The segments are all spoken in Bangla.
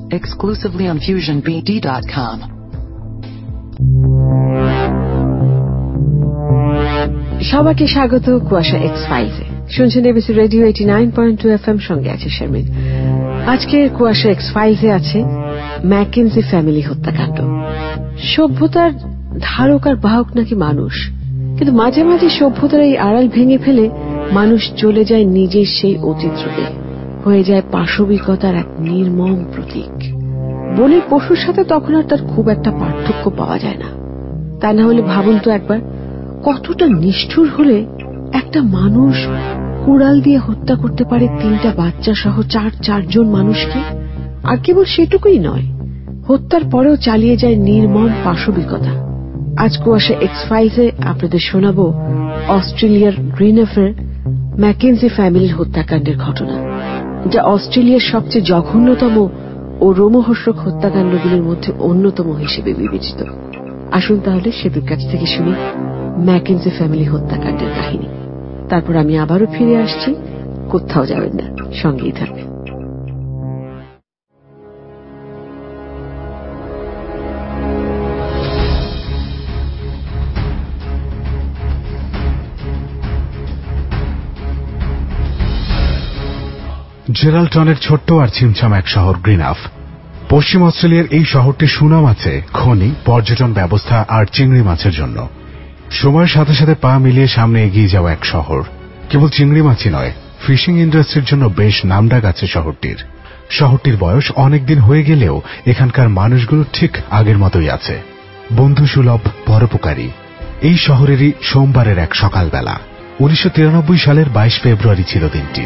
exclusively on FusionBD.com. সবাইকে স্বাগত কুয়াশা এক্স-ফাইলসে। শুনছেন এবিসি রেডিও 89.2 FM, সঙ্গে আছে শারমিন। আজকের কুয়াশা এক্স-ফাইলসে আছে ম্যাকেনজি ফ্যামিলি হত্যাকাণ্ড। সভ্যতার ধারক আর বাহক নাকি মানুষ, কিন্তু মাঝে মাঝে সভ্যতার এই আড়াল ভেঙে ফেলে মানুষ চলে যায় নিজের সেই অতীতে, হয়ে যায় পাশবিকতার এক নির্মম প্রতীক। বনের পশুর সাথে তখন আর তার খুব একটা পার্থক্য পাওয়া যায় না। তা না হলে ভাবুন তো একবার, কতটা নিষ্ঠুর হলে একটা মানুষ কুড়াল দিয়ে হত্যা করতে পারে 3টা বাচ্চা সহ চারজন মানুষকে। আর কেবল সেটুকুই নয়, হত্যার পরেও চালিয়ে যায় নির্মম পাশবিকতা। আজ কুয়াশা এক্স-ফাইলসে আপনাদের শোনাবো অস্ট্রেলিয়ার গ্রিনএফের ম্যাকেনজি ফ্যামিলির হত্যাকাণ্ডের ঘটনা, যা অস্ট্রেলিয়ার সবচেয়ে জঘন্যতম ও রোমহর্ষক হত্যাকাণ্ডগুলির মধ্যে অন্যতম হিসেবে বিবেচিত। আসুন তাহলে সেতুর কাছ থেকে শুনি ম্যাকেনজি ফ্যামিলি হত্যাকাণ্ডের কাহিনী। তারপর আমি আবারও ফিরে আসছি। কোথাও যাবেন না, সঙ্গেই থাকবেন। জেরাল্টনের ছোট্ট আর ছিমছাম এক শহর গ্রিনএফ। পশ্চিম অস্ট্রেলিয়ার এই শহরটির সুনাম আছে খনি, পর্যটন ব্যবস্থা আর চিংড়ি মাছের জন্য। সময়ের সাথে সাথে পা মিলিয়ে সামনে এগিয়ে যাওয়া এক শহর। কেবল চিংড়ি মাছই নয়, ফিশিং ইন্ডাস্ট্রির জন্য বেশ নামডাক আছে শহরটির বয়স অনেকদিন হয়ে গেলেও এখানকার মানুষগুলো ঠিক আগের মতোই আছে, বন্ধুসুলভ, পরোপকারী। এই শহরেরই সোমবারের এক সকালবেলা, 1993 সালের 22 ফেব্রুয়ারি ছিল দিনটি।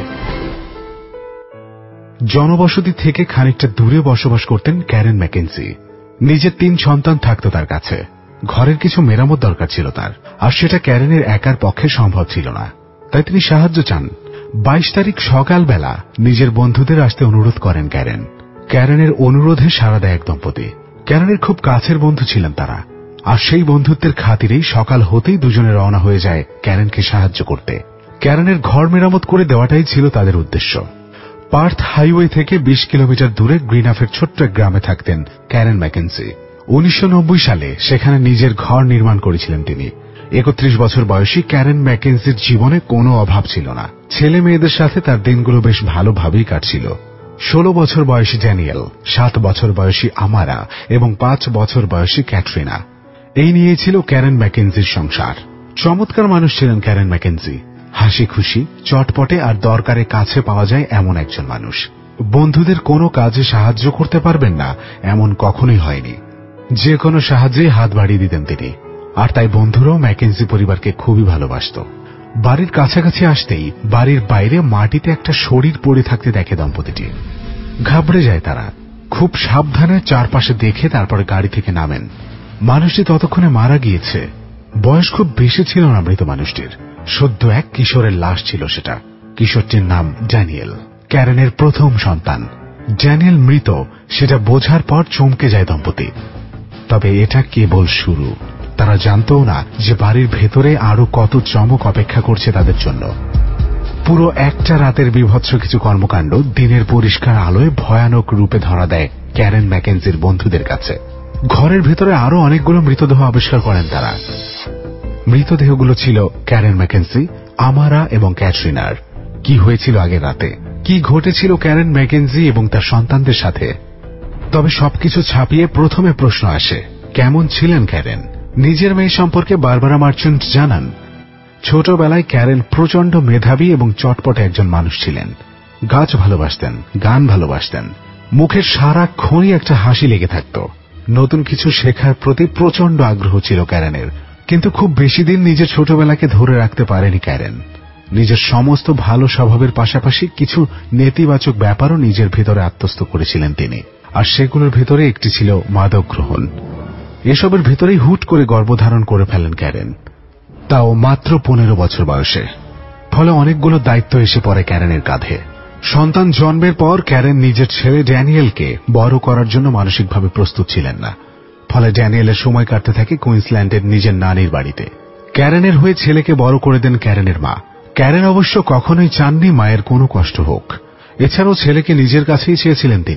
জনবসতি থেকে খানিকটা দূরে বসবাস করতেন ক্যারেন ম্যাকেনজি। নিজের 3 সন্তান থাকত তার কাছে। ঘরের কিছু মেরামত দরকার ছিল তার, আর সেটা ক্যারেনের একার পক্ষে সম্ভব ছিল না। তাই তিনি সাহায্য চান। 22 তারিখ সকালবেলা নিজের বন্ধুদের আসতে অনুরোধ করেন ক্যারেন। ক্যারেনের অনুরোধে সাড়া দেয় এক দম্পতি। ক্যারেনের খুব কাছের বন্ধু ছিলেন তারা, আর সেই বন্ধুত্বের খাতিরেই সকাল হতেই দুজনে রওনা হয়ে যায় ক্যারেনকে সাহায্য করতে। ক্যারেনের ঘর মেরামত করে দেওয়াটাই ছিল তাদের উদ্দেশ্য। পার্থ হাইওয়ে থেকে 20 কিলোমিটার দূরে গ্রিনএফের ছোট্ট এক গ্রামে থাকতেন ক্যারেন ম্যাকেনজি। 1990 সালে সেখানে নিজের ঘর নির্মাণ করেছিলেন তিনি। 31 বছর বয়সী ক্যারেন ম্যাকেনজির জীবনে কোনো অভাব ছিল না। ছেলে মেয়েদের সাথে তার দিনগুলো বেশ ভালোভাবেই কাটছিল। 16 বছর বয়সী ড্যানিয়েল, 7 বছর বয়সী আমারা এবং 5 বছর বয়সী ক্যাটরিনা। এই নিয়েই ছিল ক্যারেন ম্যাকেনজির সংসার। চমৎকার মানুষ ছিলেন ক্যারেন ম্যাকেনজি। হাসি খুশি, চটপটে আর দরকারে কাছে পাওয়া যায় এমন একজন মানুষ। বন্ধুদের কোনো কাজে সাহায্য করতে পারবেন না এমন কখনোই হয়নি। যে কোনো সাহায্যে হাত বাড়িয়ে দিতেন তিনি। আর তাই বন্ধুরাও ম্যাকেনজি পরিবারকে খুবই ভালোবাসত। বাড়ির কাছাকাছি আসতেই বাড়ির বাইরে মাটিতে একটা শরীর পড়ে থাকতে দেখে দম্পতিটি। ঘাবড়ে যায় তারা। খুব সাবধানে চারপাশে দেখে তারপরে গাড়ি থেকে নামেন। মানুষটি ততক্ষণে মারা গিয়েছে। বয়স খুব বেশি ছিল না মৃত মানুষটির। সদ্য এক কিশোরের লাশ ছিল সেটা। কিশোরটির নাম ড্যানিয়েল, ক্যারেনের প্রথম সন্তান। ড্যানিয়েল মৃত সেটা বোঝার পর চমকে যায় দম্পতি। তবে এটা কেবল শুরু। তারা জানতও না যে বাড়ির ভেতরে আরো কত চমক অপেক্ষা করছে তাদের জন্য। পুরো একটা রাতের বিভৎস কিছু কর্মকাণ্ড দিনের পরিষ্কার আলোয় ভয়ানক রূপে ধরা দেয় ক্যারেন ম্যাকেনজির বন্ধুদের কাছে। ঘরের ভেতরে আরো অনেকগুলো মৃতদেহ আবিষ্কার করেন তারা। মৃতদেহগুলো ছিল ক্যারেন ম্যাকেনজি, আমারা এবং ক্যাটরিনার। কি হয়েছিল আগের রাতে, কি ঘটেছিল ক্যারেন ম্যাকেনজি এবং তার সন্তানদের সাথে? তবে সবকিছু ছাপিয়ে প্রথমে প্রশ্ন আসে, কেমন ছিলেন ক্যারেন? নিজের মেয়ে সম্পর্কে বারবারা মার্চেন্ট জানান, ছোটবেলায় ক্যারেন প্রচন্ড মেধাবী এবং চটপটে একজন মানুষ ছিলেন। গাছ ভালোবাসতেন, গান ভালোবাসতেন। মুখের সারাক্ষণই একটা হাসি লেগে থাকত। নতুন কিছু শেখার প্রতি প্রচন্ড আগ্রহ ছিল ক্যারেনের। কিন্তু খুব বেশি দিন নিজের ছোটবেলাকে ধরে রাখতে পারেনি ক্যারেন। নিজের সমস্ত ভালো স্বভাবের পাশাপাশি কিছু নেতিবাচক ব্যাপারও নিজের ভেতরে আত্মস্থ করেছিলেন তিনি। আর সেগুলোর ভেতরে একটি ছিল মাদক গ্রহণ। এসবের ভেতরেই হুট করে গর্ভধারণ করে ফেলেন ক্যারেন, তাও মাত্র 15 বছর বয়সে। ফলে অনেকগুলো দায়িত্ব এসে পড়ে ক্যারেনের কাঁধে। সন্তান জন্মের পর ক্যারেন নিজের ছেলে ড্যানিয়েলকে বড় করার জন্য মানসিকভাবে প্রস্তুত ছিলেন না। ফলে ড্যানিয়েলের সময় কাটতে থাকে কুইন্সল্যান্ডের নিজের নানির বাড়িতে। ক্যারেনের হয়ে ছেলেকে বড় করে দেন ক্যারেনের মা। ক্যারেন অবশ্য কখনোই চাননি মায়ের কোনো কষ্ট হোক। এছাড়াও ছেলেকে নিজের কাছেই চেয়েছিলেন তিনি।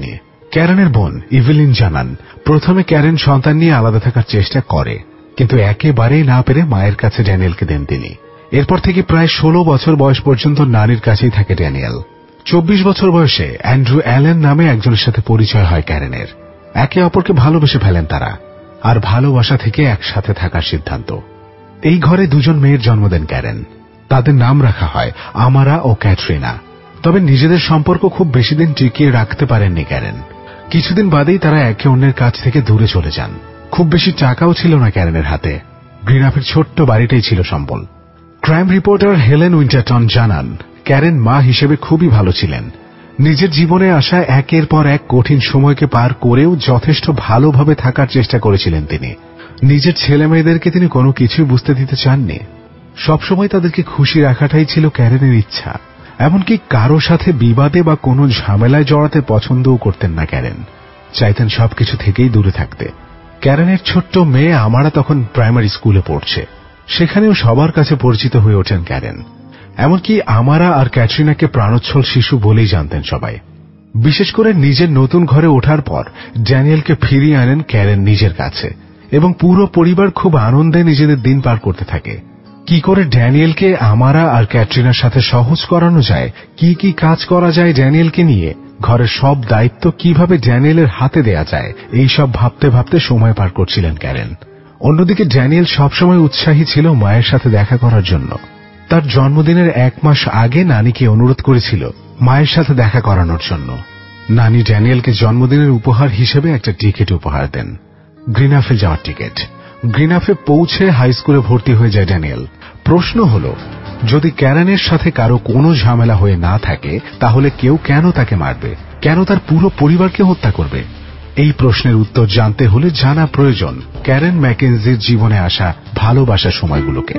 ক্যারেনের বোন ইভেলিন জানান, প্রথমে ক্যারেন সন্তান নিয়ে আলাদা থাকার চেষ্টা করে, কিন্তু একেবারেই না পেরে মায়ের কাছে ড্যানিয়েলকে দেন তিনি। এরপর থেকে প্রায় 16 বছর বয়স পর্যন্ত নানির কাছেই থাকে ড্যানিয়েল। 24 বছর বয়সে অ্যান্ড্রু অ্যালেন নামে একজনের সাথে পরিচয় হয় ক্যারেনের। একে অপরকে ভালোবেসে ফেলেন তারা, আর ভালোবাসা থেকে একসাথে থাকার সিদ্ধান্ত। এই ঘরে দুজন মেয়ের জন্ম দেন ক্যারেন। তাদের নাম রাখা হয় আমারা ও ক্যাটরিনা। তবে নিজেদের সম্পর্ক খুব বেশি দিন টিকিয়ে রাখতে পারেননি ক্যারেন। কিছুদিন বাদেই তারা একে অন্যের কাছ থেকে দূরে চলে যান। খুব বেশি টাকাও ছিল না ক্যারেনের হাতে। গ্রিনাফের ছোট্ট বাড়িটাই ছিল সম্বল। ক্রাইম রিপোর্টার হেলেন উইন্টারটন জানান, ক্যারেন মা হিসেবে খুবই ভালো ছিলেন। নিজের জীবনে আসা একের পর এক কঠিন সময়কে পার করেও যথেষ্ট ভালোভাবে থাকার চেষ্টা করেছিলেন তিনি। নিজের ছেলে মেয়েদেরকে তিনি কোনো কিছুই বুঝতে দিতে চাননি। সবসময় তাদেরকে খুশি রাখাটাই ছিল ক্যারেনের ইচ্ছা। এমনকি কারো সাথে বিবাদে বা কোনো ঝামেলায় জড়াতে পছন্দও করতেন না ক্যারেন। চাইতেন সবকিছু থেকেই দূরে থাকতে। ক্যারেনের ছোট্ট মেয়ে আমারা তখন প্রাইমারি স্কুলে পড়ছে। সেখানেও সবার কাছে পরিচিত হয়ে ওঠেন ক্যারেন। এমনকি আমারা আর ক্যাটরিনাকে প্রাণোচ্ছল শিশু বলেই জানতেন সবাই। বিশেষ করে নিজের নতুন ঘরে ওঠার পর ড্যানিয়েলকে ফিরিয়ে আনেন ক্যারেন নিজের কাছে, এবং পুরো পরিবার খুব আনন্দে নিজেদের দিন পার করতে থাকে। কি করে ড্যানিয়েলকে আমারা আর ক্যাটরিনার সাথে সহজ করানো যায়, কি কি কাজ করা যায় ড্যানিয়েলকে নিয়ে, ঘরের সব দায়িত্ব কিভাবে ড্যানিয়েলের হাতে দেয়া যায়, এই সব ভাবতে ভাবতে সময় পার করছিলেন ক্যারেন। অন্যদিকে ড্যানিয়েল সবসময় উৎসাহী ছিল মায়ের সাথে দেখা করার জন্য। তার জন্মদিনের 1 মাস আগে নানিকে অনুরোধ করেছিল মায়ের সাথে দেখা করানোর জন্য। নানি ড্যানিয়েলকে জন্মদিনের উপহার হিসেবে একটা টিকিট উপহার দেন, গ্রিনাফে যাওয়ার টিকিট। গ্রিনাফে পৌঁছে হাই স্কুলে ভর্তি হয়ে যায় ড্যানিয়েল। প্রশ্ন হল, যদি ক্যারেনের সাথে কারো কোনো ঝামেলা হয়ে না থাকে, তাহলে কেউ কেন তাকে মারবে, কেন তার পুরো পরিবারকে হত্যা করবে? এই প্রশ্নের উত্তর জানতে হলে জানা প্রয়োজন ক্যারেন ম্যাকেনজির জীবনে আসা ভালোবাসার সময়গুলোকে।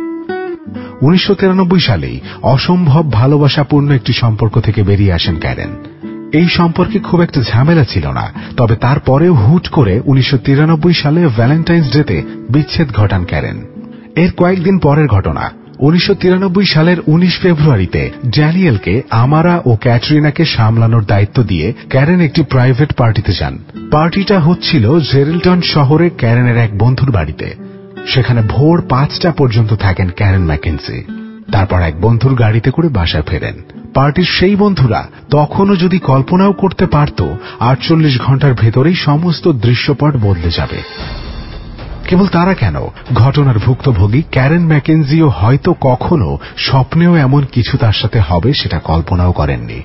1993 সালেই অসম্ভব ভালোবাসাপূর্ণ একটি সম্পর্ক থেকে বেরিয়ে আসেন ক্যারেন। এই সম্পর্কে খুব একটা ঝামেলা ছিল না, তবে তারপরেও হুট করে 1993 সালে ভ্যালেন্টাইন্স ডেতে বিচ্ছেদ ঘটান ক্যারেন। এর কয়েকদিন পরের ঘটনা, 1993 সালের 19 ফেব্রুয়ারিতে ড্যানিয়েলকে আমারা ও ক্যাটরিনাকে সামলানোর দায়িত্ব দিয়ে ক্যারেন একটি প্রাইভেট পার্টিতে যান। পার্টিটা হচ্ছিল জেরেলটন শহরে ক্যারেনের এক বন্ধুর বাড়িতে। সেখানে ভোর 5টা পর্যন্ত থাকেন ক্যারেন ম্যাকেনজি। তারপর এক বন্ধুর গাড়িতে করে বাসায় ফেরেন। পার্টির সেই বন্ধুরা তখনও যদি কল্পনাও করতে পারত 48 ঘন্টার ভেতরেই সমস্ত দৃশ্যপট বদলে যাবে। কেবল তারা কেন, ঘটনার ভুক্তভোগী ক্যারেন ম্যাকেনজিও হয়তো কখনো স্বপ্নেও এমন কিছু তার সাথে হবে সেটা কল্পনাও করেননি।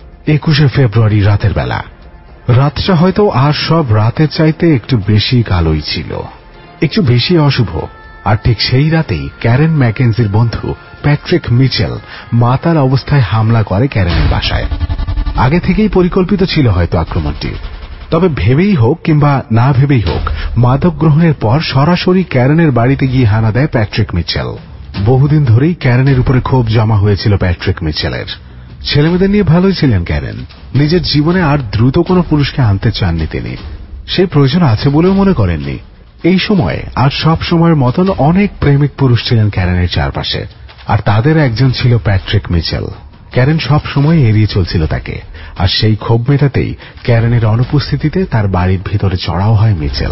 21 ফেব্রুয়ারি রাতের বেলা। রাতটা হয়তো আর সব রাতের চাইতে একটু বেশি কালোই ছিল, একটু বেশি অশুভ। আর ঠিক সেই রাতেই ক্যারেন ম্যাকেনজির বন্ধু প্যাট্রিক মিচেল মাতাল অবস্থায় হামলা করে ক্যারেনের বাসায়। আগে থেকেই পরিকল্পিত ছিল হয়তো আক্রমণটি, তবে ভেবেই হোক কিংবা না ভেবেই হোক, মাদক গ্রহণের পর সরাসরি ক্যারেনের বাড়িতে গিয়ে হানা দেয় প্যাট্রিক মিচেল। বহুদিন ধরেই ক্যারেনের উপরে ক্ষোভ জমা হয়েছিল প্যাট্রিক মিচেলের। ছেলেমেয়েদের নিয়ে ভালোই ছিলেন ক্যারেন। নিজের জীবনে আর দ্রুত কোনো পুরুষকে আনতে চাননি তিনি, সেই প্রয়োজন আছে বলেও মনে করেননি। এই সময়ে আর সব সময়ের মতন অনেক প্রেমিক পুরুষ ছিলেন ক্যারেনের চারপাশে, আর তাদের একজন ছিল প্যাট্রিক মিচেল। ক্যারেন সব সময় এড়িয়ে চলছিল তাকে, আর সেই ক্ষোভ মেটাতেই ক্যারেনের অনুপস্থিতিতে তার বাড়ির ভিতরে চড়াও হয় মিচেল।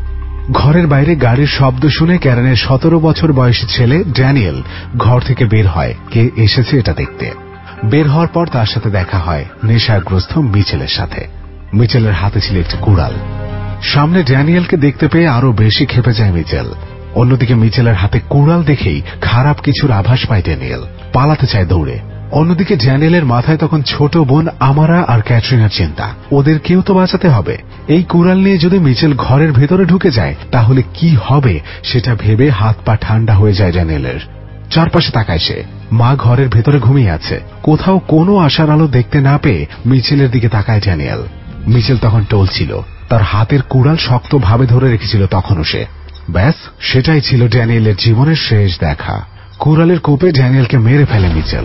ঘরের বাইরে গাড়ির শব্দ শুনে ক্যারেনের 17 বছর বয়সী ছেলে ড্যানিয়েল ঘর থেকে বের হয় কে এসেছে এটা দেখতে। বের হওয়ার পর তার সাথে দেখা হয় নেশাগ্রস্ত মিচেলের সাথে। মিচেলের হাতে ছিল একটি কুড়াল। সামনে ড্যানিয়েলকে দেখতে পেয়ে আরো বেশি ক্ষেপে যায় মিচেল। অন্যদিকে মিচেলের হাতে কুড়াল দেখেই খারাপ কিছুর আভাস পায় ড্যানিয়েল, পালাতে চায় দৌড়ে। অন্যদিকে ড্যানিয়েলের মাথায় তখন ছোট বোন আমারা আর ক্যাটরিনার চিন্তা, ওদের কেউ তো বাঁচাতে হবে। এই কুড়াল নিয়ে যদি মিচেল ঘরের ভেতরে ঢুকে যায় তাহলে কি হবে সেটা ভেবে হাত পা ঠান্ডা হয়ে যায় ড্যানিয়েলের। চারপাশে তাকায় সে, মা ঘরের ভেতরে ঘুমিয়ে আছে। কোথাও কোনো আশার আলো দেখতে না পেয়ে মিচেলের দিকে তাকায় ড্যানিয়েল। মিচেল তখন টলছিল, তার হাতের কুড়াল শক্তভাবে ধরে রেখেছিল তখনও সে। ব্যাস, সেটাই ছিল ড্যানিয়েলের জীবনের শেষ দেখা। কুড়ালের কোপে ড্যানিয়েলকে মেরে ফেলে মিচেল।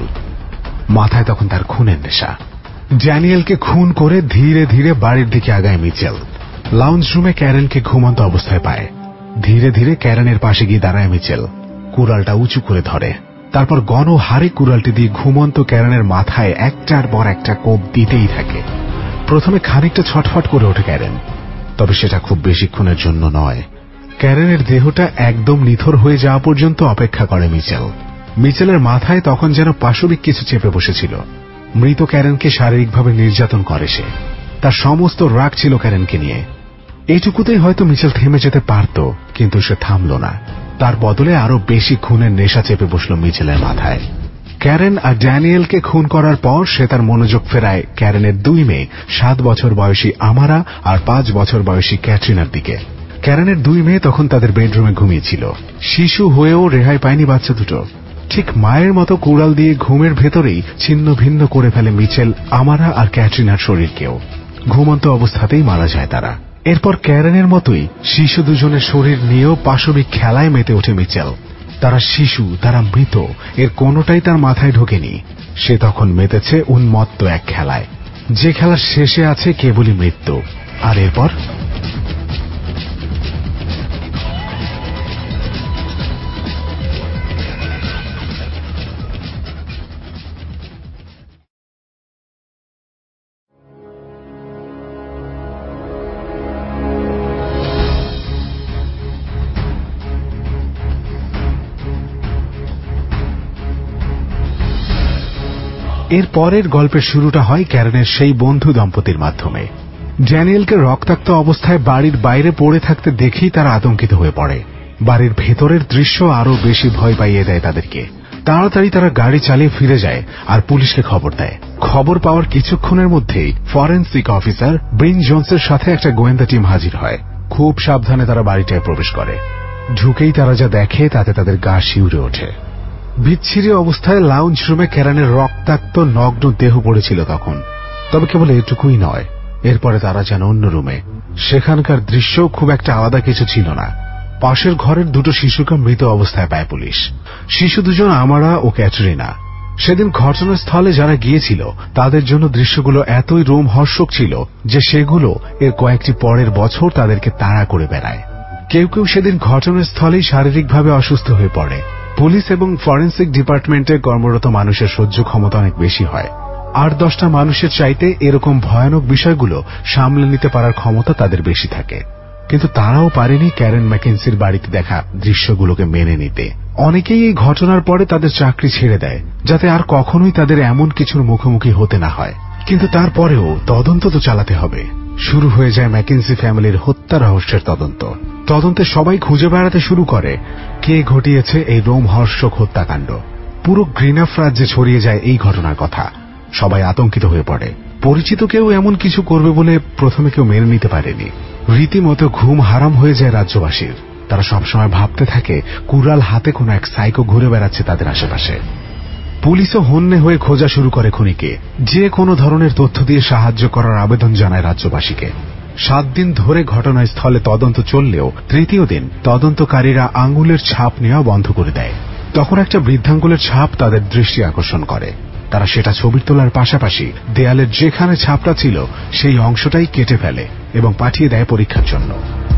মাথায় তখন তার খুনের নেশা। ড্যানিয়েলকে খুন করে ধীরে ধীরে বাড়ির দিকে আগায় মিচেল। লাউঞ্জ রুমে ক্যারেনকে ঘুমন্ত অবস্থায় পায়। ধীরে ধীরে ক্যারেনের পাশে গিয়ে দাঁড়ায় মিচেল, কুড়ালটা উঁচু করে ধরে। তারপর গণহারে কুড়ালটি দিয়ে ঘুমন্ত ক্যারেনের মাথায় একটার পর একটা কোপ দিতেই থাকে। প্রথমে খানিকটা ছটফট করে ওঠে ক্যারেন, তবে সেটা খুব বেশিক্ষণের জন্য নয়। ক্যারেনের দেহটা একদম নিথর হয়ে যাওয়া পর্যন্ত অপেক্ষা করে মিচেল। মিচেলের মাথায় তখন যেন পাশবিক কিছু চেপে বসেছিল। মৃত ক্যারেনকে শারীরিকভাবে নির্যাতন করে সে। তার সমস্ত রাগ ছিল ক্যারেনকে নিয়ে। এইটুকুতেই হয়তো মিচেল থেমে যেতে পারত, কিন্তু সে থামল না। তার বদলে আরো বেশি খুনের নেশা চেপে বসল মিচেলের মাথায়। ক্যারেন আর ড্যানিয়েলকে খুন করার পর সে তার মনোযোগ ফেরায় ক্যারেনের 2 মেয়ে, 7 বছর বয়সী আমারা আর 5 বছর বয়সী ক্যাটরিনার দিকে। ক্যারেনের 2 মেয়ে তখন তাদের বেডরুমে ঘুমিয়েছিল। শিশু হয়েও রেহাই পায়নি বাচ্চা দুটো। ঠিক মায়ের মতো কুড়াল দিয়ে ঘুমের ভেতরেই ছিন্ন ভিন্ন করে ফেলে মিচেল আমারা আর ক্যাটরিনার শরীরকেও। ঘুমন্ত অবস্থাতেই মারা যায় তারা। এরপর ক্যারেনের মতোই শিশু দুজনের শরীর নিয়েও পাশবিক খেলায় মেতে ওঠে মিচেল। তারা শিশু, তারা মৃত, এর কোনোটাই তার মাথায় ঢোকেনি। সে তখন মেতেছে উন্মত্ত এক খেলায়, যে খেলার শেষে আছে কেবলই মৃত্যু। আর এরপর এর পরের গল্পের শুরুটা হয় ক্যারেনের সেই বন্ধু দম্পতির মাধ্যমে। ড্যানিয়েলকে রক্তাক্ত অবস্থায় বাড়ির বাইরে পড়ে থাকতে দেখেই তারা আতঙ্কিত হয়ে পড়ে। বাড়ির ভেতরের দৃশ্য আরো বেশি ভয় পাইয়ে দেয় তাদেরকে। তাড়াতাড়ি তারা গাড়ি চালিয়ে ফিরে যায় আর পুলিশকে খবর দেয়। খবর পাওয়ার কিছুক্ষণের মধ্যেই ফরেনসিক অফিসার ব্রিন জোনসের সাথে একটা গোয়েন্দা টিম হাজির হয়। খুব সাবধানে তারা বাড়িটায় প্রবেশ করে। ঢুকেই তারা যা দেখে তাতে তাদের গা শিউরে ওঠে। বিচ্ছিরি অবস্থায় লাউঞ্জ রুমে ক্যারেনের রক্তাক্ত নগ্ন দেহ পড়েছিল তখন। তবে কেবল এটুকুই নয়, এরপরে তারা যেন অন্য রুমে। সেখানকার দৃশ্য খুব একটা আলাদা কিছু ছিল না। পাশের ঘরের দুটো শিশুকে মৃত অবস্থায় পায় পুলিশ। শিশু দুজন আমারা ও ক্যাটরিনা। সেদিন ঘটনাস্থলে যারা গিয়েছিল তাদের জন্য দৃশ্যগুলো এতই রোমহর্ষক ছিল যে সেগুলো এর কয়েকটি পরের বছর তাদেরকে তাড়া করে বেড়ায়। কেউ কেউ সেদিন ঘটনাস্থলেই শারীরিকভাবে অসুস্থ হয়ে পড়ে। পুলিশ এবং ফরেনসিক ডিপার্টমেন্টে কর্মরত মানুষের সহ্য ক্ষমতা অনেক বেশি হয়। 8-10টা মানুষের চাইতে এরকম ভয়ানক বিষয়গুলো সামলে নিতে পারার ক্ষমতা তাদের বেশি থাকে। কিন্তু তারাও পারেনি ক্যারেন ম্যাকেন্সির বাড়িতে দেখা দৃশ্যগুলোকে মেনে নিতে। অনেকেই এই ঘটনার পরে তাদের চাকরি ছেড়ে দেয়, যাতে আর কখনোই তাদের এমন কিছুর মুখোমুখি হতে না হয়। কিন্তু তারপরেও তদন্ত তো চালাতে হবে। শুরু হয়ে যায় ম্যাকেন্সি ফ্যামিলির হত্যা রহস্যের তদন্ত। তদন্তে সবাই খুঁজে বেড়াতে শুরু করে কে ঘটিয়েছে এই রোমহর্ষক হত্যাকাণ্ড। পুরো গ্রিনাফ রাজ্যে ছড়িয়ে যায় এই ঘটনার কথা। সবাই আতঙ্কিত হয়ে পড়ে। পরিচিত কেউ এমন কিছু করবে বলে প্রথমে কেউ মেনে নিতে পারেনি। রীতিমতো ঘুম হারাম হয়ে যায় রাজ্যবাসীর। তারা সবসময় ভাবতে থাকে কুড়াল হাতে কোনো এক সাইকো ঘুরে বেড়াচ্ছে তাদের আশেপাশে। পুলিশও হন্যে হয়ে খোঁজা শুরু করে খুনিকে। যে কোনো ধরনের তথ্য দিয়ে সাহায্য করার আবেদন জানায় রাজ্যবাসীকে। 7 দিন ধরে ঘটনাস্থলে তদন্ত চললেও তৃতীয় দিন তদন্তকারীরা আঙুলের ছাপ নেওয়া বন্ধ করে দেয়। তখন একটা বৃদ্ধাঙ্গুলের ছাপ তাদের দৃষ্টি আকর্ষণ করে। তারা সেটা ছবির তোলার পাশাপাশি দেয়ালের যেখানে ছাপটা ছিল সেই অংশটাই কেটে ফেলে এবং পাঠিয়ে দেয় পরীক্ষার জন্য।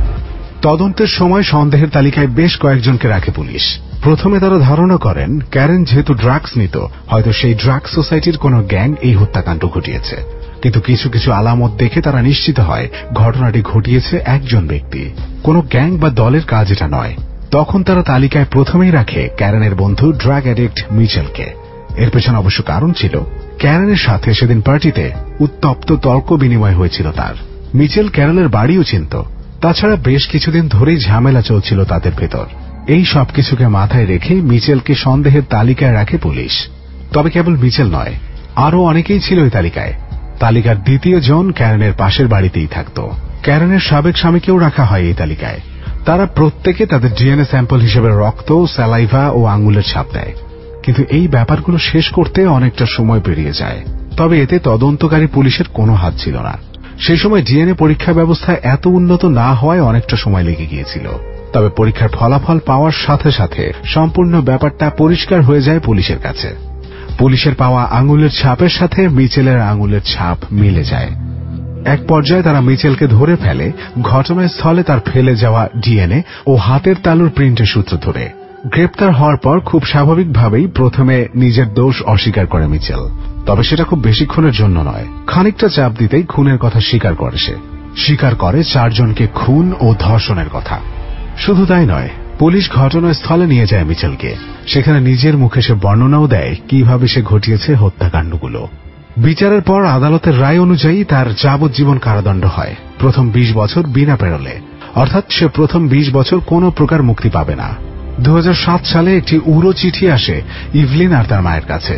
তদন্তের সময় সন্দেহের তালিকায় বেশ কয়েকজনকে রাখে পুলিশ। প্রথমে তারা ধারণা করেন ক্যারেন যেহেতু ড্রাগস নিত, হয়তো সেই ড্রাগস সোসাইটির কোনো গ্যাং এই হত্যাকাণ্ড ঘটিয়েছে। কিন্তু কিছু কিছু আলামত দেখে তারা নিশ্চিত হয় ঘটনাটি ঘটিয়েছে একজন ব্যক্তি, কোনো গ্যাং বা দলের কাজ এটা নয়। তখন তারা তালিকায় প্রথমেই রাখে ক্যারেনের বন্ধু ড্রাগ অ্যাডিক্ট মিচেলকে। এর পেছনে অবশ্য কারণ ছিল, ক্যারেনের সাথে সেদিন পার্টিতে উত্তপ্ত তর্ক বিনিময় হয়েছিল তার। মিচেল ক্যারেনের বাড়িও চিনত। তাছাড়া বেশ কিছুদিন ধরেই ঝামেলা চলছিল তাদের ভেতর। এই সবকিছুকে মাথায় রেখে মিচেলকে সন্দেহের তালিকায় রাখে পুলিশ। তবে কেবল মিচেল নয়, আরো অনেকেই ছিল এই তালিকায়। তালিকার দ্বিতীয় জন ক্যারেনের পাশের বাড়িতেই থাকত। ক্যারেনের সাবেক স্বামীকেও রাখা হয় এই তালিকায়। তারা প্রত্যেকে তাদের ডিএনএ স্যাম্পল হিসেবে রক্ত, স্যালাইভা ও আঙুলের ছাপ দেয়। কিন্তু এই ব্যাপারগুলো শেষ করতে অনেকটা সময় পেরিয়ে যায়। তবে এতে তদন্তকারী পুলিশের কোনো হাত ছিল না। সেই সময় ডিএনএ পরীক্ষা ব্যবস্থা এত উন্নত না হওয়ায় অনেকটা সময় লেগে গিয়েছিল। তবে পরীক্ষার ফলাফল পাওয়ার সাথে সাথে সম্পূর্ণ ব্যাপারটা পরিষ্কার হয়ে যায় পুলিশের কাছে। পুলিশের পাওয়া আঙুলের ছাপের সাথে মিচেলের আঙুলের ছাপ মিলে যায়। এক পর্যায়ে তারা মিচেলকে ধরে ফেলে ঘটনাস্থলে তার ফেলে যাওয়া ডিএনএ ও হাতের তালুর প্রিন্টের সূত্র ধরে। গ্রেপ্তার হওয়ার পর খুব স্বাভাবিকভাবেই প্রথমে নিজের দোষ অস্বীকার করে মিচেল, তবে সেটা খুব বেশিক্ষণের জন্য নয়। খানিকটা চাপ দিতেই খুনের কথা স্বীকার করে সে। স্বীকার করে 4 জনকে খুন ও ধর্ষণের কথা। শুধু তাই নয়, পুলিশ ঘটনাস্থলে নিয়ে যায় মিচেলকে। সেখানে নিজের মুখে সে বর্ণনাও দেয় কিভাবে সে ঘটিয়েছে হত্যাকাণ্ডগুলো। বিচারের পর আদালতের রায় অনুযায়ী তার যাবজ্জীবন কারাদণ্ড হয়, প্রথম 20 বছর বিনা পেরোলে, অর্থাৎ সে প্রথম 20 বছর কোনো প্রকার মুক্তি পাবে না। 2007 সালে একটি উড়ো চিঠি আসে ইভলিন আর তার মায়ের কাছে।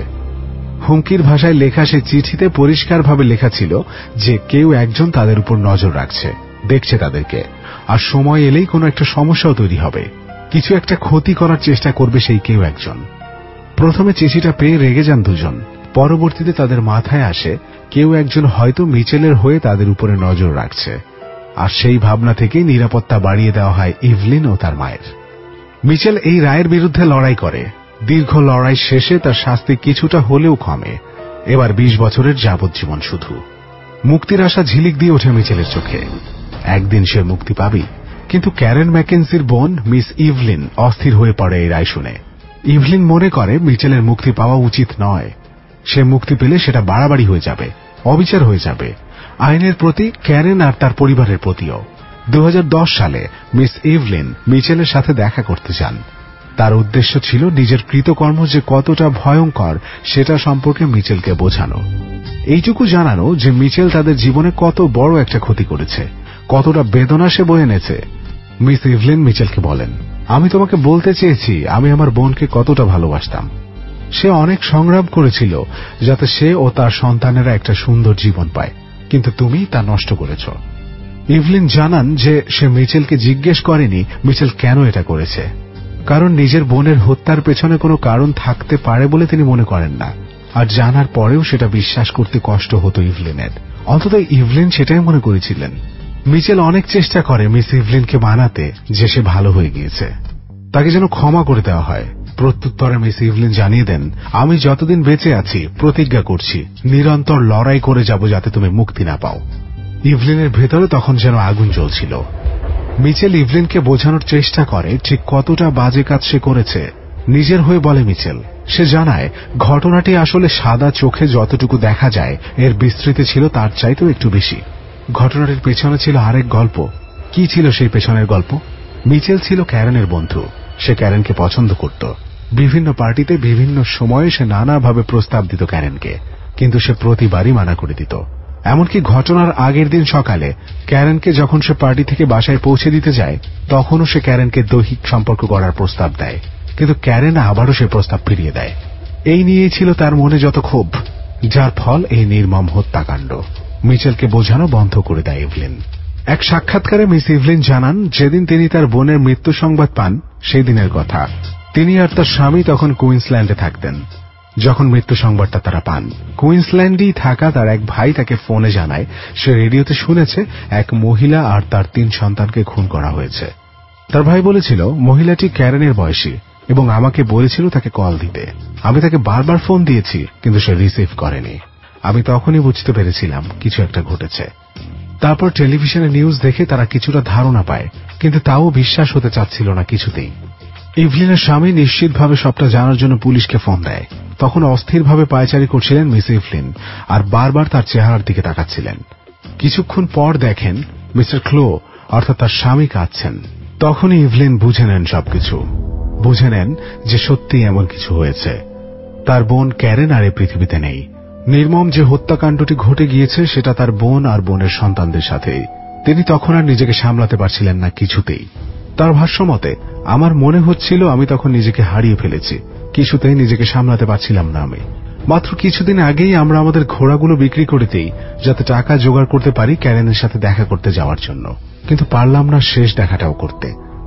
হুমকির ভাষায় লেখা সেই চিঠিতে পরিষ্কারভাবে লেখা ছিল যে কেউ একজন তাদের উপর নজর রাখছে, দেখছে তাদেরকে, আর সময় এলেই কোনো একটা সমস্যাও তৈরি হবে, কিছু একটা ক্ষতি করার চেষ্টা করবে সেই কেউ একজন। প্রথমে চিঠিটা পেয়ে রেগে যান দুজন। পরবর্তীতে তাদের মাথায় আসে কেউ একজন হয়তো মিচেলের হয়ে তাদের উপরে নজর রাখছে, আর সেই ভাবনা থেকেই নিরাপত্তা বাড়িয়ে দেওয়া হয় ইভলিন ও তার মায়ের। মিচেল এই রায়ের বিরুদ্ধে লড়াই করে। দীর্ঘ লড়াই শেষে তার শাস্তি কিছুটা হলেও কমে। এবার 20 বছরের যাবজ্জীবন শুধু। মুক্তির আশা ঝিলিক দিয়ে ওঠে মিচেলের চোখে। একদিন সে মুক্তি পাবে। কিন্তু ক্যারেন ম্যাকেন্সির বোন মিস ইভলিন অস্থির হয়ে পড়ে এই রায় শুনে। ইভলিন মনে করে মিচেলের মুক্তি পাওয়া উচিত নয়। সে মুক্তি পেলে সেটা বাড়াবাড়ি হয়ে যাবে, অবিচার হয়ে যাবে, আইনের প্রতি, ক্যারেন আর তার পরিবারের প্রতিও। 2010 সালে মিস ইভলিন মিচেলের সাথে দেখা করতে চান। তার উদ্দেশ্য ছিল নিজের কৃতকর্ম যে কতটা ভয়ঙ্কর সেটা সম্পর্কে মিচেলকে বোঝানো। এইটুকু জানানো যে মিচেল তাদের জীবনে কত বড় একটা ক্ষতি করেছে, কতটা বেদনা সে বয়ে এনেছে। মিস ইভলিন মিচেলকে বলেন, আমি তোমাকে বলতে চেয়েছি আমি আমার বোনকে কতটা ভালোবাসতাম। সে অনেক সংগ্রাম করেছিল যাতে সে ও তার সন্তানেরা একটা সুন্দর জীবন পায়, কিন্তু তুমি তা নষ্ট করেছ। ইভলিন জানান যে সে মিচেলকে জিজ্ঞেস করেনি মিচেল কেন এটা করেছে, কারণ নিজের বোনের হত্যার পেছনে কোনো কারণ থাকতে পারে বলে তিনি মনে করেন না। আর জানার পরেও সেটা বিশ্বাস করতে কষ্ট হতো ইভলিনের। অন্তত ইভলিন সেটাই মনে করেছিলেন। মিচেল অনেক চেষ্টা করে মিস ইভলিনকে মানাতে যে সে ভালো হয়ে গিয়েছে, তাকে যেন ক্ষমা করে দেওয়া হয়। প্রত্যুত্তরে মিস ইভলিন জানিয়ে দেন, আমি যতদিন বেঁচে আছি প্রতিজ্ঞা করছি নিরন্তর লড়াই করে যাব যাতে তুমি মুক্তি না পাও। ইভলিনের ভেতরে তখন যেন আগুন জ্বলছিল। মিচেল ইভলিনকে বোঝানোর চেষ্টা করে ঠিক কতটা বাজে কাজ সে করেছে। নিজের হয়ে বলে মিচেল, সে জানায় ঘটনাটি আসলে সাদা চোখে যতটুকু দেখা যায় এর বিস্তৃতি ছিল তার চাইতেও একটু বেশি। ঘটনাটির পেছনে ছিল আরেক গল্প। কি ছিল সেই পেছনের গল্প? মিচেল ছিল ক্যারেনের বন্ধু। সে ক্যারেনকে পছন্দ করত। বিভিন্ন পার্টিতে বিভিন্ন সময়ে সে নানাভাবে প্রস্তাব দিত ক্যারেনকে, কিন্তু সে প্রতিবারই মানা করে দিত। এমনকি ঘটনার আগের দিন সকালে ক্যারেনকে যখন সে পার্টি থেকে বাসায় পৌঁছে দিতে যায় তখনও সে ক্যারেনকে দৈহিক সম্পর্ক করার প্রস্তাব দেয়, কিন্তু ক্যারেন আবারও সে প্রস্তাব ফিরিয়ে দেয়। এই নিয়েই ছিল তার মনে যত ক্ষোভ, যার ফল এই নির্মম হত্যাকাণ্ড। মিচেলকে বোঝানো বন্ধ করে দেয় ইভলিন। এক সাক্ষাৎকারে মিস ইভলিন জানান যেদিন তিনি তার বোনের মৃত্যু সংবাদ পান সেই দিনের কথা। তিনি আর তার স্বামী তখন কুইন্সল্যান্ডে থাকতেন। যখন মৃত্যু সংবাদটা তারা পান, কুইন্সল্যান্ডেই থাকা তার এক ভাই তাকে ফোনে জানায় সে রেডিওতে শুনেছে এক মহিলা আর তার 3 সন্তানকে খুন করা হয়েছে। তার ভাই বলেছিল মহিলাটি ক্যারেনের বয়সী এবং আমাকে বলেছিল তাকে কল দিতে। আমি তাকে বারবার ফোন দিয়েছি কিন্তু সে রিসিভ করেনি। আমি তখনই বুঝতে পেরেছিলাম কিছু একটা ঘটেছে। তারপর টেলিভিশনে নিউজ দেখে তারা কিছুটা ধারণা পায়, কিন্তু তাও বিশ্বাস হতে চাচ্ছিল না কিছুতেই। ইভলিনের স্বামী নিশ্চিতভাবে সবটা জানার জন্য পুলিশকে ফোন দেয়। তখন অস্থিরভাবে পায়চারি করছিলেন মিস ইভলিন আর বারবার তার চেহারার দিকে তাকাচ্ছিলেন। কিছুক্ষণ পর দেখেন মিস্টার ক্লো অর্থাৎ তার স্বামী কাঁদছেন। তখনই ইভলিন বুঝে নেন সবকিছু, বুঝে নেন যে সত্যি এমন কিছু হয়েছে। তার বোন ক্যারেন আর এই পৃথিবীতে নেই। নির্মম যে হত্যাকাণ্ডটি ঘটে গিয়েছে সেটা তার বোন আর বোনের সন্তানদের সাথেই। তিনি তখন আর নিজেকে সামলাতে পারছিলেন না কিছুতেই। তার ভাষ্যমতে, আমার মনে হচ্ছিল আমি তখন নিজেকে হারিয়ে ফেলেছি, কিছুতেই নিজেকে সামলাতে পারছিলাম না। আমি মাত্র কিছুদিন আগেই আমরা আমাদের ঘোড়াগুলো বিক্রি করে দিই যাতে টাকা জোগাড় করতে পারি ক্যারেনের সাথে দেখা করতে যাওয়ার জন্য, কিন্তু পারলাম না শেষ দেখাটাও করতে।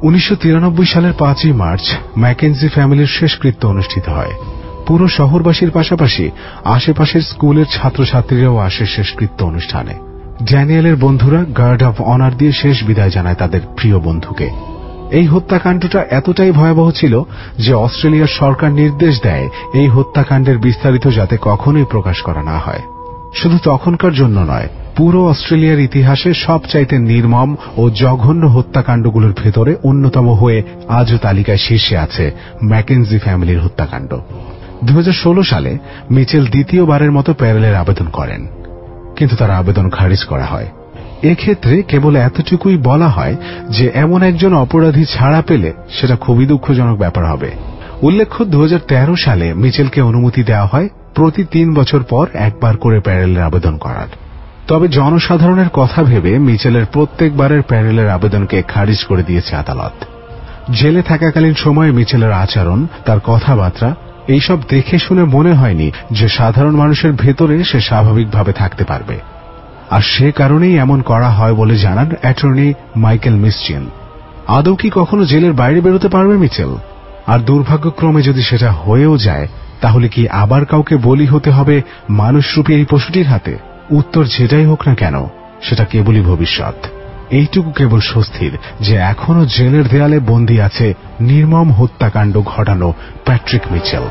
1993 সালের 5ই মার্চ ম্যাকেনজি ফ্যামিলির শেষকৃত্য অনুষ্ঠিত হয়। পুরো শহরবাসীর পাশাপাশি আশেপাশের স্কুলের ছাত্রছাত্রীরাও আসে শেষকৃত্য অনুষ্ঠানে। ড্যানিয়েলের বন্ধুরা গার্ড অফ অনার দিয়ে শেষ বিদায় জানায় তাদের প্রিয় বন্ধুকে। এই হত্যাকাণ্ডটা এতটাই ভয়াবহ ছিল যে অস্ট্রেলিয়ার সরকার নির্দেশ দেয় এই হত্যাকাণ্ডের বিস্তারিত যাতে কখনোই প্রকাশ করা না হয়। শুধু তখনকার জন্য নয়, পুরো অস্ট্রেলিয়ার ইতিহাসে সবচাইতে নির্মম ও জঘন্য হত্যাকাণ্ডগুলোর ভেতরে অন্যতম হয়ে আজও তালিকায় শীর্ষে আছে ম্যাকেনজি ফ্যামিলির হত্যাকাণ্ড। 2016 সালে মিচেল দ্বিতীয়বারের মতো প্যারোলের আবেদন করেন, কিন্তু তার আবেদন খারিজ করা হয়। এক্ষেত্রে কেবল এতটুকুই বলা হয় যে এমন একজন অপরাধী ছাড়া পেলে সেটা খুবই দুঃখজনক ব্যাপার হবে। উল্লেখ্য, 2013 সালে মিচেলকে অনুমতি দেওয়া হয় প্রতি 3 বছর পর একবার করে প্যারোলের আবেদন করার। তবে জনসাধারণের কথা ভেবে মিচেলের প্রত্যেকবারের প্যারোলের আবেদনকে খারিজ করে দিয়েছে আদালত। জেলে থাকাকালীন সময়ে মিচেলের আচরণ, তার কথাবার্তা এইসব দেখে শুনে মনে হয়নি যে সাধারণ মানুষের ভেতরে সে স্বাভাবিকভাবে থাকতে পারবে, আর সে কারণেই এমন করা হয় বলে জানান অ্যাটর্নি মাইকেল মিসচিন। আদৌ কি কখনো জেলের বাইরে বেরোতে পারবে মিচেল? আর দুর্ভাগ্যক্রমে যদি সেটা হয়েও যায়, তাহলে কি আবার কাউকে বলি হতে হবে মানুষরূপী এই পশুটির হাতে? উত্তর যেটাই হোক না কেন, সেটা কেবলই ভবিষ্যৎ। এইটুকু কেবল স্বস্তির যে এখনো জেলের দেয়ালে বন্দী আছে নির্মম হত্যাকাণ্ড ঘটানো প্যাট্রিক মিচেল।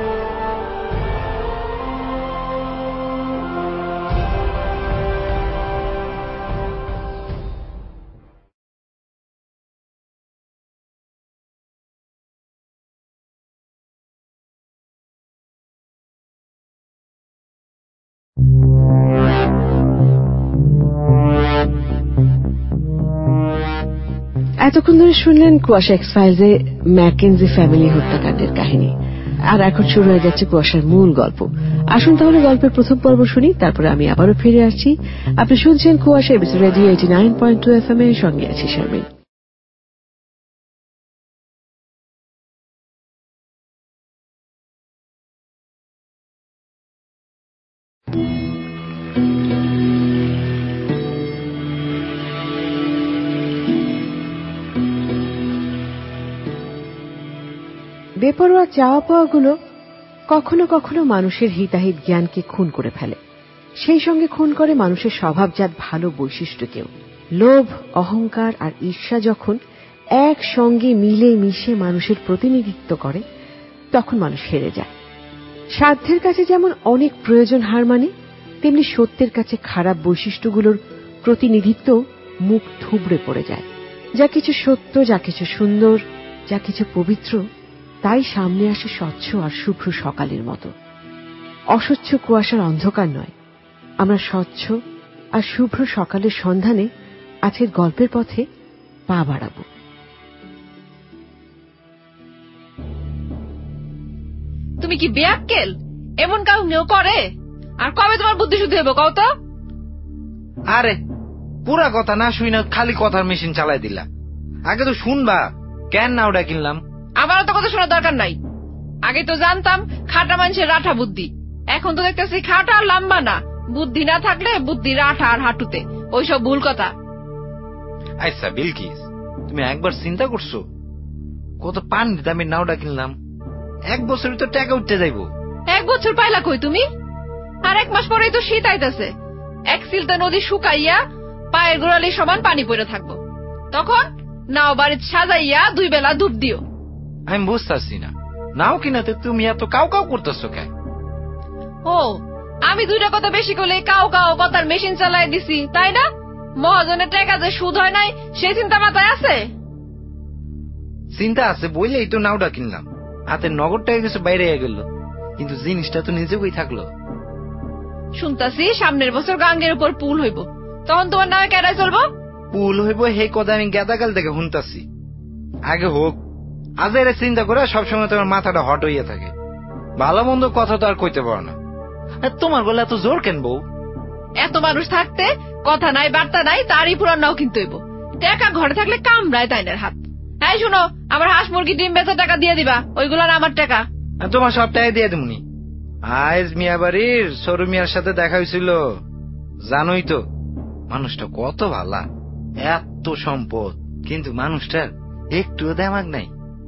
এতক্ষণ ধরে শুনলেন কুয়াশা এক্স ফাইলসে ম্যাকেনজি ফ্যামিলি হত্যাকাণ্ডের কাহিনী। আর এখন শুরু হয়ে যাচ্ছে কুয়াশার মূল গল্প। আসুন তাহলে গল্পের প্রথম পর্ব শুনি, তারপরে আমি আবারও ফিরে আসছি। আপনি শুনছেন কুয়াশা এবিসি রেডিও 89.2 FM এর সঙ্গে আছি শারমিন। বেপরোয়া চাওয়া পাওয়াগুলো কখনো কখনো মানুষের হিতাহিত জ্ঞানকে খুন করে ফেলে। সেই সঙ্গে খুন করে মানুষের স্বভাবজাত ভালো বৈশিষ্ট্যকেও। লোভ, অহংকার আর ঈর্ষা যখন একসঙ্গে মিলে মিশে মানুষের প্রতিনিধিত্ব করে, তখন মানুষ হেরে যায়। সাধ্যের কাছে যেমন অনেক প্রয়োজন হার মানে, তেমনি সত্যের কাছে খারাপ বৈশিষ্ট্যগুলোর প্রতিনিধিত্ব মুখ থুবড়ে পড়ে যায়। যা কিছু সত্য, যা কিছু সুন্দর, যা কিছু পবিত্র, তাই সামনে আসে স্বচ্ছ আর শুভ্র সকালের মতো। অস্বচ্ছ কুয়াশার অন্ধকার নয়, আমরা স্বচ্ছ আর শুভ্র সকালের সন্ধানে আজকের গল্পের পথে পা বাড়াব। তুমি কি বেয়াক্কেল? এমন কাউ নেও করে? আর কবে তোমার বুদ্ধি শুদ্ধি হইব কও তো? আরে পুরা কথা না শুই না খালি কথার মেশিন চালাই দিলা। আগে তো শুনবা কেন না ওটা কিনলাম। আমারও তো কথা শোনার দরকার নাই। আগে তো জানতাম খাটা মানুষের রাঠা বুদ্ধি, এখন তো দেখতেছি খাটা আর লম্বা না, বুদ্ধি না থাকলে বুদ্ধি রাঠা আর হাঁটুতে। ওইসব ভুল কথা। আচ্ছা বিলকিস, তুমি একবার চিন্তা করছো কত পান দামের নাওটা কিনলাম? 1 বছরই তো টাকা উঠতে যাইব। 1 বছর পাইলা কই তুমি? আর 1 মাস পরেই তো শীত আইতাছে। এক সিলতা নদী শুকাইয়া পায়ের গোড়ালি সমান পানি পড়ে থাকবো। তখন নাও বাড়িতে সাজাইয়া 2 বেলা ধূপ দিও। আমি বুঝতেছি না, নাও কিনাতে তুমি এত কাউ কাউ করতেছো কেন? ও, আমি 2টা কথা বেশি করলে কাউ কাউ কথার মেশিন চালাই দিছি, তাই না? মহাজনের টাকা যে সুদ হয় নাই সেই চিন্তা মাথায় আছে? চিন্তা আছে বললেই তো নাওটা কিনলাম। হাতের নগদ টাকা কিছু বাইরে গেল, কিন্তু জিনিসটা তো নিজেই থাকলো। শুনতাছি সামনের বছর গাঙ্গের উপর পুল হইব, তখন তোমার নামে কেডায় চলবো? পুল হইব হে কথা আমি গেদাকাল থেকে শুনতাছি। আগে হোক, আজ এর চিন্তা করে সবসময় তোমার মাথাটা হট হইয়া থাকে। ভালো মন্দ কথা তো আর কইতে পারো না। তোমার গলা এত জোর কেন বউ? এত মানুষ থাকতে কথা নাই বার্তা নাই, তারই পুরান নাও কিনতে হইব। টাকা ঘরে থাকলে কামড়ায় তাইনের হাত। এই শুনো, আমার হাঁস মুরগি ডিম বেচা টাকা দিয়ে দিবা, ওইগুলো আমার টাকা। তোমার সব টাকা দিয়ে দেবনি। আজ মিয়া বাড়ির সরু মিয়ার সাথে দেখা হয়েছিল, জানোই তো মানুষটা কত ভালা, এত সম্পদ, কিন্তু মানুষটার একটুও দেমাগ নাই।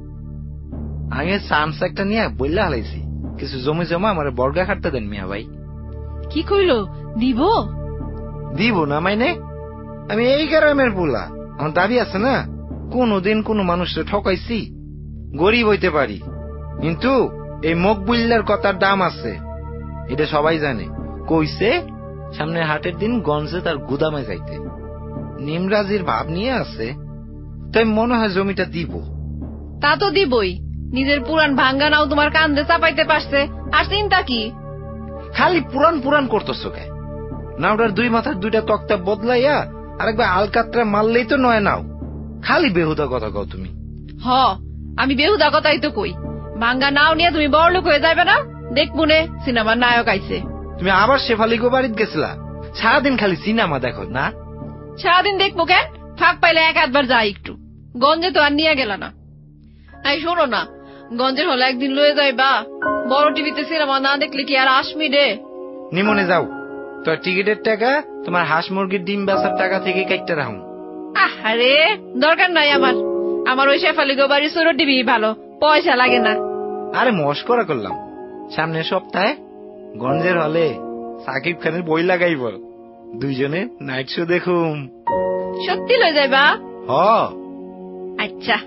আগে চান্স একটা নিয়ে বললে হালাইছি, কিছু জমি জমা আমার বর্গা খাটতে দেন মিয়া ভাই। কি কইলো? দিব? দিব না মাইনে? আমি এই গ্রামের পোলা, আমার দাবি আছে না। কোনদিন কোন মানুষকে ঠকাইছি? গরিব হইতে পারি, কিন্তু এই মকবুল্লার কথার দাম আছে, এটা সবাই জানে। কইছে সামনে হাটের দিন গঞ্জে তার গুদামে যাইতে। নিমরাজির ভাব নিয়ে আছে, তাই মনে হয় জমিটা দিব। তা তো দিবই, নিজের পুরান ভাঙ্গা নাও তোমার কান্দে চাপাইতে পারছে, আর চিন্তা কি? খালি পুরান পুরান করতেছো কে? নাওটার 2 মাথার 2টা তক্তা বদলাইয়া আরেকবার আলকাতরা মারলেই তো নয় নাও। খালি বেহুদা কথা কও তুমি। হ, আমি বেহুদা কথাই তো কই। ভাঙ্গা নাও নিয়ে তুমি বড় লোক হয়ে যাবে না? দেখবুনে সিনেমার নায়ক আইছে। তুমি আবার শেফালিগো বাড়িতে গেছিলা? সারাদিন খালি সিনেমা দেখো না? সারাদিন দেখবো কেন? ফাঁক পাইলে 1-8 বার যাই একটু। গঞ্জে তো আর নিয়ে গেল না। এই শোনো না, গঞ্জের হলে একদিন লয়ে যাইবা। বড় টিভিতে সিনেমা না দেখলে কি আর আসমি রে? নিমনে যাও, তোর টিকিটের টাকা তোমার হাঁস মুরগির ডিম বেচার টাকা থেকে কাটতে রাখুন। আরে দরকার নাই আমার ওই শেফালিগো বাড়ির ছোট টিভি ভালো, পয়সা লাগে না। আরে মস্করা করলাম। সামনের সপ্তাহে গঞ্জের হলে সাকিব খানের বই লাগাইব, 2জনে নাইট শো দেখুম। সত্যি লয়ে যাইবা? হ। আচ্ছা।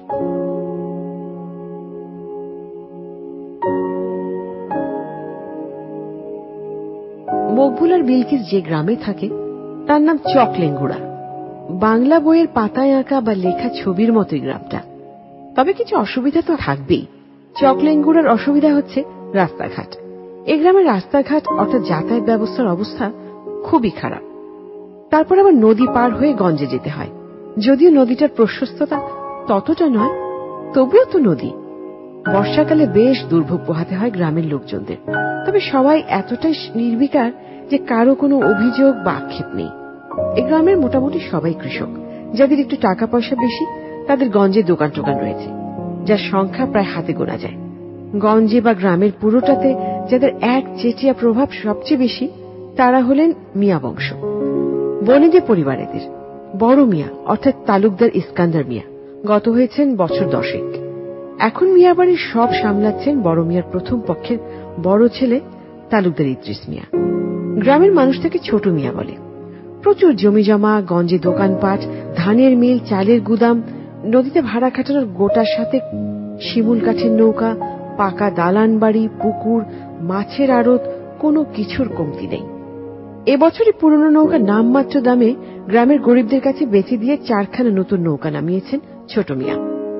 মকবুল আর বিলকিস যে গ্রামে থাকে তার নাম চকলেঙ্গুড়া। বাংলা বইয়ের পাতায় আঁকা বা লেখা ছবির মতোই গ্রামটা। তবে কিছু অসুবিধা তো থাকবেই। চকলেঙ্গুড়ার অসুবিধা হচ্ছে রাস্তাঘাট। এই গ্রামের রাস্তাঘাট অর্থাৎ যাতায়াত ব্যবস্থার অবস্থা খুবই খারাপ। তারপর আবার নদী পার হয়ে গঞ্জে যেতে হয়। যদিও নদীটার প্রশস্ততা ততটা নয়, তবুও তো নদী। বর্ষাকালে বেশ দুর্ভোগ পোহাতে হয় গ্রামের লোকজনদের। তবে সবাই এতটাই নির্বিকার যে কারো কোনো অভিযোগ বা আক্ষেপ নেই। এই গ্রামের মোটামুটি সবাই কৃষক। যাদের একটু টাকা পয়সা বেশি তাদের গঞ্জে দোকান টোকান রয়েছে, যার সংখ্যা প্রায় হাতে গোনা যায়। গঞ্জে বা গ্রামের পুরোটাতে যাদের এক চেটিয়া প্রভাব সবচেয়ে বেশি তারা হলেন মিয়া বংশ। বনেদি পরিবারেদের বড় মিয়া অর্থাৎ তালুকদার ইস্কান্দার মিয়া গত হয়েছেন বছর 10। এখন মিয়া বাড়ির সব সামলাচ্ছেন বড় মিয়ার প্রথম পক্ষের বড় ছেলে তালুকদার ইদ্রিস মিয়া। গ্রামের মানুষ তাকে ছোট মিয়া বলে। প্রচুর জমি জমা, গঞ্জে দোকানপাট, ধানের মিল, চালের গুদাম, নদীতে ভাড়া খাটানোর গোটার সাথে শিমুল কাঠের নৌকা, পাকা দালান বাড়ি, পুকুর, মাছের আড়ত, কোনো কিছুর কমতি নেই। এবছরই পুরনো নৌকা নামমাত্র দামে গ্রামের গরিবদের কাছে বেচে দিয়ে 4খানা নতুন নৌকা নামিয়েছেন ছোট মিয়া।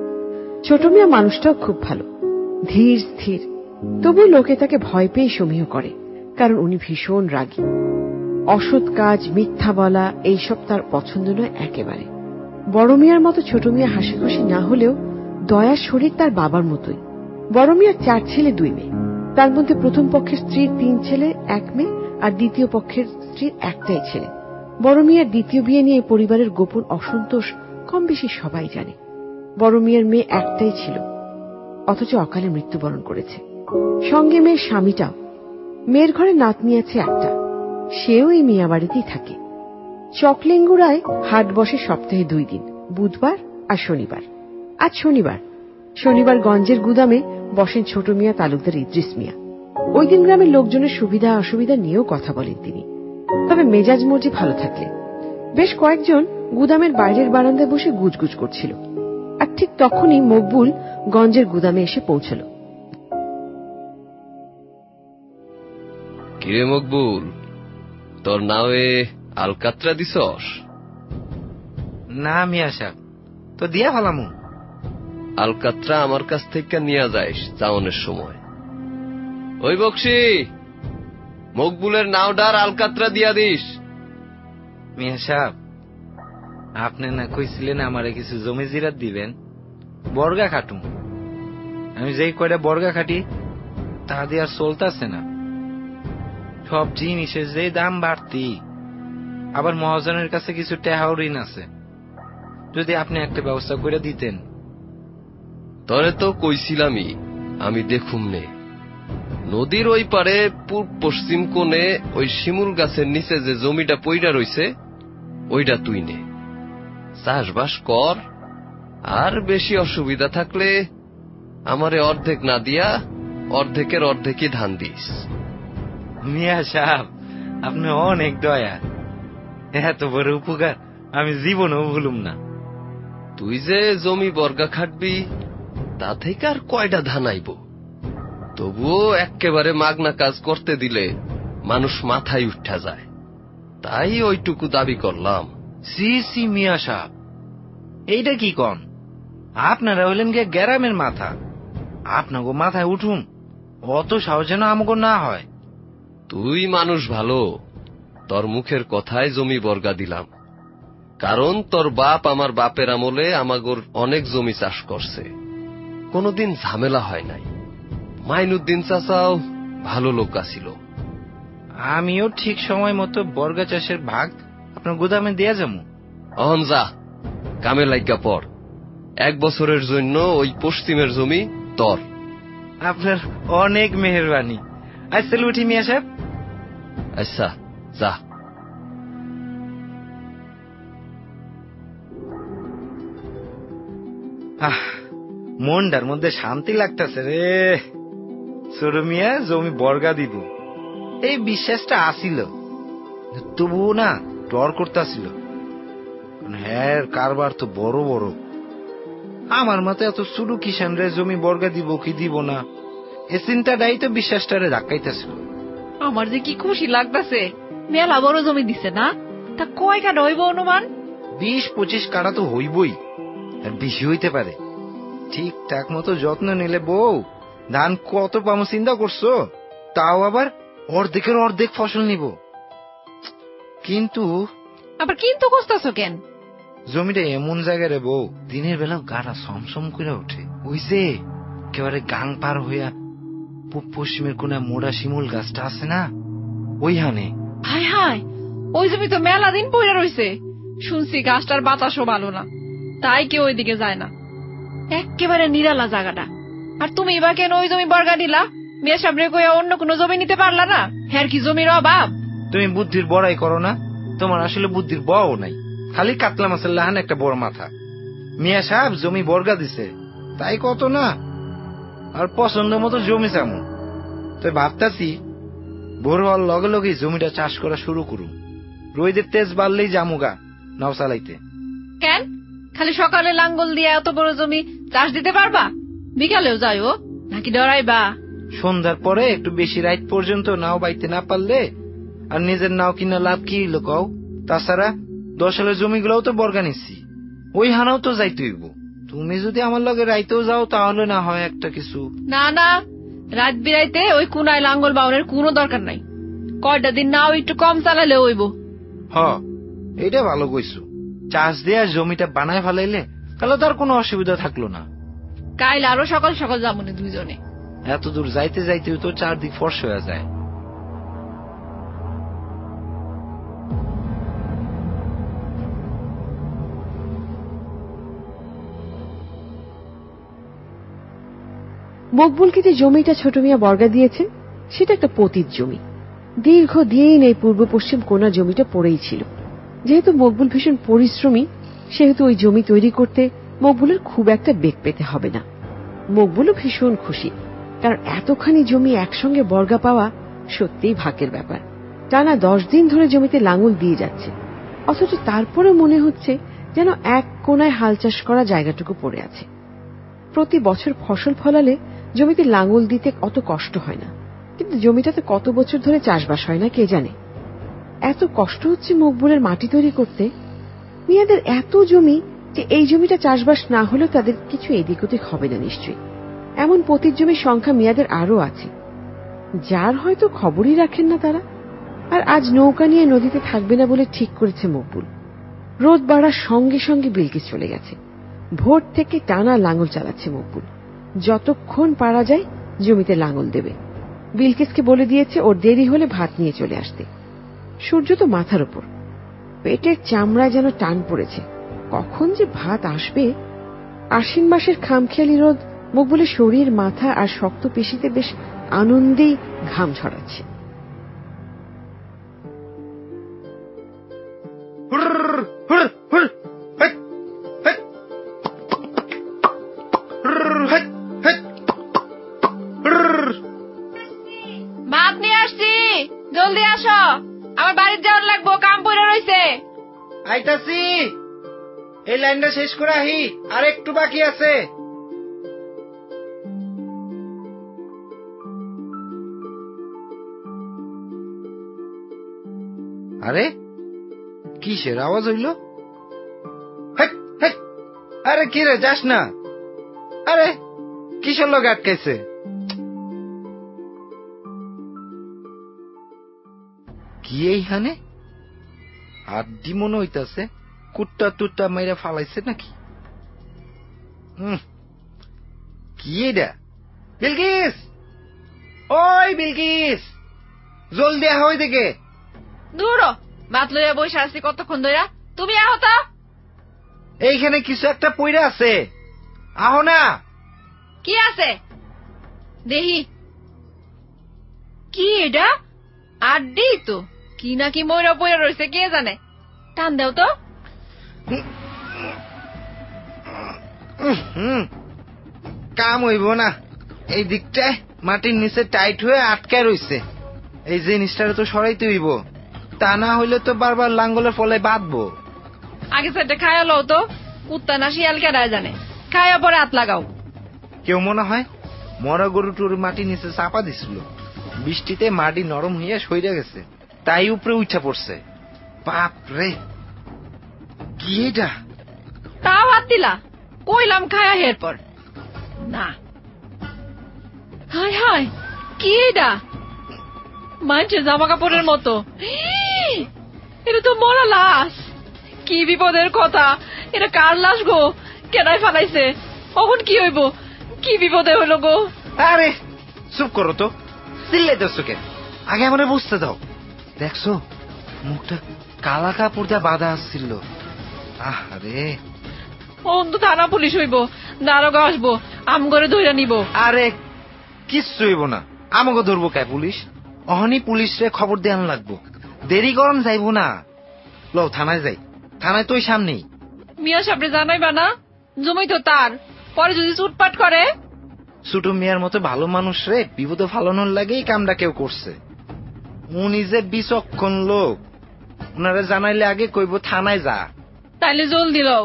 ছোট মিয়া মানুষটাও খুব ভালো, ধীর স্থির। তবু লোকে তাকে ভয় পেয়ে সমীহ করে, কারণ উনি ভীষণ রাগী। অসৎ কাজ, মিথ্যা বলা এইসব তার পছন্দ নয় একেবারে। বড় মিয়ার মতো ছোট মিয়া হাসি খুশি না হলেও দয়ার শরীর তার বাবার মতোই। বড় মিয়ার 4 ছেলে 2 মেয়ে। তার মধ্যে প্রথম পক্ষের স্ত্রীর 3 ছেলে 1 মেয়ে, আর দ্বিতীয় পক্ষের স্ত্রীর একটাই ছেলে। বড় মিয়ার দ্বিতীয় বিয়ে নিয়ে পরিবারের গোপন অসন্তোষ কম বেশি সবাই জানে। বড় মিয়ার মেয়ে একটাই ছিল, অথচ অকালে মৃত্যুবরণ করেছে। সঙ্গে মেয়ের স্বামীটাও। মেয়ের ঘরে নাতনি আছে একটা, সেও এই মিয়া বাড়িতেই থাকে। চকলেঙ্গুড়ায় হাট বসে সপ্তাহে 2 দিন, বুধবার আর শনিবার। আজ শনিবার গঞ্জের গুদামে বসেন ছোট মিয়া তালুকদার ইদ্রিস মিয়া। ওই দিন গ্রামের লোকজনের সুবিধা অসুবিধা নিয়েও কথা বলেন তিনি। তবে মেজাজ মর্জি ভালো থাকলে। বেশ কয়েকজন গুদামের বাইরের বারান্দায় বসে গুজগুজ করছিল। আর ঠিক তখনই মকবুল গঞ্জের গুদামে এসে পৌঁছল। কিরে মকবুল, তোর নাওয়ে আলকাতরা দিছস? না মিয়া সাহেব, তো দিয়া ফেলামু। আলকাতরা আমার কাছ থেকে নিয়ে যাইস যাওনের সময়। ওই বক্সি, মকবুলের নাওডার আলকাতরা দিয়া দিস। মিয়া সাহেব, আপনি না কইছিলেন আমারে কিছু জমি জিরাত দিবেন, বর্গা খাটুম। আমি যেই কয়টা বর্গা খাটি তা দিয়ে আর চলতেছে না। সব জিনিসের যে দাম বাড়তি, আবার মহাজনের কাছে কিছু টাকাও ঋণ আছে। যদি আপনি একটা ব্যবস্থা করে দিতেন। তরে তো কইছিলামই আমি দেখুম নে। নদীর ওই পারে পূর্ব পশ্চিম কোণে ওই শিমুল গাছের নিচে যে জমিটা পইড়া রইছে ওইটা তুই নে, চাষবাস কর। আর বেশি অসুবিধা থাকলে আমারে অর্ধেক না দিয়া অর্ধেকের অর্ধেকই ধান দিস। মিয়া সাহেব, আপনি অনেক দয়া। এত বড় উপকার আমি জীবনেও ভুলুম না। তুই যে জমি বর্গা খাটবি তা থেকে আর কয়টা ধান আইব? তবুও একেবারে মাগনা কাজ করতে দিলে মানুষ মাথায় উঠা যায়। তাই ওইটুকু দাবি করলাম। সি সি মিয়া সাহেব, এইটা কি কন? আপনারা হইলেন গিয়ে গ্রামের মাথা, আপনাকে মাথায় উঠুন, অত সাহস যেন আমাকে না হয়। তুই মানুষ ভালো, তোর মুখের কথায় জমি বর্গা দিলাম, কারণ তোর বাপ আমার বাপের আমলে আমাগোর অনেক জমি চাষ করছে, কোনদিন ঝামেলা হয় নাই। মাইনুদ্দিন চাচাও ভালো লোক আছিল। আমিও ঠিক সময় মতো বর্গা চাষের ভাগ আপনার গুদামে দিয়ে যাবো। অহন যা, কামে লাইগা পর। 1 বছরের জন্য ওই পশ্চিমের জমি তোর। আপনার অনেক মেহেরবানি। আজ চলে উঠি মিয়া সাহেব। আচ্ছা যা। মনটার মধ্যে শান্তি লাগতেছে রে। ছোট মিয়া জমি বর্গা দিব, এই বিশ্বাসটা আসিল, তবুও না ডর করতেছিল। হ্যাঁ, কারবার তো বড় বড়। আমার মতো এত ছোট কিষান রে জমি বর্গা দিব কি দিব না, এ চিন্তাটাই তো বিশ্বাসটারে ধাক্কাইতেছিল। আমার যে কি খুশি লাগতেছে, মেলা বড় জমি দিছে না? তা কয় কাটা হইব অনুমান? 20-25 কাঠা তো হইবই, আর বেশি হইতে পারে। ঠিকঠাক মতো যত্ন নিলে বউ ধান কত পামো চিন্তা করছো? তাও আবার অর্ধেকের অর্ধেক ফসল নিব। কিন্তু আবার কিন্তু কষ্টাছ কেন? জমিটা এমন জায়গায় রে বউ, দিনের বেলা গাটা সমসম করে ওঠে। ওই যে একেবারে গাং পার হইয়া পশ্চিমের কোনা মোড়া শিমুল গাছটা আছে না, ওইখানে। হায় হায়, ওই জমি তো মেলা দিন পড়ে রইছে। শুনছি গাছটার বাতাসও ভালো না, তাই কেউ ওইদিকে যায় না। একেবারে নিরালা জায়গাটা। আর তুমি বা কেন ওই জমি বর্গা দিলা? মেয়ে সামনে কইয়া অন্য কোনো জমি নিতে পারলা না? হ্যার কি জমির অভাব? তুমি বুদ্ধির বড়াই করো না, তোমার আসলে বুদ্ধির বও নাই, খালি কাতলা মাছের লাহান একটা বড় মাথা। মিয়া সাহেব জমি বর্গা দিছে, তাই কত না, আর পছন্দ মতো জমি চামু। তো ভাবতাছি ভোর হওয়ার লগে লগে জমিটা চাষ করা শুরু করুন। রোদের তেজ বাড়লেই জামুগা নাও চালাইতে। কেন খালি সকালে লাঙ্গল দিয়ে এত বড় জমি চাষ দিতে পারবা? বিকালেও যাইও নাকি ডরাইবা? সন্ধ্যার পরে একটু বেশি রাত পর্যন্ত নাও বাইতে না পারলে আর নিজের নাও কিনা লাভ কি হইল কও? তাছাড়া 10 সালের জমিগুলোও তো বর্গা নিচ্ছি, ওই হানাও তো যাইতে হইব। তুমি যদি আমার লগে রাইতেও যাও তাহলে না হয় একটা কিছু। না না, রাত বিরাইতে ওই কুনায় লাঙ্গল বাউনের কোনো দরকার নাই। কয়টা দিন নাও একটু কম চালালে হইব। হ, এইটা ভালো কইছো। চাষ দিয়ে জমিটা বানায় ফেলাইলে তাহলে তার কোনো অসুবিধা থাকলো না। কাইল আরো সকাল সকাল যাবনি দুইজনে। এত দূর যাইতে যাইতেও তো চারদিক ফর্স হয়ে যায়। মকবুলকে যে জমিটা ছোট মিয়া বর্গা দিয়েছে সেটা একটা পতিত জমি। দীর্ঘদিন এই পূর্ব পশ্চিম কোনা জমিটা পড়েই ছিল। যেহেতু মকবুল ভীষণ পরিশ্রমী, সেহেতু ওই জমি তৈরি করতে মকবুলের খুব একটা বেগ পেতে হবে না। মকবুলও ভীষণ খুশি, কারণ এতখানি জমি একসঙ্গে বর্গা পাওয়া সত্যিই ভাগ্যের ব্যাপার। টানা 10 দিন ধরে জমিতে লাঙল দিয়ে যাচ্ছে, অথচ তারপরে মনে হচ্ছে যেন এক কোনায় হাল চাষ করা জায়গাটুকু পড়ে আছে। প্রতি বছর ফসল ফলালে জমিতে লাঙল দিতে অত কষ্ট হয় না, কিন্তু জমিটাতে কত বছর ধরে চাষবাস হয় না কে জানে। এত কষ্ট হচ্ছে মকবুলের মাটি তৈরি করতে। মিয়াদের এত জমি যে এই জমিটা চাষবাস না হলেও তাদের কিছু এদিক ওদিক হবে না নিশ্চয়ই। এমন পতিত জমির সংখ্যা মিয়াদের আরো আছে, যার হয়তো খবরই রাখেন না তারা। আর আজ নৌকা নিয়ে নদীতে থাকবে না বলে ঠিক করেছে মকবুল। রোদ বাড়ার সঙ্গে সঙ্গে বিলকিস চলে গেছে। ভোর থেকে টানা লাঙল চালাচ্ছে মকবুল, যতক্ষণ পারা যায় জমিতে লাঙল দেবে। বিলকিসকে বলে দিয়েছে ওর দেরি হলে ভাত নিয়ে চলে আসতে। সূর্য তো মাথার উপর, পেটের চামড়ায় যেন টান পড়েছে, কখন যে ভাত আসবে। আশ্বিন মাসের খামখেয়ালি রোদ মকবুলের শরীর, মাথা আর শক্ত পেশিতে বেশ আনন্দেই ঘাম ছড়াচ্ছে। ভাত নিয়ে আসছি, জলদি আসো, আমার বাড়ির যাওয়ার লাগবো, কাম পড়ে রইছে। আইতাছি, এই লাইনটা শেষ করে আহি, আর একটু বাকি আছে। আরে কিসের আওয়াজ হইল? আরে কি রে, যাস না। আরে কিসের লোক আটকাইছে? কি এইখানে আড্ডি মনে হইতাছে, কুট্টা টুট্টা মাইরা ফালাইছে নাকি? কি এটা? বিলকিস, ওই বিলকিস, জলদি আহ ওইদিকে। দূর ভাত লইয়া বসে আছি কতক্ষণ ধইরা, তুমি আহ তো। এইখানে কিছু একটা পইরা আছে, আহো না। কি আছে দেহি? কি এটা? আড্ডি তো, কি নাকি ময়রা পইরা রয়েছে কে জানে। টান দেও তো। কাম হইব না, এই দিকটায় মাটির নিচে টাইট হয়ে আটকায় রইছে। এই জিনিসটা তো সরাইতে হইব, তা না হইলে তো বারবার লাঙ্গলের ফলে বাঁধবো। আগে সেটা খায়া লও তো, কুত্তা না শিয়াল কেডায় জানে। খায়া পরে হাত লাগাও। কেউ মনে হয় মরা গরু টুরু মাটির নিচে চাপা দিছিল, বৃষ্টিতে মাটি নরম হইয়া সইরা গেছে, তাই উপরে উঠা পড়ছে। বাপ রে, কি এটা? তাও হাত দিলা? কইলাম খায়া হের পর না। হায় হায়, কি এটা? মানছে জামা কাপড়ের মতো। এটা তো মরা লাশ। কি বিপদের কথা, এটা কার লাশ গো? কেডায় ফালাইছে? কখন কি হইব? কি বিপদে হইল গো? আরে চুপ করো তো, চিল্লাইতেছো কেন? আগে আমারে বুঝতে দাও। দেখছো মুখটা কালা কাপড় দিয়ে বাঁধা আসছিল। আরে অন্ত থানা পুলিশ হইব, দারোগা আসবো, আম করে ধইরা নিব। আরে কিচ্ছু হইব না, আমাকে ধরবো কে পুলিশ? অহনি পুলিশরে খবর দেওয়ান লাগবো, দেরি করন যাইব না। লো থানায় যাই, থানায় তো ওই সামনেই। মিয়া সাহেবরে জানাইবা না? জমি তো তার, পরে যদি চুটপাট করে। ছোট মিয়ার মতো ভালো মানুষ রে বিপদে ফালানোর লাগেই কামটা কেউ করছে। উনি যে বিচক্ষণ লোক, উনারা জানাইলে আগে কইব থানায় যা। তাইলে জলদি লও।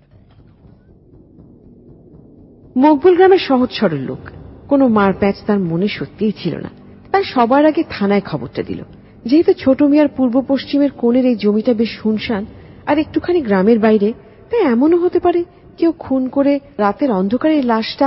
মকবুল গ্রামের সহজ সরল লোক, কোনো মারপ্যাচ তার মনে সত্যিই ছিল না। তাই সবার আগে থানায় খবরটা দিল। যেহেতু ছোট মিয়ার পূর্ব পশ্চিমের কোণের এই জমিটা বেশ শুনশান আর একটুখানি গ্রামের বাইরে, তাই এমনও হতে পারে কেউ খুন করে রাতের অন্ধকারে লাশটা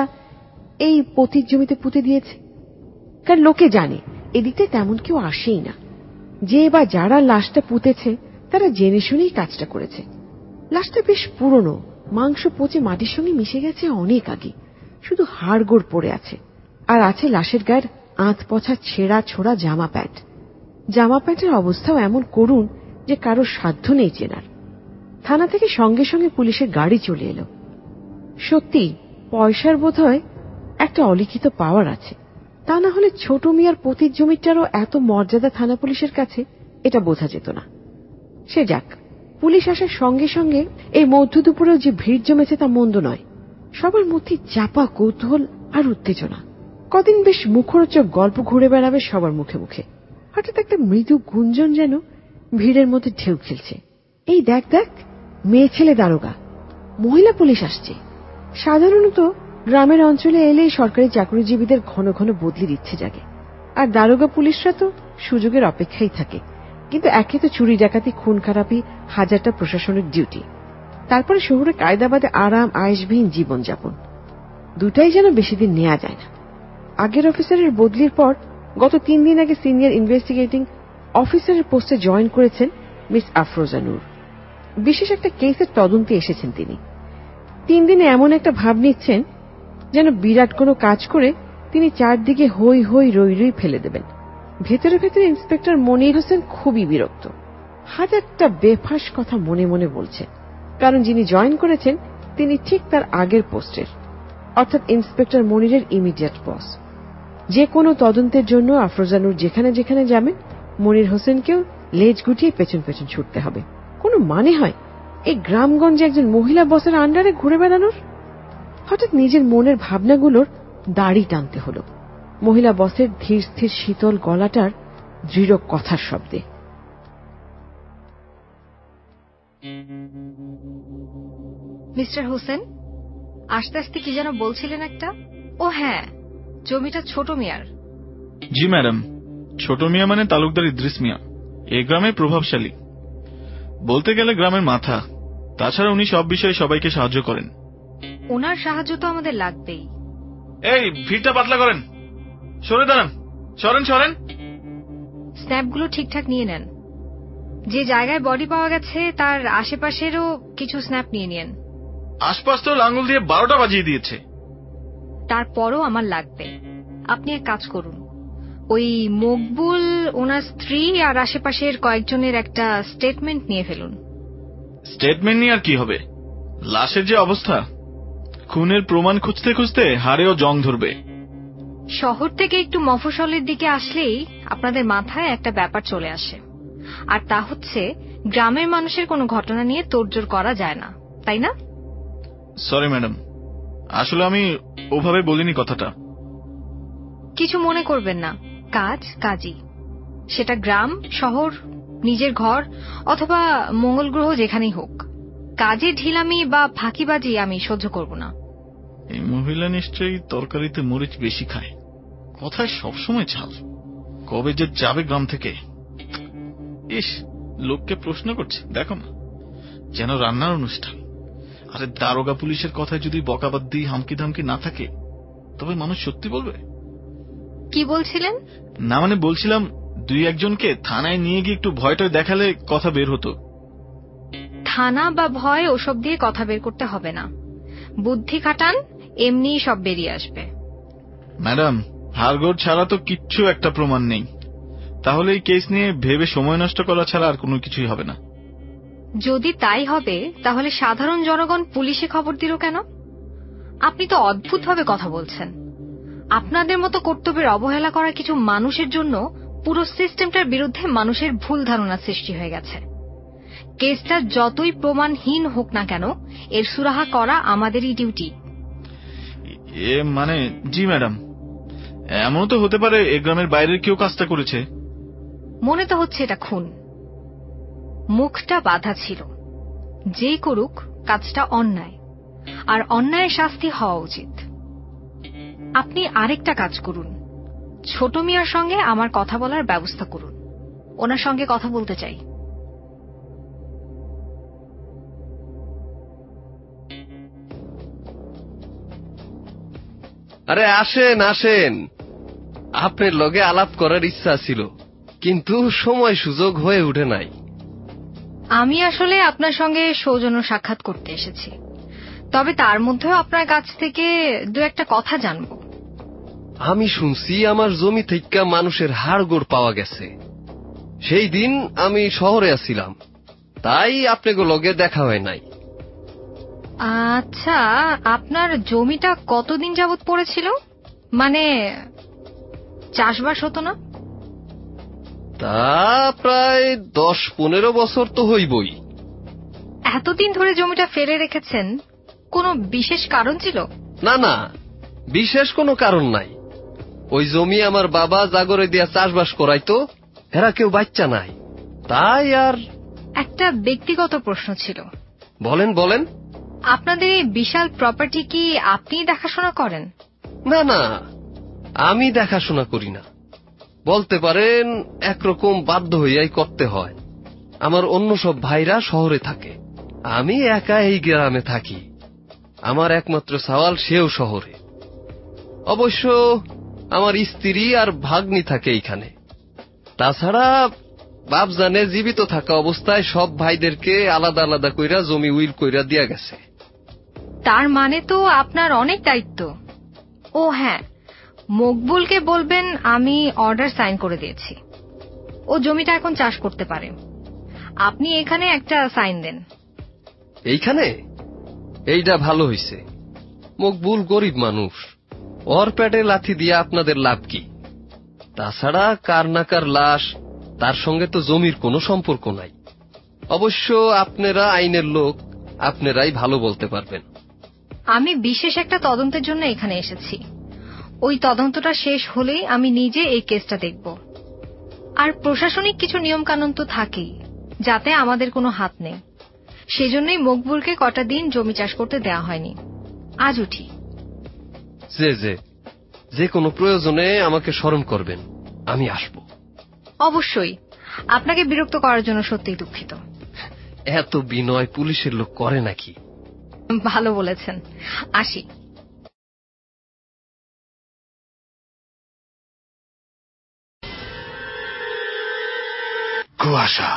এই পতির জমিতে পুঁতে দিয়েছে। কারণ লোকে জানে এদিকে তেমন কেউ আসেই না। যে বা যারা লাশটা পুঁতেছে তারা জেনে শুনেই কাজটা করেছে। লাশটা বেশ পুরনো, মাংস পচে মাটির সঙ্গে মিশে গেছে অনেক আগে, শুধু হাড়গোড় পড়ে আছে। আর আছে লাশের গায়ের আঁত পছা ছেঁড়া ছোড়া জামা প্যান্ট। জামা প্যান্টের অবস্থাও এমন করুণ যে কারোর সাধ্য নেই চেনার। থানা থেকে সঙ্গে সঙ্গে পুলিশের গাড়ি চলে এলো। সত্যি পয়সার বোধহয় একটা অলিখিত পাওয়ার আছে, তা না হলে ছোট মিয়ার পতির জমিটারও এত মর্যাদা থানা পুলিশের কাছে এটা বোঝা যেত না। সে যাক, পুলিশ আসার সঙ্গে সঙ্গে এই মধ্য দুপুরেও যে ভিড় জমেছে তা মন্দ নয়। সবার মধ্যে চাপা কৌতূহল আর উত্তেজনা। কদিন বেশ মুখরোচক গল্প ঘুরে বেড়াবে সবার মুখে মুখে। হঠাৎ একটা মৃদু গুঞ্জন যেন ভিড়ের মধ্যে ঢেউ খেলছে। এই দেখ দেখ, মেয়ে ছেলে দারোগা, মহিলা পুলিশ আসছে। সাধারণত গ্রামের অঞ্চলে এলেই সরকারি চাকরিজীবীদের ঘন ঘন বদলির ইচ্ছে জাগে, আর দারোগা পুলিশরা তো সুযোগের অপেক্ষাই থাকে। কিন্তু একে তো চুরি ডাকাতি খুন খারাপি হাজারটা প্রশাসনিক ডিউটি, তারপরে শহরে কায়দাবাদে আরাম আয়েশবিহীন জীবনযাপন, দুটাই যেন বেশি দিন নেওয়া যায় না। আগের অফিসারের বদলির পর গত 3 দিন আগে সিনিয়র ইনভেস্টিগেটিং অফিসারের পোস্টে জয়েন করেছেন মিস আফরোজা নূর। বিশেষ একটা কেসের তদন্তে এসেছেন তিনি। 3 দিনে এমন একটা ভাব নিচ্ছেন যেন বিরাট কোনো কাজ করে তিনি চারদিকে হই হই রই রই ফেলে দেবেন। ভেতরে ভেতরে ইন্সপেক্টর মনির হোসেন খুবই বিরক্ত, হাজারটা বেফাঁস কথা মনে মনে বলছেন। কারণ যিনি জয়েন করেছেন তিনি ঠিক তার আগের পোস্টের, অর্থাৎ ইন্সপেক্টর মনিরের ইমিডিয়েট বস। যে কোনো তদন্তের জন্য আফরোজা নূর যেখানে যেখানে যাবেন, মনির হোসেনকেও লেজ গুটিয়ে পেছন পেছন ছুটতে হবে। কোনো মানে হয় এই গ্রামগঞ্জে একজন মহিলা বসের আন্ডারে ঘুরে বেড়ানোর? হঠাৎ নিজের মনের ভাবনাগুলোর দাড়ি টানতে হল মহিলা বসের ধীর স্থির শীতল গলাটার দৃঢ় কথার শব্দে। মিস্টার হোসেন, আস্তে আস্তে কি যেন বলছিলেন একটা? ও হ্যাঁ, জমিটা ছোট মিয়ার। জি ম্যাডাম, ছোট মিয়া মানে তালুকদার ইদ্রিস মিয়া, এ গ্রামে প্রভাবশালী। বলতে গেলে গ্রামের মাথা। তাছাড়া উনি সব বিষয়ে সবাইকে সাহায্য করেন। ওনার সাহায্য তো আমাদের লাগবেই। এই ভিড়টা পাতলা করেন, সরে দাঁড়ান, সরেন সরেন। স্ন্যাপগুলো ঠিকঠাক নিয়ে নেন। যে জায়গায় বডি পাওয়া গেছে তার আশেপাশেরও কিছু স্ন্যাপ নিয়ে নেন। আশপাশ তো আঙুল দিয়ে 12টা বাজিয়ে দিয়েছে। তারপরও আমার লাগবে। আপনি এক কাজ করুন, ওই মকবুল, ওনার স্ত্রী আর আশেপাশের কয়েকজনের একটা স্টেটমেন্ট নিয়ে ফেলুন। স্টেটমেন্ট নিয়ে আর কি হবে? লাশের যে অবস্থা, খুনের প্রমাণ খুঁজতে খুঁজতে হাড়েও জং ধরবে। শহর থেকে একটু মফস্বলের দিকে আসলেই আপনাদের মাথায় একটা ব্যাপার চলে আসে, আর তা হচ্ছে গ্রামের মানুষের কোনো ঘটনা নিয়ে তোড়জোড় করা যায় না, তাই না? সরি ম্যাডাম, আসলে আমি ওভাবে বলিনি কথাটা। কিছু মনে করবেন না, কাজ কাজই। সেটা গ্রাম, শহর, নিজের ঘর অথবা মঙ্গল গ্রহ, যেখানেই হোক, কাজে ঢিলামি বা ফাঁকিবাজি আমি সহ্য করব না। এই মহিলা নিশ্চয়ই তরকারিতে মরিচ বেশি খায়, কথায় সবসময় ঝাল। কবে যে যাবে গ্রাম থেকে। ইস, লোককে প্রশ্ন করছে, দেখো না, যেন রান্নার অনুষ্ঠান। আরে দারোগা পুলিশের কথায় যদি বকাবাদ্দি হামকি ধামকি না থাকে, তবে মানুষ সত্যি বলবে। কি বলছিলেন? না মানে বলছিলাম, 2-1জনকে থানায় নিয়ে গিয়ে একটু ভয়টা দেখালে কথা বের হতো। থানা বা ভয় ওসব দিয়ে কথা বের করতে হবে না। বুদ্ধি খাটান, এমনিই সব বেরিয়ে আসবে। ম্যাডাম, হাড়গোড় ছাড়া তো কিচ্ছু একটা প্রমাণ নেই। তাহলে এই কেস নিয়ে ভেবে সময় নষ্ট করা ছাড়া আর কোনো কিছুই হবে না। যদি তাই হবে, তাহলে সাধারণ জনগণ পুলিশে খবর দিল কেন? আপনি তো অদ্ভুতভাবে কথা বলছেন। আপনাদের মতো কর্তব্যের অবহেলা করা কিছু মানুষের জন্য পুরো সিস্টেমটার বিরুদ্ধে মানুষের ভুল ধারণা সৃষ্টি হয়ে গেছে। কেসটা যতই প্রমাণহীন হোক না কেন, এর সুরাহা করা আমাদেরই ডিউটি। মানে জি ম্যাডাম, এমনও তো হতে পারে এ গ্রামের বাইরের কেউ কাজটা করেছে। মনে তো হচ্ছে এটা খুন। মুখটা বাঁধা ছিল। যেই করুক, কাজটা অন্যায়, আর অন্যায়ের শাস্তি হওয়া উচিত। আপনি আরেকটা কাজ করুন, ছোট মিয়ার সঙ্গে আমার কথা বলার ব্যবস্থা করুন। ওনার সঙ্গে কথা বলতে চাই। আরে আসেন আসেন, আপনার লগে আলাপ করার ইচ্ছা ছিল, কিন্তু সময় সুযোগ হয়ে উঠে নাই। আমি আসলে আপনার সঙ্গে সৌজন্য সাক্ষাৎ করতে এসেছি, তবে তার মধ্যেও আপনার কাছ থেকে 2-1টা কথা জানব। আমি শুনছি আমার জমি থেকে মানুষের হাড়গোড় পাওয়া গেছে। সেই দিন আমি শহরে আছিলাম, তাই আপনাকে লগে দেখা হয় নাই। আচ্ছা, আপনার জমিটা কতদিন যাবত পড়েছিল? মানে চাষবাস হতো না? তা প্রায় 10-15 বছর তো হইবই। এতদিন ধরে জমিটা ফেলে রেখেছেন, কোনো বিশেষ কারণ ছিল? না না, বিশেষ কোনো কারণ নাই। ওই জমি আমার বাবা জাগরে দিয়া চাষবাস করাইতো, এরা কেউ বাচ্চা নাই, তাই আর। একটা ব্যক্তিগত প্রশ্ন ছিল। বলেন বলেন। আপনাদের এই বিশাল প্রপার্টি কি আপনি দেখাশোনা করেন? না না, আমি দেখাশোনা করি না। বলতে পারেন একরকম বাধ্য হইয়াই করতে হয়। আমার অন্য সব ভাইরা শহরে থাকে, আমি একা এই গ্রামে থাকি। আমার একমাত্র সওয়াল, সেও শহরে। অবশ্য আমার স্ত্রী আর ভাগ্নি থাকে এইখানে। তাছাড়া বাপ জানে জীবিত থাকা অবস্থায় সব ভাইদেরকে আলাদা আলাদা কইরা জমি উইল কইরা দিয়া গেছে। তার মানে তো আপনার অনেক দায়িত্ব। ও হ্যাঁ, মকবুলকে বলবেন আমি অর্ডার সাইন করে দিয়েছি, ও জমিটা এখন চাষ করতে পারে। আপনি এখানে একটা সাইন দেন। এইখানে? এইটা ভালো হইছে। মকবুল গরিব মানুষ, ওর পেটে লাথি দিয়া আপনাদের লাভ কি? তাছাড়া কার না কার লাশ, তার সঙ্গে তো জমির কোনো সম্পর্ক নাই। অবশ্য আপনারা আইনের লোক, আপনারাই ভালো বলতে পারবেন। আমি বিশেষ একটা তদন্তের জন্য এখানে এসেছি। ওই তদন্তটা শেষ হলেই আমি নিজে এই কেসটা দেখব। আর প্রশাসনিক কিছু নিয়মকানুন তো থাকেই, যাতে আমাদের কোনো হাত নেই। সেজন্যই মকবুলকে কটা দিন জমি চাষ করতে দেওয়া হয়নি। আজ উঠি। যে কোনো প্রয়োজনে আমাকে স্মরণ করবেন, আমি আসব। অবশ্যই। আপনাকে বিরক্ত করার জন্য সত্যিই দুঃখিত। এত বিনয় পুলিশের লোক করে নাকি? ভালো বলেছেন, আসি। কুয়াশা।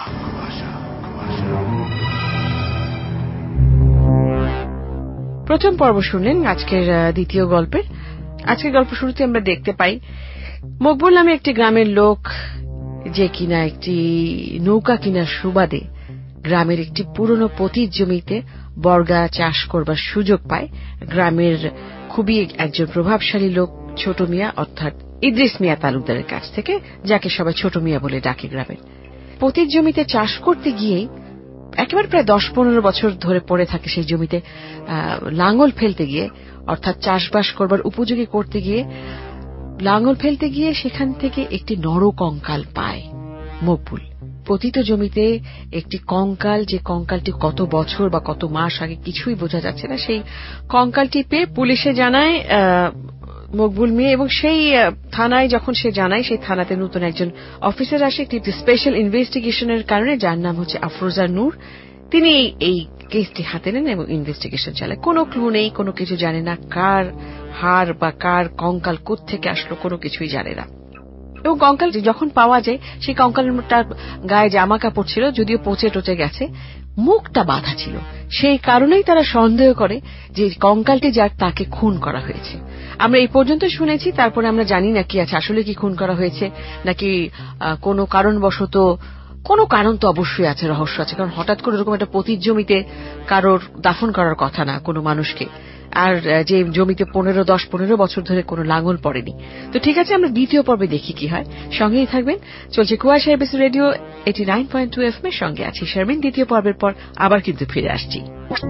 প্রথম পর্ব শুনলেন আজকের দ্বিতীয় গল্পের। আজকের গল্প শুরুতে আমরা দেখতে পাই মকবুল নামে একটি গ্রামের লোক, যে কিনা একটি নৌকা কিনার সুবাদে গ্রামের একটি পুরনো পতির জমিতে বর্গা চাষ করবার সুযোগ পায়। গ্রামের খুবই একজন প্রভাবশালী লোক ছোট মিয়া, অর্থাৎ ইদ্রিস মিয়া তালুকদারের কাছ থেকে, যাকে সবাই ছোট মিয়া বলে ডাকে। গ্রামের পতির জমিতে চাষ করতে গিয়ে একেবারে প্রায় 10-15 বছর ধরে পড়ে থাকে সেই জমিতে লাঙল ফেলতে গিয়ে, অর্থাৎ চাষবাস করবার উপযোগী করতে গিয়ে লাঙল ফেলতে গিয়ে সেখান থেকে একটি নরকঙ্কাল পায় মকবুল। পতিত জমিতে একটি কঙ্কাল, যে কঙ্কালটি কত বছর বা কত মাস আগে কিছুই বোঝা যাচ্ছে না, সেই কঙ্কালটি পেয়ে পুলিশে জানায় মকবুল মেয়ে, এবং সেই থানায় যখন সে জানায়, সেই থানাতে নতুন একজন অফিসার আসে একটি স্পেশাল ইনভেস্টিগেশনের কারণে, যার নাম হচ্ছে আফরোজা নূর। তিনি এই কেসটি হাতে নেন এবং ইনভেস্টিগেশন চালায়। কোনো ক্লু নেই, কোনো কিছু জানে না, কার হাড় বা কার কঙ্কাল কোত্থেকে আসলো কোনো কিছুই জানে না। এবং কঙ্কাল যখন পাওয়া যায়, সেই কঙ্কালটার গায়ে জামা কাপড় ছিল, যদিও পচে টচে গেছে, মুখটা বাঁধা ছিল। সেই কারণেই তারা সন্দেহ করে যে কঙ্কালটি যার, তাকে খুন করা হয়েছে। আমরা এই পর্যন্ত শুনেছি, তারপরে আমরা জানি না কি আছে, আসলে কি খুন করা হয়েছে নাকি কোনো কারণবশত, কোনো কারণ তো অবশ্যই আছে, রহস্য আছে, কারণ হঠাৎ করে এরকম একটা পতির জমিতে কারোর দাফন করার কথা না কোনো মানুষকে, আর যে জমিতে 10-15 বছর ধরে কোনো লাঙল পড়েনি। তো ঠিক আছে, আমরা দ্বিতীয় পর্বে দেখি কি হয়। সঙ্গেই থাকবেন। চলছে কুয়াশা এবিসি রেডিও 89.2 FM এর সঙ্গে আছি শারমিন। দ্বিতীয় পর্বের পর আবার কিন্তু ফিরে আসছি।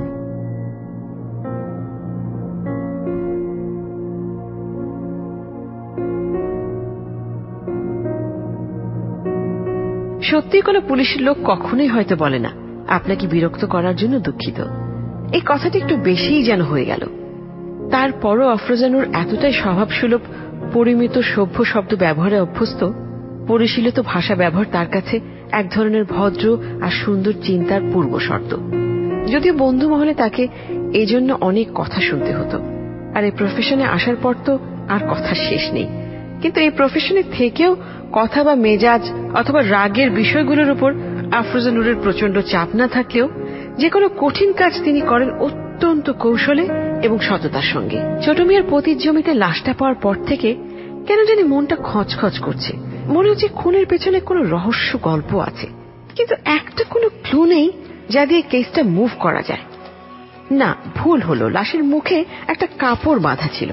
সত্যি কোনো পুলিশের লোক কখনোই হয়তো বলে না আপনাকে বিরক্ত করার জন্য দুঃখিত। এই কথাটি একটু বেশিই যেন হয়ে গেল। তারপরও আফরোজা নূর এতটাই স্বভাবসুলভ, পরিমিত সভ্য শব্দ ব্যবহারে অভ্যস্ত, পরিশীলিত ভাষা ব্যবহার তার কাছে এক ধরনের ভদ্র আর সুন্দর চিন্তার পূর্ব শর্ত। যদিও বন্ধু মহলে তাকে এজন্য অনেক কথা শুনতে হতো, আর এই প্রফেশনে আসার পর তো আর কথা শেষ নেই। কিন্তু এই প্রফেশনে থেকেও কথা বা মেজাজ অথবা রাগের বিষয়গুলোর উপর আফরোজা নূরের প্রচন্ড চাপ না থাকলেও যে কোনো কঠিন কাজ তিনি করেন অত্যন্ত কৌশলে এবং সততার সঙ্গে। ছোট মিয়ার পতির জমিতে লাশটা পাওয়ার পর থেকে কেন জানি মনটা খচখচ করছে। মনে হচ্ছে খুনের পেছনে কোনো রহস্য গল্প আছে, কিন্তু একটা কোনো ক্লু নেই যা দিয়ে কেসটা মুভ করা যায়। না, ভুল হলো, লাশের মুখে একটা কাপড় বাঁধা ছিল,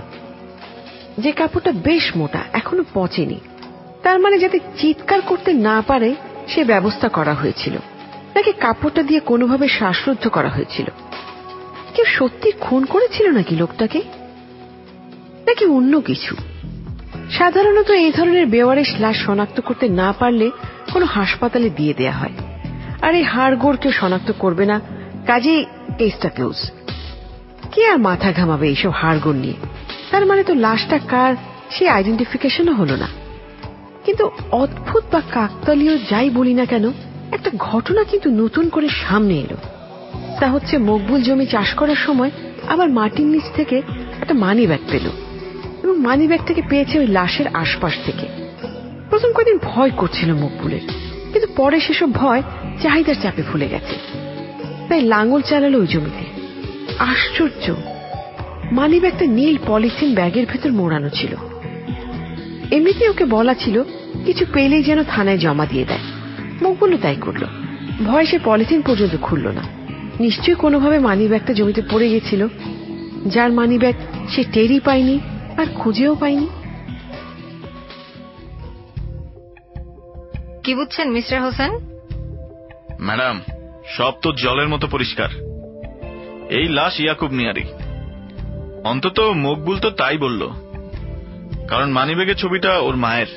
যে কাপড়টা বেশ মোটা, এখনো পচেনি। তার মানে যাতে চিৎকার করতে না পারে সে ব্যবস্থা করা হয়েছিল, নাকি কাপড়টা দিয়ে কোনোভাবে শ্বাসরুদ্ধ করা হয়েছিল। কেউ সত্যি খুন করেছিল নাকি লোকটাকে, নাকি অন্য কিছু? সাধারণত এই ধরনের বেওয়ারিশ লাশ শনাক্ত করতে না পারলে কোনো হাসপাতালে দিয়ে দেয়া হয়, আর এই হাড়গোড় কেউ শনাক্ত করবে না, কাজেই কেসটা ক্লোজ। কে আর মাথা ঘামাবে এইসব হাড়গোড় নিয়ে? তার মানে তো লাশটা কার সেই আইডেন্টিফিকেশনও হলো না। কিন্তু অদ্ভুত বা কাকতালীয় যাই বলি না কেন, একটা ঘটনা কিন্তু নতুন করে সামনে এলো। তা হচ্ছে মকবুল জমি চাষ করার সময় আবার মাটির নিচ থেকে একটা মানি ব্যাগ পেল, এবং মানি ব্যাগটাকে পেয়েছে ওই লাশের আশপাশ থেকে। প্রথম কয়েকদিন ভয় করছিল মকবুলের, কিন্তু পরে সেসব ভয় চাহিদার চাপে ভুলে গেছে। তাই লাঙল চালালো ওই জমিতে। আশ্চর্য, মানি ব্যাগটা নীল পলিথিন ব্যাগের ভেতর মোড়ানো ছিল। এমনিতেই ওকে বলা ছিল কিছু পেলেই যেন থানায় জমা দিয়ে দেয়। মকবুলও তাই করল। ভয় সে পলিথিন পর্যন্ত খুলল না। নিশ্চয়ই কোনোভাবে মানি ব্যাগটা জমিতে পড়ে গেছিল, যার মানি ব্যাগ সে টেরই পায়নি আর খুঁজেও পায়নি। কি বুঝছেন মিস্টার হোসেন? ম্যাডাম, সব তো জলের মতো পরিষ্কার। এই লাশ ইয়াকুব মিয়ারি। অন্তত মকবুল তো তাই বলল, কারণ মানিব্যাগের ছবিটা ওর মায়ের।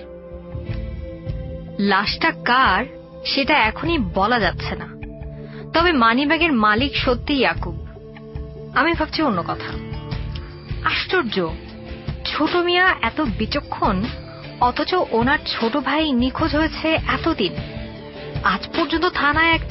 লাশটা কার সেটা এখনই বলা যাচ্ছে না, তবে মানিব্যাগের মালিক সত্যি ইয়াকুব। আমি ভাবছি অন্য কথা। আশ্চর্য, ছোট মিয়া এত বিচক্ষণ, অথচ ওনার ছোট ভাই নিখোঁজ হয়েছে এতদিন। আজ পর্যন্ত থানায় একটা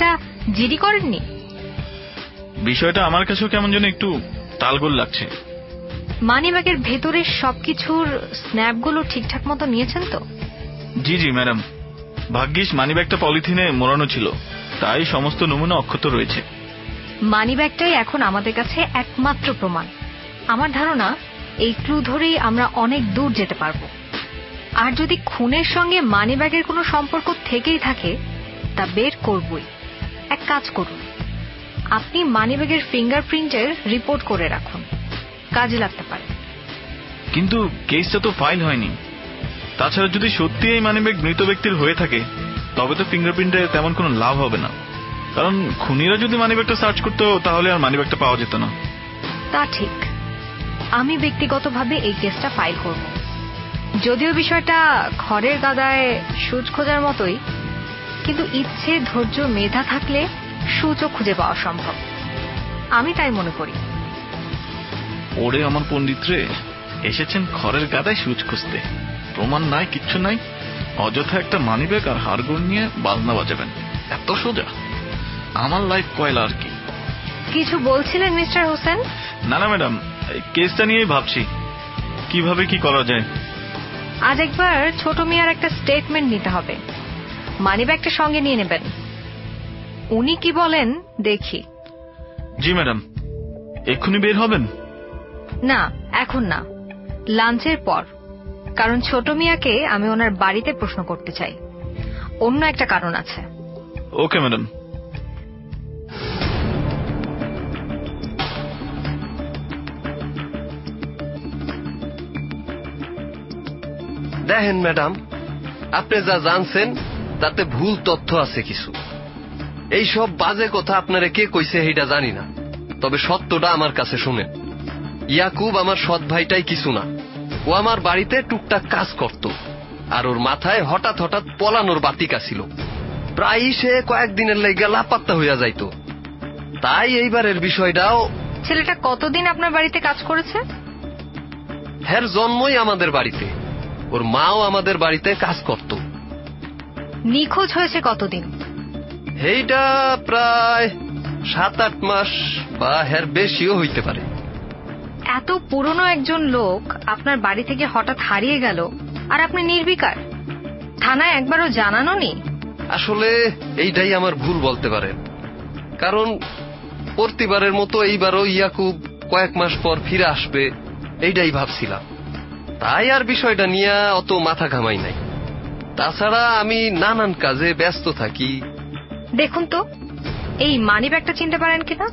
জিডি করেননি? বিষয়টা আমার কাছেও কেমন যেন একটু তালগোল লাগছে। মানিব্যাগের ভেতরের সবকিছুর স্ন্যাপগুলো ঠিকঠাক মতো নিয়েছেন তো? জি জি ম্যাডাম, ভাগ্যিস মানিব্যাগটা পলিথিনে মোড়ানো ছিল, তাই সমস্ত নমুনা অক্ষত রয়েছে। মানিব্যাগটাই এখন আমাদের কাছে একমাত্র প্রমাণ। আমার ধারণা এই ক্লু ধরেই আমরা অনেক দূর যেতে পারব। আর যদি খুনের সঙ্গে মানিব্যাগের কোনো সম্পর্ক থেকেই থাকে তা বের করবই। এক কাজ করুন, আপনি মানিব্যাগের ফিঙ্গারপ্রিন্টের রিপোর্ট করে রাখুন, কাজে লাগতে পারে। কিন্তু কেসটা তো ফাইল হয়নি। তাছাড়া যদি সত্যি এই মানিব্যাগ মৃত ব্যক্তির হয়ে থাকে তবে তো ফিঙ্গারপ্রিন্টে তেমন কোনো লাভ হবে না, কারণ খুনিরা যদি মানিব্যাগটা সার্চ করতো তাহলে আর মানিব্যাগটা পাওয়া যেত না। তা ঠিক। আমি ব্যক্তিগতভাবে এই কেসটা ফাইল করব। যদিও বিষয়টা খড়ের গাদায় সূচ খোঁজার মতোই, কিন্তু ইচ্ছে, ধৈর্য, মেধা থাকলে সূচও খুঁজে পাওয়া সম্ভব। আমি তাই মনে করি। ওরে আমার পণ্ডিত রে, এসেছেন খড়ের গাদায় সূচ খুঁজতে। প্রমাণ নাই, কিচ্ছু নাই, অযথা একটা মানিব্যাগ আর হাড়গোড় নিয়ে বাজনা বাজাবেন, এত সোজা? আমার লাইফ কয়লা আর কি। কিছু বলছিলেন মিস্টার হোসেন? না না ম্যাডাম, এই কেসটা নিয়েই ভাবছি কিভাবে কি করা যায়। আজ একবার ছোট মিয়ার একটা স্টেটমেন্ট নিতে হবে। মানিব্যাগটা সঙ্গে নিয়ে নেবেন। উনি কি বলেন দেখি। জি ম্যাডাম। এক্ষুনি বের হবেন? না, এখন না, লাঞ্চের পর। কারণ ছোট মিয়াকে আমি ওনার বাড়িতে প্রশ্ন করতে চাই। অন্য একটা কারণ আছে। Okay madam. দেখেন ম্যাডাম, আপনি যা জানছেন তাতে ভুল তথ্য আছে কিছু। এই সব বাজে কথা আপনারে কে কইছে এইটা জানি না, তবে সত্যটা আমার কাছে শুনেন। ইয়াকুব আমার সৎ ভাইটাই কিছু না। ও আমার বাড়িতে টুকটাক কাজ করত, আর ওর মাথায় হঠাৎ হঠাৎ পলানোর বাতিকা ছিল। প্রায়ই সে কয়েকদিনের লেগে লাপাত্তা হইয়া যাইত। তাই এইবারের বিষয়টাও। ছেলেটা কতদিন আপনার বাড়িতে কাজ করেছে? হের জন্মই আমাদের বাড়িতে, ওর মাও আমাদের বাড়িতে কাজ করত। নিখোঁজ হয়েছে কতদিন? এইটা প্রায় 7-8 মাস বা হের বেশিও হইতে পারে। এত পুরনো একজন লোক আপনার বাড়ি থেকে হঠাৎ হারিয়ে গেল, আর আপনি নির্বিকার, থানায় একবারও জানানো নি? আসলে এইটাই আমার ভুল বলতে পারেন, কারণ প্রতিবারের মতো এইবারও ইয়াকুব কয়েক মাস পর ফিরে আসবে এইটাই ভাবছিলাম। তাই আর বিষয়টা নিয়ে অত মাথা ঘামাই নাই। তাছাড়া আমি নানান কাজে ব্যস্ত থাকি। দেখুন তো, এই মানিব্যাগটা চিনতে পারেন কিনা?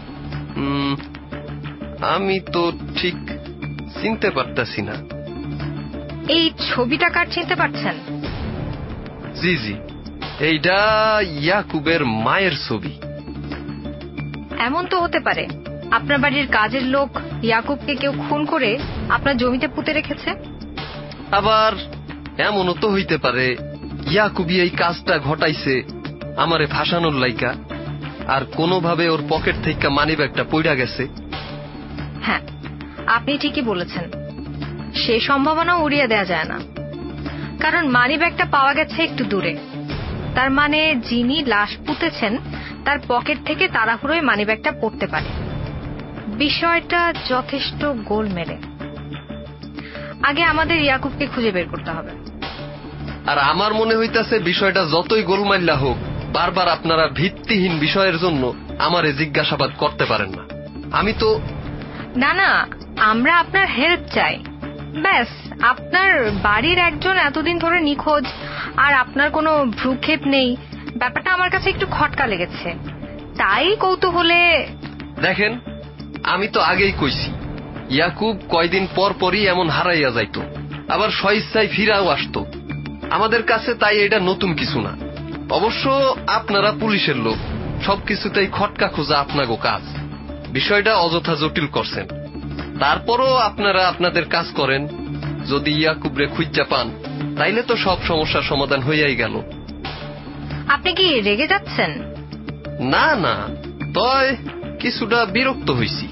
আমি তো ঠিক চিনতে পারতাছি না। এই ছবিটা কার চিনতে পারছেন? জি জি, এইটা ইয়াকুবের মায়ের ছবি। এমন তো হতে পারে আপনার বাড়ির কাজের লোক ইয়াকুবকে কেউ খুন করে আপনার জমিতে পুঁতে রেখেছে। আবার এমনও তো হইতে পারে ইয়াকুবই এই কাজটা ঘটাইছে আমারে ফাঁসানোর লাইকা, আর কোনোভাবে ওর পকেট থেকে মানিব্যাগটা পইড়া গেছে। হ্যাঁ, আপনি ঠিকই বলেছেন। সে সম্ভাবনা উড়িয়ে দেয়া যায় না, কারণ মানিব্যাগটা পাওয়া গেছে একটু দূরে। তার মানে যিনি লাশ পুঁতেছেন তার পকেট থেকে তাড়াহুড়োয় মানিব্যাগটা পড়তে পারে। বিষয়টা যথেষ্ট গোলমেলে। আগে আমাদের ইয়াকুবকে খুঁজে বের করতে হবে। আর আমার মনে হইতাছে বিষয়টা যতই গোলমাইল্লা হোক, বারবার আপনারা ভিত্তিহীন বিষয়ের জন্য আমারে জিজ্ঞাসাবাদ করতে পারেন না। আমি তো না না, আমরা আপনার হেল্প চাই। ব্যাস, আপনার বাড়ির একজন এতদিন ধরে নিখোঁজ, আর আপনার কোনো ভ্রুক্ষেপ নেই। ব্যাপারটা আমার কাছে একটু খটকা লেগেছে, তাই কৌতূহলে। দেখেন, আমি তো আগেই কইছি ইয়াকুব কয়দিন পর পরই এমন হারাইয়া যাইত, আবার স্বইচ্ছায় ফিরাও আসতো আমাদের কাছে। তাই এটা নতুন কিছু না। অবশ্য আপনারা পুলিশের লোক, সবকিছুতেই খটকা খোঁজা আপনাগো কাজ। বিষয়টা অযথা জটিল করছেন। তারপরও আপনারা আপনাদের কাজ করেন। যদি ইয়াকুবরে খুঁজা পান তাইলে তো সব সমস্যার সমাধান হইয়াই গেল। আপনি কি রেগে যাচ্ছেন? না না, তয় কিছুটা বিরক্ত হইছি।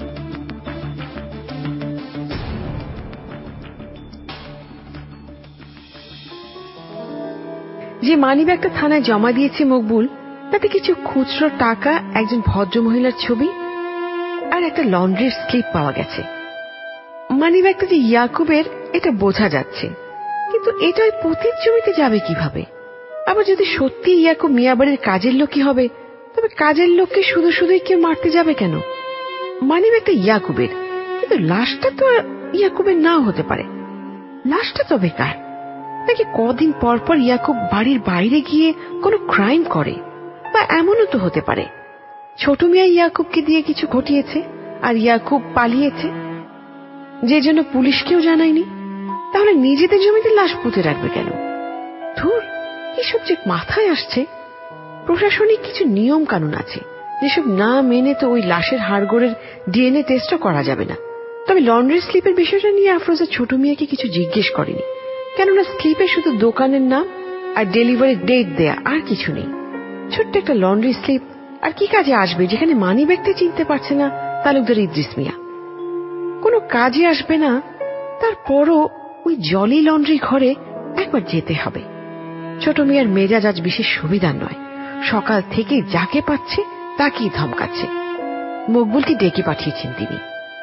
যে মানিব্যাগটা থানায় জমা দিয়েছি মকবুল, তাতে কিছু খুচরো টাকা, একজন ভদ্রমহিলার ছবি আর একটা লন্ড্রির স্লিপ পাওয়া গেছে। মানিব্যাগটা যে ইয়াকুবের এটা বোঝা যাচ্ছে, কিন্তু এটা ওই পতির জমিতে যাবে কিভাবে? আবার যদি সত্যি ইয়াকুব মিয়াবাড়ির কাজের লোকই হবে, তবে কাজের লোককে শুধু শুধুই কেউ মারতে যাবে কেন? মানিব্যাগটা ইয়াকুবের, কিন্তু লাশটা তো ইয়াকুবের নাও হতে পারে। লাশটা তবে কার? নাকি কদিন পর পর ইয়াকুব বাড়ির বাইরে গিয়ে কোনো ক্রাইম করে? বা এমনও তো হতে পারে ছোট মিয়া ইয়াকুবকে দিয়ে কিছু ঘটিয়েছে আর ইয়াকুব পালিয়েছে, যে জন্য পুলিশকেও জানায়নি। তাহলে নিজেদের জমিতে লাশ পুঁতে রাখবে কেন? ধুর, এসব যে মাথায় আসছে। প্রশাসনিক কিছু নিয়ম কানুন আছে, যেসব না মেনে তো ওই লাশের হাড়গোড়ের ডিএনএ টেস্টও করা যাবে না। তবে লন্ড্রি স্লিপের বিষয়টা নিয়ে আফরোজা ছোট মিয়াকে কিছু জিজ্ঞেস করেনি, কেননা স্লিপে শুধু দোকানের নাম আর ডেলিভারি ডেট দেয়া, আর কিছু নেই। ছোট্ট একটা লন্ড্রি স্লিপ আর কি কাজে আসবে যেখানে মানি ব্যাগটা চিনতে পারছে না তালুকদার ইদ্রিস মিয়া? কোনো কাজে আসবে না, তারপরও ওই জলি লন্ড্রি ঘরে একবার যেতে হবে। ছোট মিয়ার মেজাজ আজ বিশেষ সুবিধার নয়। সকাল থেকে যাকে পাচ্ছে তাকেই ধমকাচ্ছে। মকবুলকে ডেকে পাঠিয়েছেন তিনি।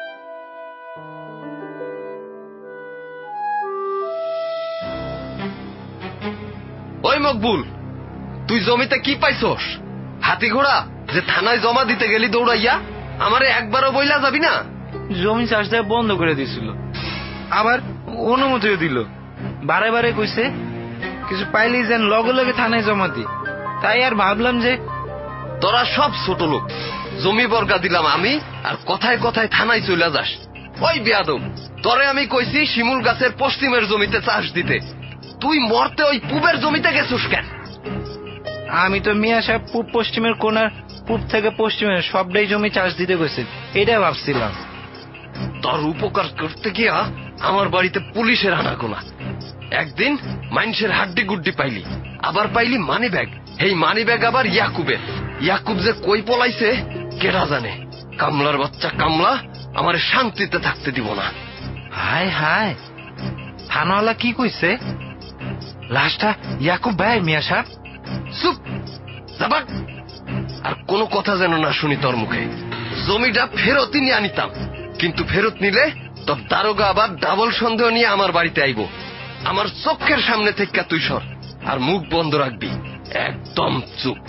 ওই মকবুল, তুই জমিতে কি পাইছস? হাতি ঘোড়া যে থানায় জমা দিতে গেলি দৌড়াইয়া, আমারে একবারও বইলা যাবি না? জমি চাষ দেওয়া বন্ধ করে দিছিল, আবার অনুমতিও দিল। বারে বারে কইছে কিছু পাইলেই যেন লগে লগে থানায় জমা দি। তাই আর ভাবলাম যে তোরা সব ছোট লোক, জমি বর্গা দিলাম আমি, আর কথায় কথায় থানায় চলে যাস। ওই বেয়াদব, তোরে আমি কইছি শিমুল গাছের পশ্চিমের জমিতে চাষ দিতে, তুই মরতে ওই পূবের জমিতে গেছিস কেন? আমি তো মিয়া সাহেব পূব পশ্চিমের কোনার পূব থেকে পশ্চিমের সবটাই জমি চাষ দিতে গেছে, এটা ভাবছিলাম। তোর উপকার করতে গিয়া আমার বাড়িতে পুলিশের আনাগোনা। একদিন মানুষের হাড্ডি গুড্ডি পাইলি, আবার পাইলি মানি ব্যাগ। এই মানি ব্যাগ আবার ইয়াকুবের। ইয়াকুব যে কই পলাইছে কেডা জানে। কামলার বাচ্চা কামলা আমারে শান্তিতে থাকতে দিব না। হায় হায়, থানাওয়ালা কি কইছে? লাশটা ইয়াকুব ভাই মিয়া সাহেব? চুপ যাবাক, আর কোনো কথা যেন না শুনি তোর মুখে। জমিটা ফেরতই নিয়ে আনিতাম, কিন্তু ফেরত নিলে তোর দারোগা আবার ডাবল সন্দেহ নিয়ে আমার বাড়িতে আইব। আমার চোখের সামনে থেকে তুই সর, আর মুখ বন্ধ রাখবি, একদম চুপ।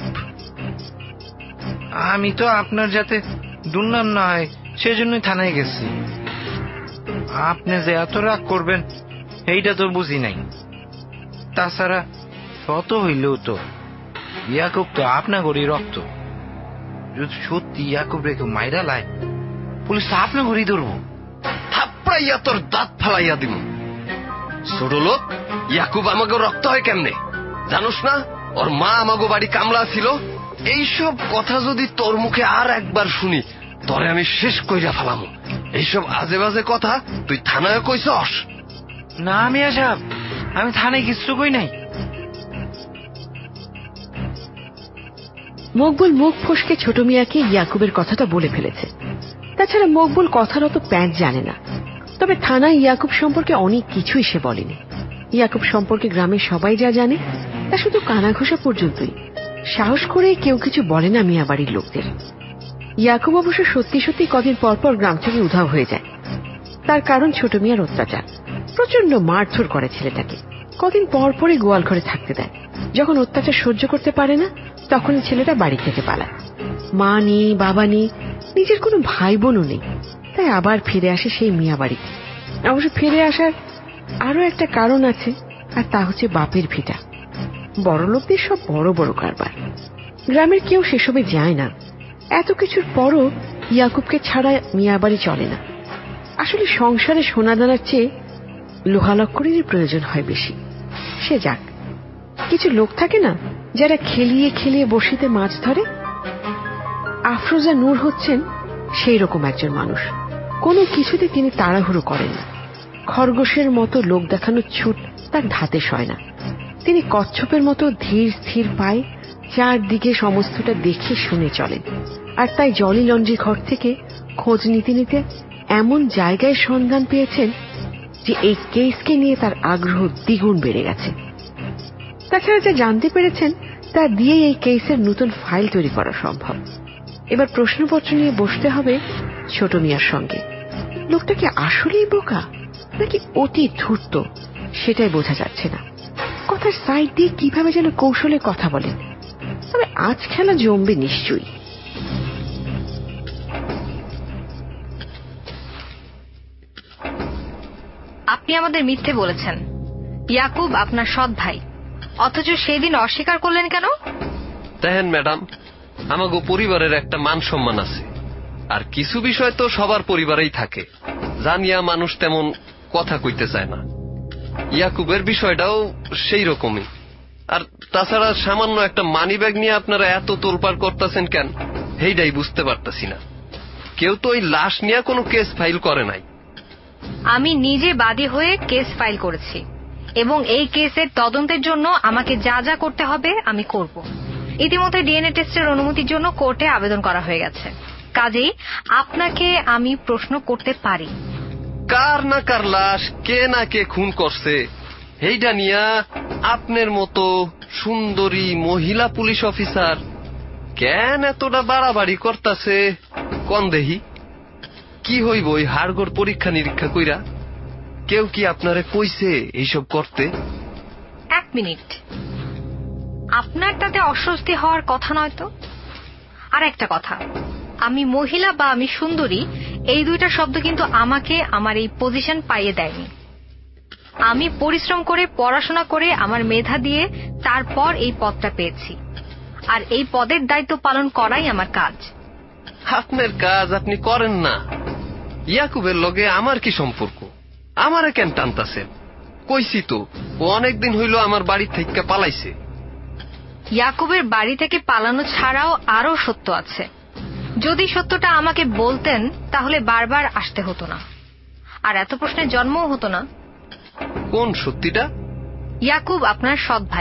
আমি তো আপনার যাতে দুর্নাম না হয় সেজন্যই থানায় গেছি। আপনি যে এত রাগ করবেন এইটা তো বুঝি নাই। তাছাড়া শত হইলেও তো ইয়াকুব তো আপনাগরই রক্ত। যদি সত্যি ইয়াকুব রেখে মাইরা লাই, পুলিশ তো আপনাগরই ধরবো। থাপড়াইয়া তোর দাঁত ফালাইয়া দিব। ছোট লোক, ইয়াকুব আমাকে রক্ত হয় কেমনে জানোস না? ওর মা আমাগো বাড়ি কামলা ছিল। এইসব কথা যদি তোর মুখে আর একবার শুনি, তোরে আমি শেষ কইরা ফেলাম। এইসব আজে বাজে কথা তুই থানায় কইছস? না মিয়া সাহেব, আমি থানায় কিছু কই নাই। মকবুল মুখ ফসকে ছোট মিয়াকে ইয়াকুবের কথাটা বলে ফেলেছে। তাছাড়া মকবুল কথার অত প্যাঁচ জানে না। তবে থানায় ইয়াকুব সম্পর্কে অনেক কিছুই সে বলেনি। ইয়াকুব সম্পর্কে গ্রামের সবাই যা জানে তা শুধু কানাঘোষা পর্যন্তই। সাহস করে কেউ কিছু বলে না মিয়া বাড়ির লোকদের। ইয়াকুব অবশ্য সত্যি সত্যি কদিন পর পর গ্রাম থেকে উধাও হয়ে যায়। তার কারণ ছোট মিয়ার অত্যাচার। প্রচন্ড মারধর করে ছেলেটাকে, কদিন পর পরে গোয়াল ঘরে থাকতে দেয়। যখন অত্যাচার সহ্য করতে পারে না, তখনই ছেলেটা বাড়ি থেকে পালায়। মা নেই, বাবা নেই, নিজের কোনো ভাই বোনও নেই। তাই আবার ফিরে আসে সেই মিয়া বাড়িতে। অবশ্য ফিরে আসার আরো একটা কারণ আছে, আর তা হচ্ছে বাপের ভিটা। বড় লোকদের সব বড় বড় কারবার। গ্রামের কেউ সেসবে যায় না। এত কিছুর পরও ইয়াকুবকে ছাড়া মিয়া বাড়ি চলে না। আসলে সংসারে সোনাদানার চেয়ে লোহালক্করেরই প্রয়োজন হয় বেশি। সে যাক, কিছু লোক থাকে না যারা খেলিয়ে খেলিয়ে বসিতে মাছ ধরে। আফরোজা নূর হচ্ছেন সেই রকম একজন মানুষ। কোনো কিছুতে তিনি তাড়াহুড়ো করেন না। খরগোশের মতো লোক দেখানোর ছুট তার ধাতে সয় না। তিনি কচ্ছপের মতো ধীর স্থির পায়ে চারদিকে সমস্তটা দেখে শুনে চলেন। আর তাই জলি লন্ড্রি ঘর থেকে খোঁজ নিতে নিতে এমন জায়গায় সন্ধান পেয়েছেন যে এই কেসকে নিয়ে তার আগ্রহ দ্বিগুণ বেড়ে গেছে। তাছাড়া যা জানতে পেরেছেন তা দিয়ে এই কেসের নতুন ফাইল তৈরি করা সম্ভব। এবার প্রশ্নপত্র নিয়ে বসতে হবে ছোট মিয়ার সঙ্গে। লোকটা কি আসলেই বোকা নাকি অতি ধূর্ত সেটাই বোঝা যাচ্ছে না। কথার সাইড দিয়ে কিভাবে যেন কৌশলে কথা বলেন। তবে আজ খেলা জমবে নিশ্চয়ই। আপনি আমাদের মিথ্যে বলেছেন ইয়াকুব আপনার সৎ ভাই, অথচ সেদিন অস্বীকার করলেন কেন? দেখেন ম্যাডাম, আমাগো পরিবারের একটা মান সম্মান আছে, আর কিছু বিষয় তো সবার পরিবারেই থাকে জানিয়া মানুষ তেমন কথা কইতে চায় না। ইয়াকুবের বিষয়টাও সেই রকমই। আর তাছাড়া সামান্য একটা মানি ব্যাগ নিয়ে আপনারা এত তোলপাড় করতেছেন কেন সেইটাই বুঝতে পারতাছি না। কেউ তো ওই লাশ নিয়ে কোনো কেস ফাইল করে নাই। আমি নিজে বাদী হয়ে কেস ফাইল করেছি এবং এই কেসের তদন্তের জন্য আমাকে যা যা করতে হবে আমি করব। ইতিমধ্যে ডিএনএ টেস্টের অনুমতির জন্য কোর্টে আবেদন করা হয়ে গেছে। কাজেই আপনাকে আমি প্রশ্ন করতে পারি, কার না কার লাশ কে না কে খুন করছে এইটা নিয়া আপনার মতো সুন্দরী মহিলা পুলিশ অফিসার কেন এতটা বাড়াবাড়ি করতেছে কোন দেহি? কি হইব ওই হাড়গোড় পরীক্ষা নিরীক্ষা কইরা? কেউ কি আপনারে কইছে এইসব করতে? এক মিনিট, আপনার তাতে অস্বস্তি হওয়ার কথা নয় তো? আর একটা কথা, আমি মহিলা বা আমি সুন্দরী এই দুইটা শব্দ কিন্তু আমাকে আমার এই পজিশন পাইয়ে দেয়নি। আমি পরিশ্রম করে পড়াশোনা করে আমার মেধা দিয়ে তারপর এই পদটা পেয়েছি, আর এই পদের দায়িত্ব পালন করাই আমার কাজ। আপনার কাজ আপনি করেন না। ইয়াকুবের লগে আমার কি সম্পর্ক? আমারে কেন টানতাছেন? কইছি তো ও অনেকদিন হইল আমার বাড়ি থেকে পালাইছে। ইয়াকুবের বাড়ি থেকে পালানো ছাড়াও আরো সত্য আছে। যদি সত্যটা আমাকে বলতেন তাহলে বারবার আসতে হতো না, আর এত প্রশ্নের জন্মও হতো না। কোন সত্যিটা? ইয়াকুব আপনার সৎ ভাই।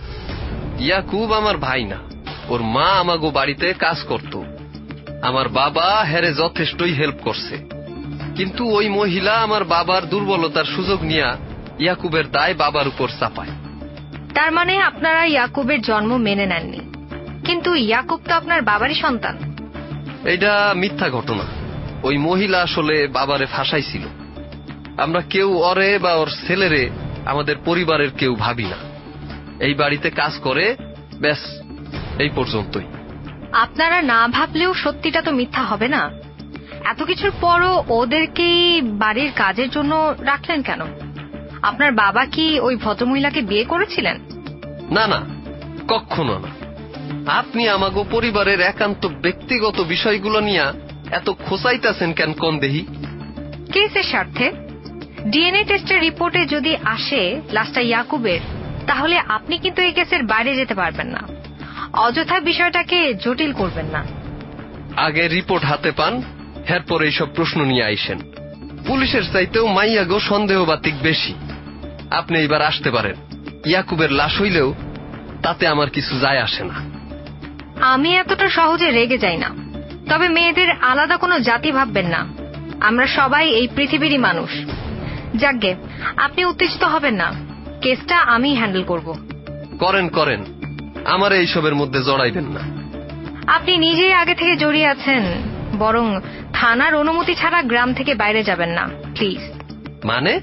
ইয়াকুব আমার ভাই না, ওর মা আমাগো বাড়িতে কাজ করত। আমার বাবা হেরে যথেষ্টই হেল্প করছে, কিন্তু ওই মহিলা আমার বাবার দুর্বলতার সুযোগ নিয়া ইয়াকুবের দায় বাবার উপর চাপায়। তার মানে আপনারা ইয়াকুবের জন্ম মেনে নেননি, কিন্তু ইয়াকুব তো আপনার বাবারই সন্তান। এটা মিথ্যা ঘটনা। ওই মহিলা আসলে বাবারে ফাঁসাইছিল। আমরা কেউ ওরে বা ওর ছেলেরে আমাদের পরিবারের কেউ ভাবি না। এই বাড়িতে কাজ করে, ব্যাস এই পর্যন্তই। আপনারা না ভাবলেও সত্যিটা তো মিথ্যা হবে না। এত কিছুর পরও ওদেরকে বাড়ির কাজের জন্য রাখলেন কেন? আপনার বাবা কি ওই ভদ্রমহিলাকে বিয়ে করেছিলেন? না না, কখনো না। আপনি আমাগো পরিবারের একান্ত ব্যক্তিগত বিষয়গুলো নিয়ে এত খোঁচাইতেছেন কেন কোন দেহি? কেসের স্বার্থে ডিএনএ টেস্টের রিপোর্টে যদি আসে লাশটা ইয়াকুবের, তাহলে আপনি কিন্তু এই কেসের বাইরে যেতে পারবেন না। অযথা বিষয়টাকে জটিল করবেন না। আগে রিপোর্ট হাতে পান, এরপর এইসব প্রশ্ন নিয়ে আইসেন। পুলিশের চাইতেও মাইয়াগো সন্দেহবাতিক বেশি। আপনি এবার আসতে পারেন। ইয়াকুবের লাশ হইলেও তাতে আমার কিছু যায় আসে না। আমি এতটা সহজে রেগে যাই না। তবে মেয়েদের আলাদা কোনো জাতি ভাববেন না। আমরা সবাই এই পৃথিবীরই মানুষ। যাকগে, আপনি উত্তেজিত হবেন না। কেসটা আমি হ্যান্ডেল করব। করেন করেন, আমার এইসবের মধ্যে জড়াইবেন না। আপনি নিজেই আগে থেকে জড়িয়ে আছেন। বরং থানার অনুমতি ছাড়া গ্রাম থেকে বাইরে যাবেন না, প্লিজ। মানে?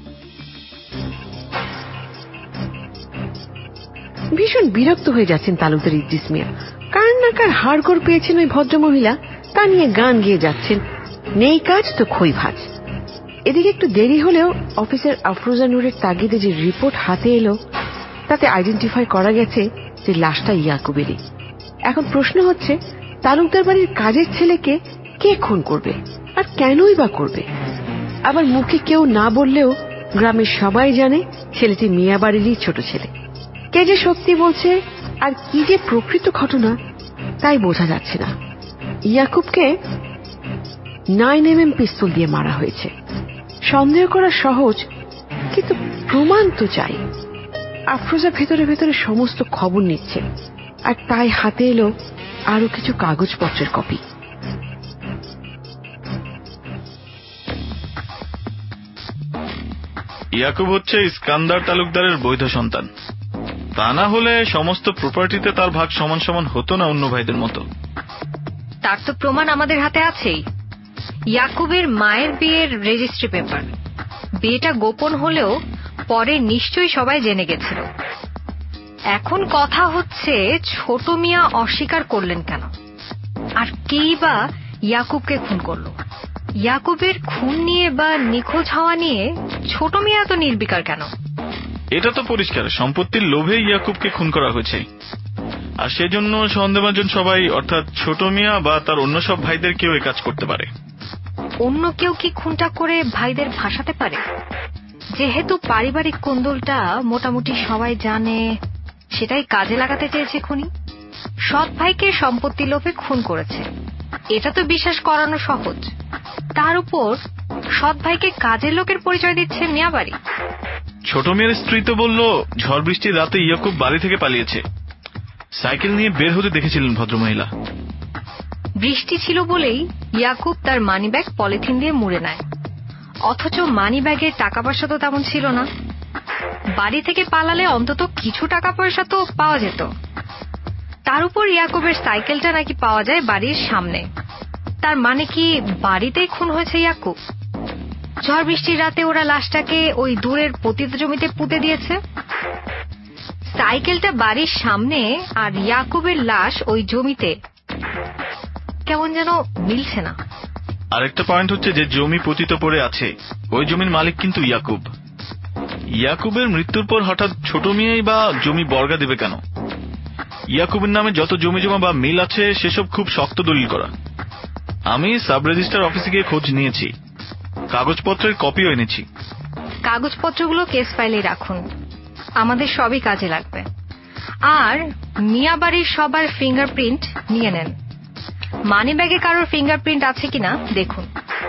ভীষণ বিরক্ত হয়ে যাচ্ছেন তালুকদার ইদ্রিস মিয়া। কার না কার হাড়গোড় পেয়েছেন ওই ভদ্রমহিলা, তা নিয়ে গান গেয়ে যাচ্ছেন। নেই কাজ তো খই ভাজ। এদিকে একটু দেরি হলেও অফিসার আফরোজা নূরের তাগিদে যে রিপোর্ট হাতে এলো তাতে আইডেন্টিফাই করা গেছে যে লাশটা ইয়াকুবেরই। এখন প্রশ্ন হচ্ছে, তালুকদার বাড়ির কাজের ছেলেকে কে খুন করবে, আর কেনই বা করবে? আবার মুখে কেউ না বললেও গ্রামের সবাই জানে ছেলেটি মিয়া বাড়িরই ছোট ছেলে। কে যে সত্যি বলছে আর কি যে প্রকৃত ঘটনা তাই বোঝা যাচ্ছে না। ইয়াকুবকে 9mm পিস্তল দিয়ে মারা হয়েছে। সন্দেহ করা সহজ, কিন্তু প্রমাণ তো চাই। আফরোজা ভেতরে ভেতরে সমস্ত খবর নিচ্ছে, আর তাই হাতে এলো আরো কিছু কাগজপত্রের কপি। ইয়াকুব হচ্ছে ইস্কান্দার তালুকদারের বৈধ সন্তান। তা না হলে সমস্ত প্রপার্টিতে তার ভাগ সমান সমান হতো না অন্য ভাইদের মতো। তার তো প্রমাণ আমাদের হাতে আছেই। ইয়াকুবের মায়ের বিয়ের রেজিস্ট্রি পেপার। বিয়েটা গোপন হলেও পরে নিশ্চয়ই সবাই জেনে গেছিল। এখন কথা হচ্ছে ছোট মিয়া অস্বীকার করলেন কেন, আর কেই বা ইয়াকুবকে খুন করলো? ইয়াকুবের খুন নিয়ে বা নিখোঁজ হওয়া নিয়ে ছোট মিয়া তো নির্বিকার কেন? এটা তো পরিষ্কার সম্পত্তির লোভে ইয়াকুবকে খুন করা হয়েছে, আর সেজন্য সন্দেহভাজন সবাই, অর্থাৎ ছোট মিয়া বা তার অন্য সব ভাইদের কেউ এই কাজ করতে পারে। অন্য কেউ কি খুনটা করে ভাইদের ফাঁসাতে পারে? যেহেতু পারিবারিক কোন্দলটা মোটামুটি সবাই জানে, সেটাই কাজে লাগাতে চেয়েছে খুনি। সৎ ভাইকে সম্পত্তি লোভে খুন করেছে, এটা তো বিশ্বাস করানো সহজ। তার উপর সৎ ভাইকে কাজের লোকের পরিচয় দিচ্ছে মিয়াবাড়ি। ছোট মেয়ের স্ত্রী তো বলল ঝড় বৃষ্টির রাতে ইয়াকুব বাড়ি থেকে পালিয়েছে, সাইকেল নিয়ে বের হতে দেখেছিলেন ভদ্রমহিলা। বৃষ্টি ছিল বলেই ইয়াকুব তার মানিব্যাগ পলিথিন দিয়ে মুড়ে নেয়, অথচ মানিব্যাগের টাকা পয়সা তো তেমন ছিল না। বাড়ি থেকে পালালে অন্তত কিছু টাকা পয়সা তো পাওয়া যেত। তার উপর ইয়াকুবের সাইকেলটা নাকি পাওয়া যায় বাড়ির সামনে। তার মানে কি বাড়িতেই খুন হয়েছে ইয়াকুব? ঝড় বৃষ্টির রাতে ওরা লাশটাকে ওই দূরের পতিত জমিতে পুঁতে দিয়েছে। সাইকেলটা বাড়ির সামনে আর ইয়াকুবের লাশ ওই জমিতে, কেমন যেন মিলছে না। আরেকটা পয়েন্ট হচ্ছে যে জমি পতিত পড়ে আছে, ওই জমির মালিক কিন্তু ইয়াকুব। ইয়াকুবের মৃত্যুর পর হঠাৎ ছোট মেয়েই বা জমি বর্গা দেবে কেন? ইয়াকুবের নামে যত জমি জমা বা মিল আছে সেসব খুব শক্ত দলিল করা। আমি সাব রেজিস্ট্রার অফিসে গিয়ে খোঁজ নিয়েছি, কাগজপত্রের কপিও এনেছি। কাগজপত্রগুলো কেস ফাইলে রাখুন, আমাদের সবই কাজে লাগবে। আর মিয়াবাড়ির সবার ফিঙ্গারপ্রিন্ট নিয়ে নেন। মানি ব্যাগে কারোর ফিঙ্গারপ্রিন্ট আছে কিনা দেখুন।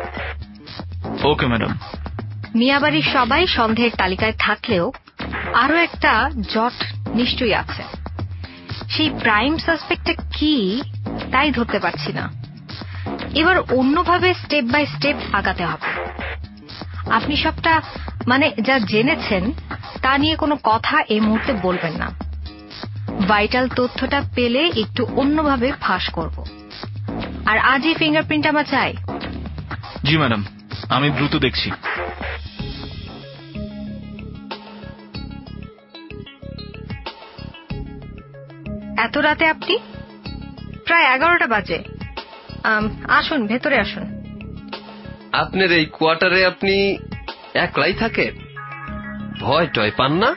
Okay madam. মিয়াবাড়ির সবাই সন্দেহের তালিকায় থাকলেও আরো একটা জট নিশ্চয়ই আছে। সেই প্রাইম সাসপেক্টটা কি তাই ধরতে পারছি না। এবার অন্যভাবে স্টেপ বাই স্টেপ আগাতে হবে। আপনি সবটা মানে যা জেনেছেন তা নিয়ে কোনো কথা এই মুহূর্তে বলবেন না। ভাইটাল তথ্যটা পেলে একটু অন্যভাবে ফাঁস করব। আর আজই ফিঙ্গারপ্রিন্ট আমার চাই। জি ম্যাডাম, আমি দ্রুত দেখছি। এত রাতে আপনি? প্রায় 11টা বাজে। আসুন, ভেতরে আসুন। আপনার এই কোয়ার্টারে আপনি একলাই থাকেন? ভয় টয় পান না?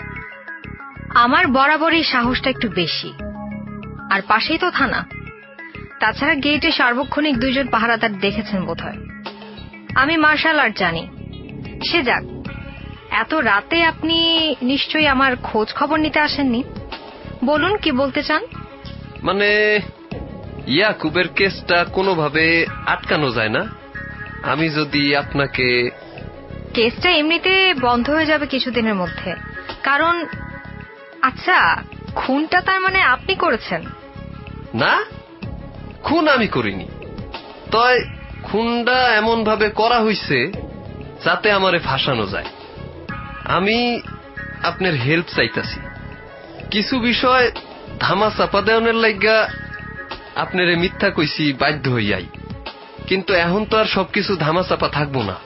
আমার বরাবরই সাহসটা একটু বেশি, আর পাশেই তো থানা। তাছাড়া গেটে সার্বক্ষণিক 2 জন পাহারাদার দেখেছেন বোধহয়। আমি মার্শাল আর্ট জানি। সে যাক, এত রাতে আপনি নিশ্চয়ই আমার খোঁজ খবর নিতে আসেননি। বলুন, কি বলতে চান? মানে ইয়াকুবের কেসটা কোনোভাবে আটকানো যায় না? আমি যদি আপনাকে... কেসটা এমনিতে বন্ধ হয়ে যাবে কিছুদিনের মধ্যে। কারণ আচ্ছা, খুনটা তার মানে আপনি করেছেন? না, খুন আমি করিনি। তয় খুনটা এমন ভাবে করা হইছে যাতে আমারে ফাঁসানো যায়। আমি আপনার হেল্প চাইতাছি। কিছু বিষয় ধামা চাপা দেওয়ার লাইগা আপনারে মিথ্যা কইছি বাধ্য হইয়াই। কিন্তু এখন তো আর সবকিছু ধামা চাপা থাকবো না।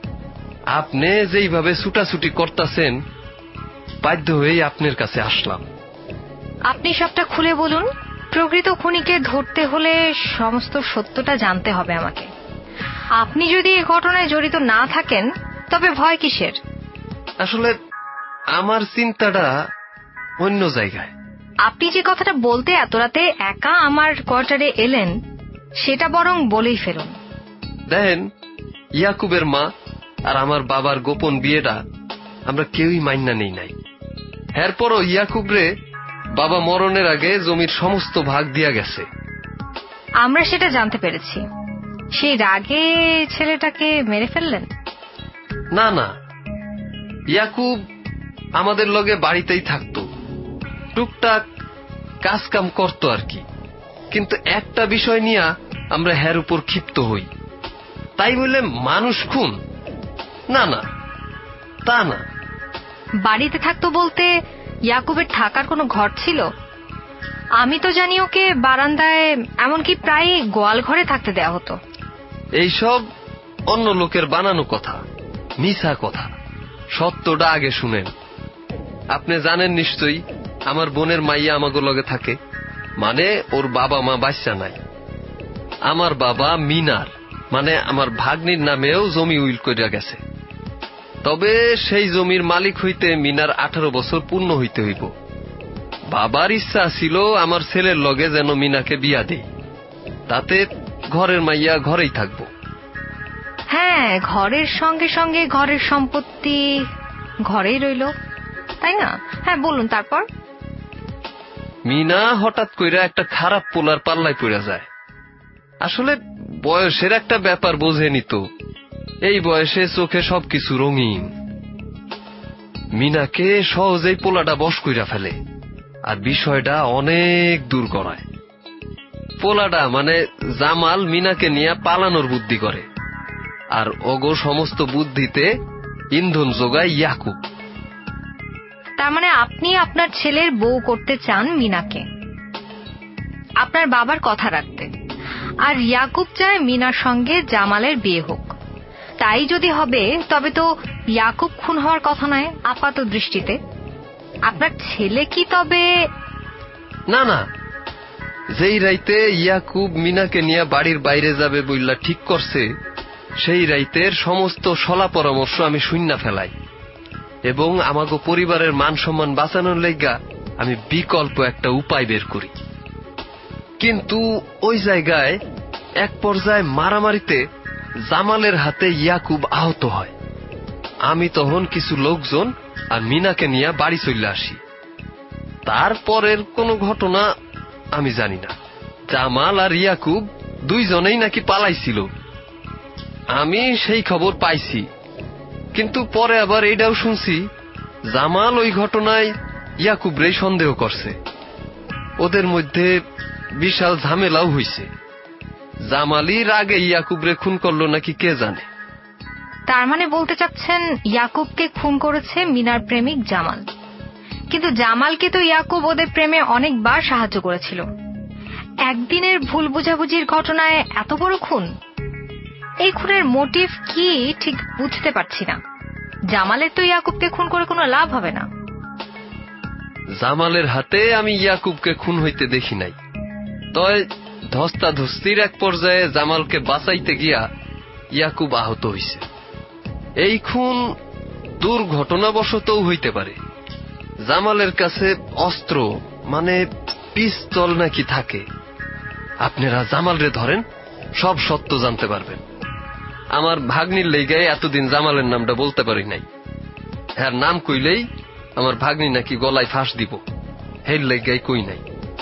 আপনি যেইভাবে ছুটাছুটি করতেছেন, বাধ্য হয়েই আপনার কাছে আসলাম। আপনি সবটা খুলে বলুন। প্রকৃত খুনিকে ধরতে হলে সমস্ত সত্যটা জানতে হবে আমাকে। আপনি যদি এই ঘটনায় জড়িত না থাকেন তবে ভয় কিসের? আসলে আমার চিন্তাটা অন্য জায়গায়। আপনি যে কথাটা বলতে এত রাতে একা আমার কোয়ার্টারে এলেন, সেটা বরং বলেই ফেলুন। দেখেন, ইয়াকুবের মা আর আমার বাবার গোপন বিয়েটা আমরা কেউই মাইনা নেই নাই। এরপরও ইয়াকুবরে বাবা মরণের আগে জমির সমস্ত ভাগ দিয়া গেছে। আমরা সেটা জানতে পেরেছি। সেই রাগে ছেলেটাকে মেরে ফেললেন? না না, ইয়াকুব আমাদের লগে বাড়িতেই থাকতো, টুকটাক কাজ কাম করতো আর কি। কিন্তু একটা বিষয় নিয়ে আমরা হের উপর ক্ষিপ্ত হই। তাই বলে মানুষ খুন? না না, তা না। বাড়িতে থাকতো বলতে ইয়াকুবের থাকার কোনো ঘর ছিল? আমি তো জানি ওকে বারান্দায়, এমনকি প্রায় গোয়াল ঘরে থাকতে দেয়া হতো। এইসব অন্য লোকের বানানো কথা, মিছা কথা। সত্যটা আগে শুনেন। আপনি জানেন নিশ্চয়ই আমার বোনের মাইয়া আমাগো লগে থাকে, মানে ওর বাবা মা বাচ্চা নাই। আমার বাবা মিনার, মানে আমার ভাগ্নির নামেও জমি উইল কইরা গেছে। তবে সেই জমির মালিক হইতে মিনার 18 বছর পূর্ণ হইতে হইব। বাবার ইচ্ছা ছিল আমার ছেলের লগে যেন মিনাকে বিয়া দেই, তাতে ঘরের মাইয়া ঘরেই থাকবো। হ্যাঁ, ঘরের সঙ্গে সঙ্গে ঘরের সম্পত্তি ঘরেই রইল, তাই না? হ্যাঁ, বলুন তারপর। মিনা হঠাৎ কইরা একটা খারাপ পোলার পাল্লায় পড়ে যায়। আসলে বয়সের একটা ব্যাপার বোঝেনি তো, এই বয়সে চোখে সবকিছু রঙিন। মিনাকে সহজেই পোলাটা বশ কইরা ফেলে, আর বিষয়টা অনেক দূর গড়ায়। পোলাটা মানে জামাল মিনাকে নিয়ে পালানোর বুদ্ধি করে, আর ওগো সমস্ত বুদ্ধিতে ইন্ধন যোগায় ইয়াকুব। তার মানে আপনি আপনার ছেলের বউ করতে চান মিনাকে, আপনার বাবার কথা রাখতে, আর ইয়াকুব চায় মিনার সঙ্গে জামালের বিয়ে হোক। তাই যদি হবে তবে তো ইয়াকুব খুন হওয়ার কথা নয় আপাত দৃষ্টিতে। আপনার ছেলে কি তবে? না না, যেই রাইতে ইয়াকুব মিনাকে নিয়ে বাড়ির বাইরে যাবে বইলা ঠিক করছে, সেই রাইতের সমস্ত সলা পরামর্শ আমি শুইনা ফেলাই, এবং আমাগো পরিবারের মান সম্মান বাঁচানোর লাইগা আমি বিকল্প একটা উপায় বের করি। কিন্তু ওই জায়গায় এক পর্যায়ে মারামারিতে জামালের হাতে ইয়াকুব আহত হয়। আমি তখন কিছু লোকজন আর মিনাকে নিয়ে বাড়ি চলে আসি। তারপরের কোনো ঘটনা আমি জানি না। জামাল আর ইয়াকুব দুইজনেই নাকি পালাইছিল, আমি সেই খবর পাইছি। কিন্তু পরে আবার এইটাও শুনছি জামাল ওই ঘটনায় ইয়াকুবরেই সন্দেহ করছে। ওদের মধ্যে বিশাল ঝামেলাও হইছে। জামালি রাগে ইয়াকুবরে খুন করলো নাকি কে জানে। তার মানে বলতে চাচ্ছেন ইয়াকুবকে খুন করেছে মিনার প্রেমিক জামাল। কিন্তু জামালকে তো ইয়াকুব ওদের প্রেমে অনেকবার সাহায্য করেছিল। একদিনের ভুল বোঝাবুঝির ঘটনায় এত বড় খুন? এই খুনের মোটিভ কি ঠিক বুঝতে পারছি না। জামালের তো ইয়াকুবকে খুন করে কোনো লাভ হবে না। জামালের হাতে আমি ইয়াকুবকে খুন হইতে দেখি নাই। তয় ধস্তাধস্তির এক পর্যায়ে জামালকে বাঁচাইতে গিয়া ইয়াকুব আহত হইছে। এই খুন দুর্ঘটনাবশতও হইতে পারে। জামালের কাছে অস্ত্র মানে পিস্তল নাকি থাকে। আপনারা জামালরে ধরেন, সব সত্য জানতে পারবেন। আমার ভাগ্নির লেগায় এতদিন জামালের নামটা বলতে পারি নাই। হ্যাঁ, নাম কইলেই আমার ভাগ্নি নাকি গলায় ফাঁস দিব, হের লেগায় কই নাই।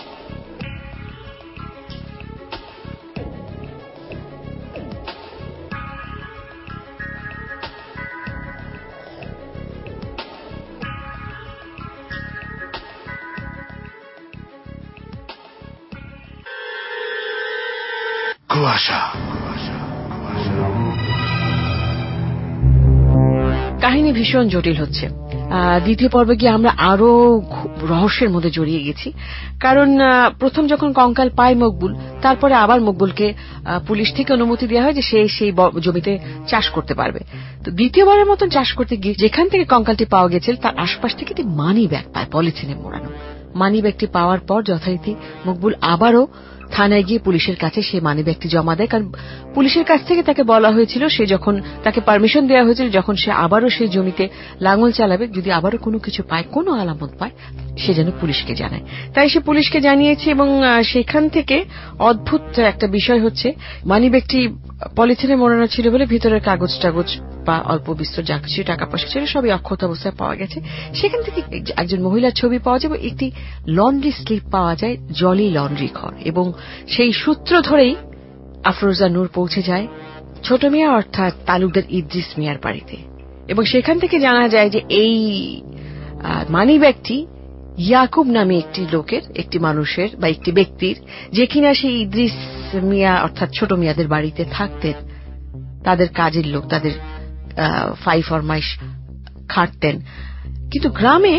কাহিনী ভীষণ জটিল হচ্ছে। দ্বিতীয় পর্বে গিয়ে আমরা আরো রহস্যের মধ্যে জড়িয়ে গেছি। কারণ প্রথম যখন কঙ্কাল পায় মকবুল, তারপরে আবার মকবুলকে পুলিশ থেকে অনুমতি দেওয়া হয় যে সে সেই জমিতে চাষ করতে পারবে। তো দ্বিতীয়বারের মতন চাষ করতে গিয়ে যেখান থেকে কঙ্কালটি পাওয়া গেছিল তার আশপাশ থেকে একটি মানি ব্যাগ পায়, পলিথিনে মোড়ানো। মানি ব্যাগটি পাওয়ার পর যথারীতি মকবুল আবারও থানায় গিয়ে পুলিশের কাছে সে মানি ব্যাগটি জমা দেয়। কারণ পুলিশের কাছ থেকে তাকে বলা হয়েছিল, সে যখন তাকে পারমিশন দেওয়া হয়েছিল, যখন সে আবারও সেই জমিতে লাঙল চালাবে, যদি আবারও কোনো কিছু পায়, কোনো আলামত পায়, সে যেন পুলিশকে জানায়। তাই সে পুলিশকে জানিয়েছে। এবং সেখান থেকে অদ্ভুত একটা বিষয় হচ্ছে, মানি ব্যাগটি পলিথিনে মোড়ানো ছিল বলে ভিতরের কাগজ টাগজ বা অল্প বিস্তর যা কিছু টাকা পয়সা ছিল সবই অক্ষত অবস্থায় পাওয়া গেছে। সেখান থেকে একজন মহিলার ছবি পাওয়া যায়, একটি লন্ড্রি স্লিপ পাওয়া যায়, জলি লন্ড্রি ঘর। এবং সেই সূত্র ধরেই আফরোজা নূর পৌঁছে যায় ছোট মিয়া অর্থাৎ তালুকদার ইদ্রিস মিয়ার বাড়িতে। এবং সেখান থেকে জানা যায় যে এই মানি ব্যাগটি ইয়াকুব নামে একটি লোকের, একটি মানুষের বা একটি ব্যক্তির, যে কিনা সেই ইদ্রিস মিয়া অর্থাৎ ছোট মিয়াদের বাড়িতে থাকতেন, তাদের কাজের লোক, তাদের ফাই ফরমাইশ খাটতেন। কিন্তু গ্রামে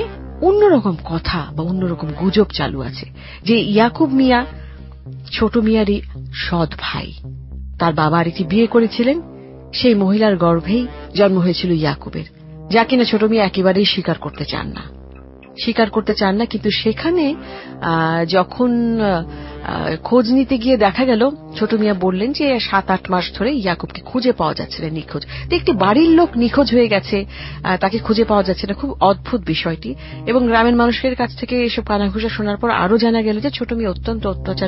অন্যরকম কথা বা অন্যরকম গুজব চালু আছে যে ইয়াকুব মিয়া ছোট মিয়ারই সৎ ভাই। তার বাবা আরেকটি বিয়ে করেছিলেন, সেই মহিলার গর্ভেই জন্ম হয়েছিল ইয়াকুবের, যা কিনা ছোট মিয়া একেবারেই স্বীকার করতে চান না। কিন্তু সেখানে যখন খোঁজ নিতে গিয়ে দেখা গেল, ছোট মিয়া বললেন যে 7-8 মাস ধরে ইয়াকুবকে খুঁজে পাওয়া যাচ্ছে না, নিখোঁজ। একটি বাড়ির লোক নিখোঁজ হয়ে গেছে, তাকে খুঁজে পাওয়া যাচ্ছে না, খুব অদ্ভুত বিষয়টি। এবং গ্রামের মানুষের কাছ থেকে এসব কানাঘুষা শোনার পর আরো জানা গেল যে ছোট মিয়া অত্যন্ত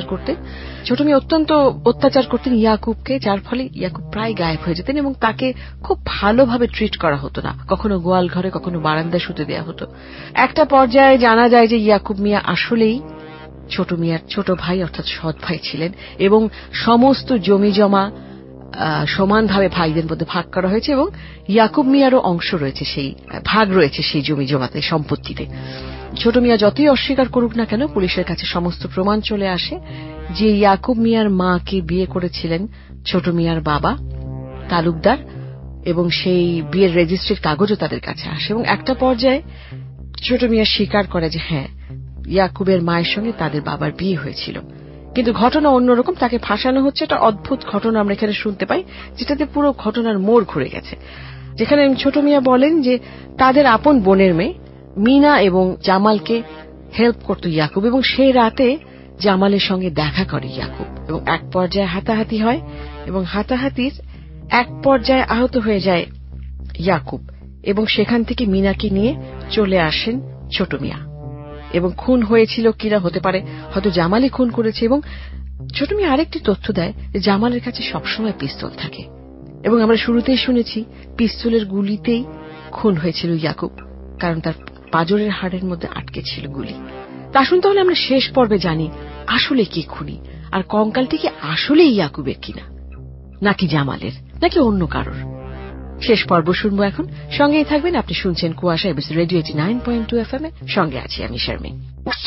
অত্যাচার করতেন ইয়াকুবকে, যার ফলে ইয়াকুব প্রায় গায়েব হয়ে যেতেন এবং তাকে খুব ভালোভাবে ট্রিট করা হতো না। কখনো গোয়াল ঘরে, কখনো বারান্দায় শুতে দেওয়া হতো। একটা পর্যায়ে জানা যায় যে ইয়াকুব মিয়া আসলেই ছোট মিয়ার ছোট ভাই, অর্থাৎ সৎ ভাই ছিলেন, এবং সমস্ত জমি জমা সমানভাবে ভাইদের মধ্যে ভাগ করা হয়েছে এবং ইয়াকুব মিয়ারও অংশ রয়েছে, সেই ভাগ রয়েছে সেই জমি জমাতে, সম্পত্তিতে। ছোট মিয়া যতই অস্বীকার করুক না কেন, পুলিশের কাছে সমস্ত প্রমাণ চলে আসে যে ইয়াকুব মিয়ার মাকে বিয়ে করেছিলেন ছোট মিয়ার বাবা তালুকদার, এবং সেই বিয়ের রেজিস্ট্রির কাগজও তাদের কাছে আসে। এবং একটা পর্যায়ে ছোট মিয়া স্বীকার করে যে হ্যাঁ, ইয়াকুবের মায়ের সঙ্গে তাদের বাবার বিয়ে হয়েছিল, কিন্তু ঘটনা অন্যরকম, তাকে ফাঁসানো হচ্ছে। একটা অদ্ভুত ঘটনা আমরা এখানে শুনতে পাই, যেটাতে পুরো ঘটনার মোড় ঘুরে গেছে। যেখানে ছোট মিয়া বলেন যে তাদের আপন বোনের মেয়ে মিনা এবং জামালকে হেল্প করত ইয়াকুব, এবং সেই রাতে জামালের সঙ্গে দেখা করে ইয়াকুব, এবং এক পর্যায়ে হাতাহাতি হয়, এবং হাতাহাতির এক পর্যায়ে আহত হয়ে যায় ইয়াকুব, এবং সেখান থেকে মিনাকে নিয়ে চলে আসেন ছোট মিয়া। এবং খুন হয়েছিল কিনা, হতে পারে হয়তো জামালই খুন করেছে। এবং ছোট মিয়া আরেকটি তথ্য দেয় যে জামালের কাছে সবসময় পিস্তল থাকে, এবং আমরা শুরুতেই শুনেছি পিস্তলের গুলিতেই খুন হয়েছিল ইয়াকুব, কারণ তার পাঁজরের হাড়ের মধ্যে আটকে ছিল গুলি। তা আসুন তাহলে আমরা শেষ পর্বে জানি আসলে কি খুনি, আর কঙ্কালটি কি আসলেই ইয়াকুবের কিনা, নাকি জামালের, নাকি অন্য কারোর। শেষ পর্ব শুনবো এখন, সঙ্গেই থাকবেন। আপনি শুনছেন কুয়াশা, এবিসি রেডিও 89.2 FM এ, সঙ্গে আছি আমি শারমিন।